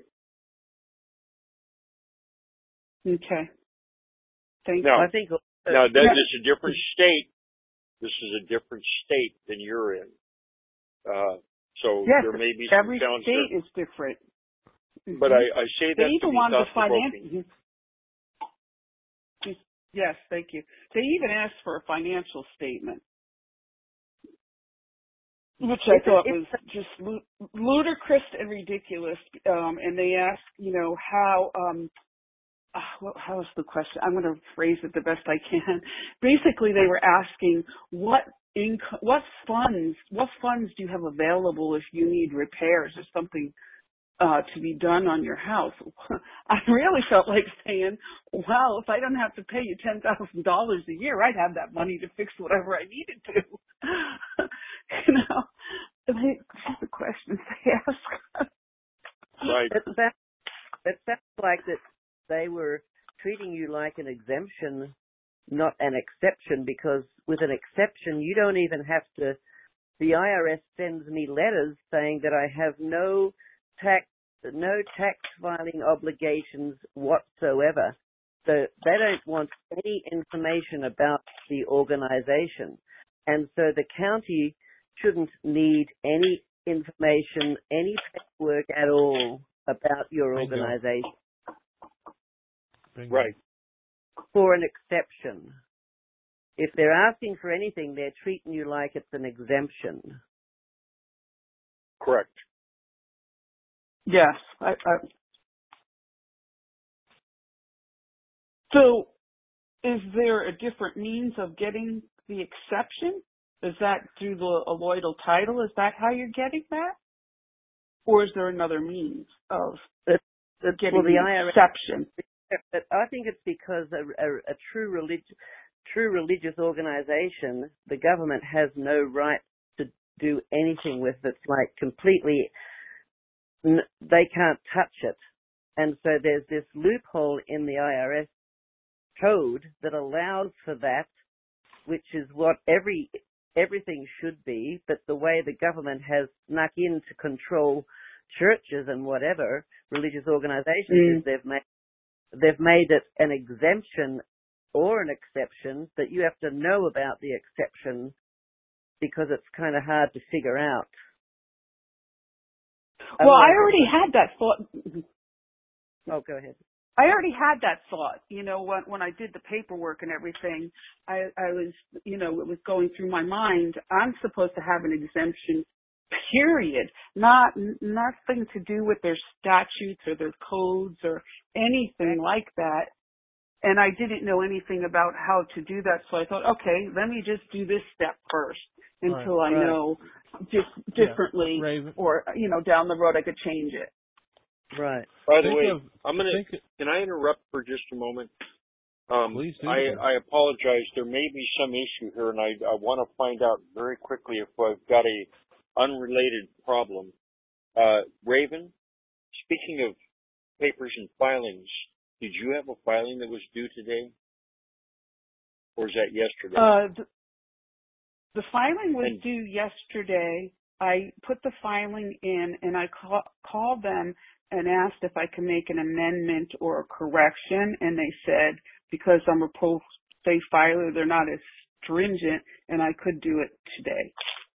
Okay. Thank Now, I think. Uh, now that yeah. is a different state. This is a different state than you're in. Uh, so Yes, there may be some every towns state that, is different. Mm-hmm. but I, I say They that to even be wanted the thought-provoking. finance. Yes, thank you. They even asked for a financial statement, which I it's, thought it's, was just lu- ludicrous and ridiculous. Um, and they asked, you know, how, um, uh, what, how was the question? I'm going to phrase it the best I can. Basically, they were asking what inco- what funds, what funds do you have available if you need repairs or something uh, to be done on your house? I really felt like saying, well, if I don't have to pay you ten thousand dollars a year, I'd have that money to fix whatever I needed to. You know, and they, these are the questions they ask. Right. it, sounds, it sounds like that they were treating you like an exemption, not an exception, because with an exception, you don't even have to, the I R S sends me letters saying that I have no tax, no tax filing obligations whatsoever. So they don't want any information about the organization. And so the county shouldn't need any information, any paperwork at all about your Bingo. organization Bingo. Right. for an exception. If they're asking for anything, they're treating you like it's an exemption. Correct. Yes. I, I, so is there a different means of getting the exception? Is that through the alloidal title? Is that how you're getting that? Or is there another means of But, but, getting well, the the I R S, exception? but I think it's because a, a, a true relig- true religious organization, the government has no right to do anything with it. It's like completely, n- they can't touch it. And so there's this loophole in the I R S code that allows for that, which is what every everything should be, but the way the government has snuck in to control churches and whatever religious organizations Mm. is they've made they've made it an exemption or an exception that you have to know about the exception because it's kind of hard to figure out. Well, I Otherwise, already had that thought. oh, go ahead. I already had that thought, you know, when when I did the paperwork and everything, I, I was, you know, it was going through my mind. I'm supposed to have an exemption, period. Not nothing to do with their statutes or their codes or anything like that. And I didn't know anything about how to do that, so I thought, okay, let me just do this step first until Right. I Right. know just differently, Yeah. Raven. or you know, down the road I could change it. Right. By the Think way, of, I'm gonna. think, Can I interrupt for just a moment? Um, please do. I, I apologize. There may be some issue here, and I, I want to find out very quickly if I've got a unrelated problem. Uh, Raven, speaking of papers and filings, did you have a filing that was due today, or is that yesterday? Uh, the, the filing was And- due yesterday. I put the filing in and I call, called them and asked if I could make an amendment or a correction, and they said because I'm a pro se filer, they're not as stringent, and I could do it today.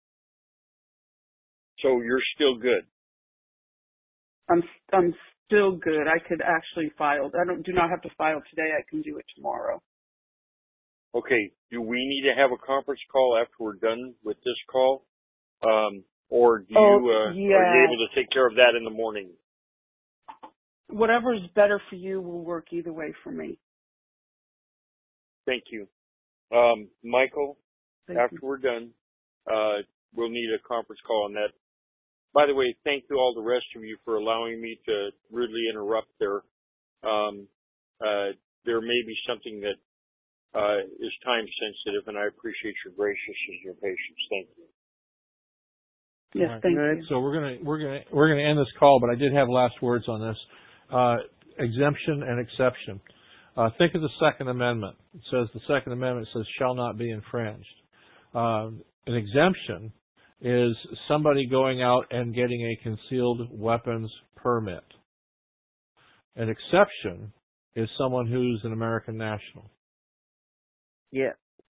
So you're still good. I'm I'm still good. I could actually file. I don't do not have to file today. I can do it tomorrow. Okay. Do we need to have a conference call after we're done with this call? Um, or do Oh, you, uh, yeah. are you able to take care of that in the morning? Whatever's better for you will work either way for me. Thank you. Um, Michael, Thank after you. we're done, uh, we'll need a conference call on that. By the way, thank you all the rest of you for allowing me to rudely interrupt there. Um, uh, there may be something that, uh, is time sensitive, and I appreciate your graciousness and your patience. Thank you. Yes, Right. thank you. So we're gonna we're gonna we're gonna end this call, but I did have last words on this. Uh, exemption and exception. Uh, think of the Second Amendment. It says the Second Amendment says shall not be infringed. Uh, an exemption is somebody going out and getting a concealed weapons permit. An exception is someone who's an American national. Yeah.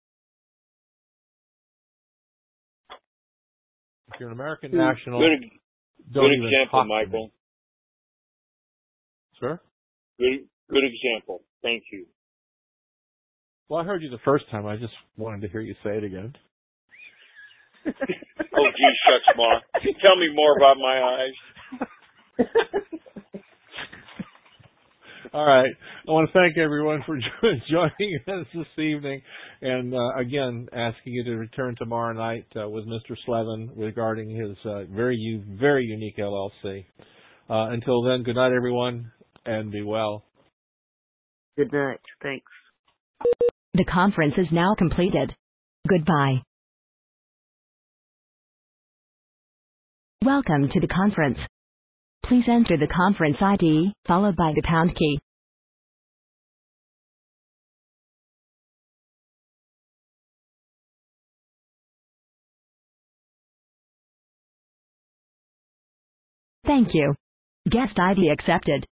If you're an American Hmm. national, Good, don't good even example, talk to me. Michael. Sir? Good, good example. Thank you. Well, I heard you the first time. I just wanted to hear you say it again. Oh, gee, shucks, Ma. Tell me more about my eyes. All right. I want to thank everyone for jo- joining us this evening, and uh, again, asking you to return tomorrow night uh, with Mister Slevin regarding his uh, very, u- very unique L L C. Uh, until then, good night, everyone, and be well. Good night. Thanks. The conference is now completed. Goodbye. Welcome to the conference. Please enter the conference I D, followed by the pound key. Thank you. Guest I D accepted.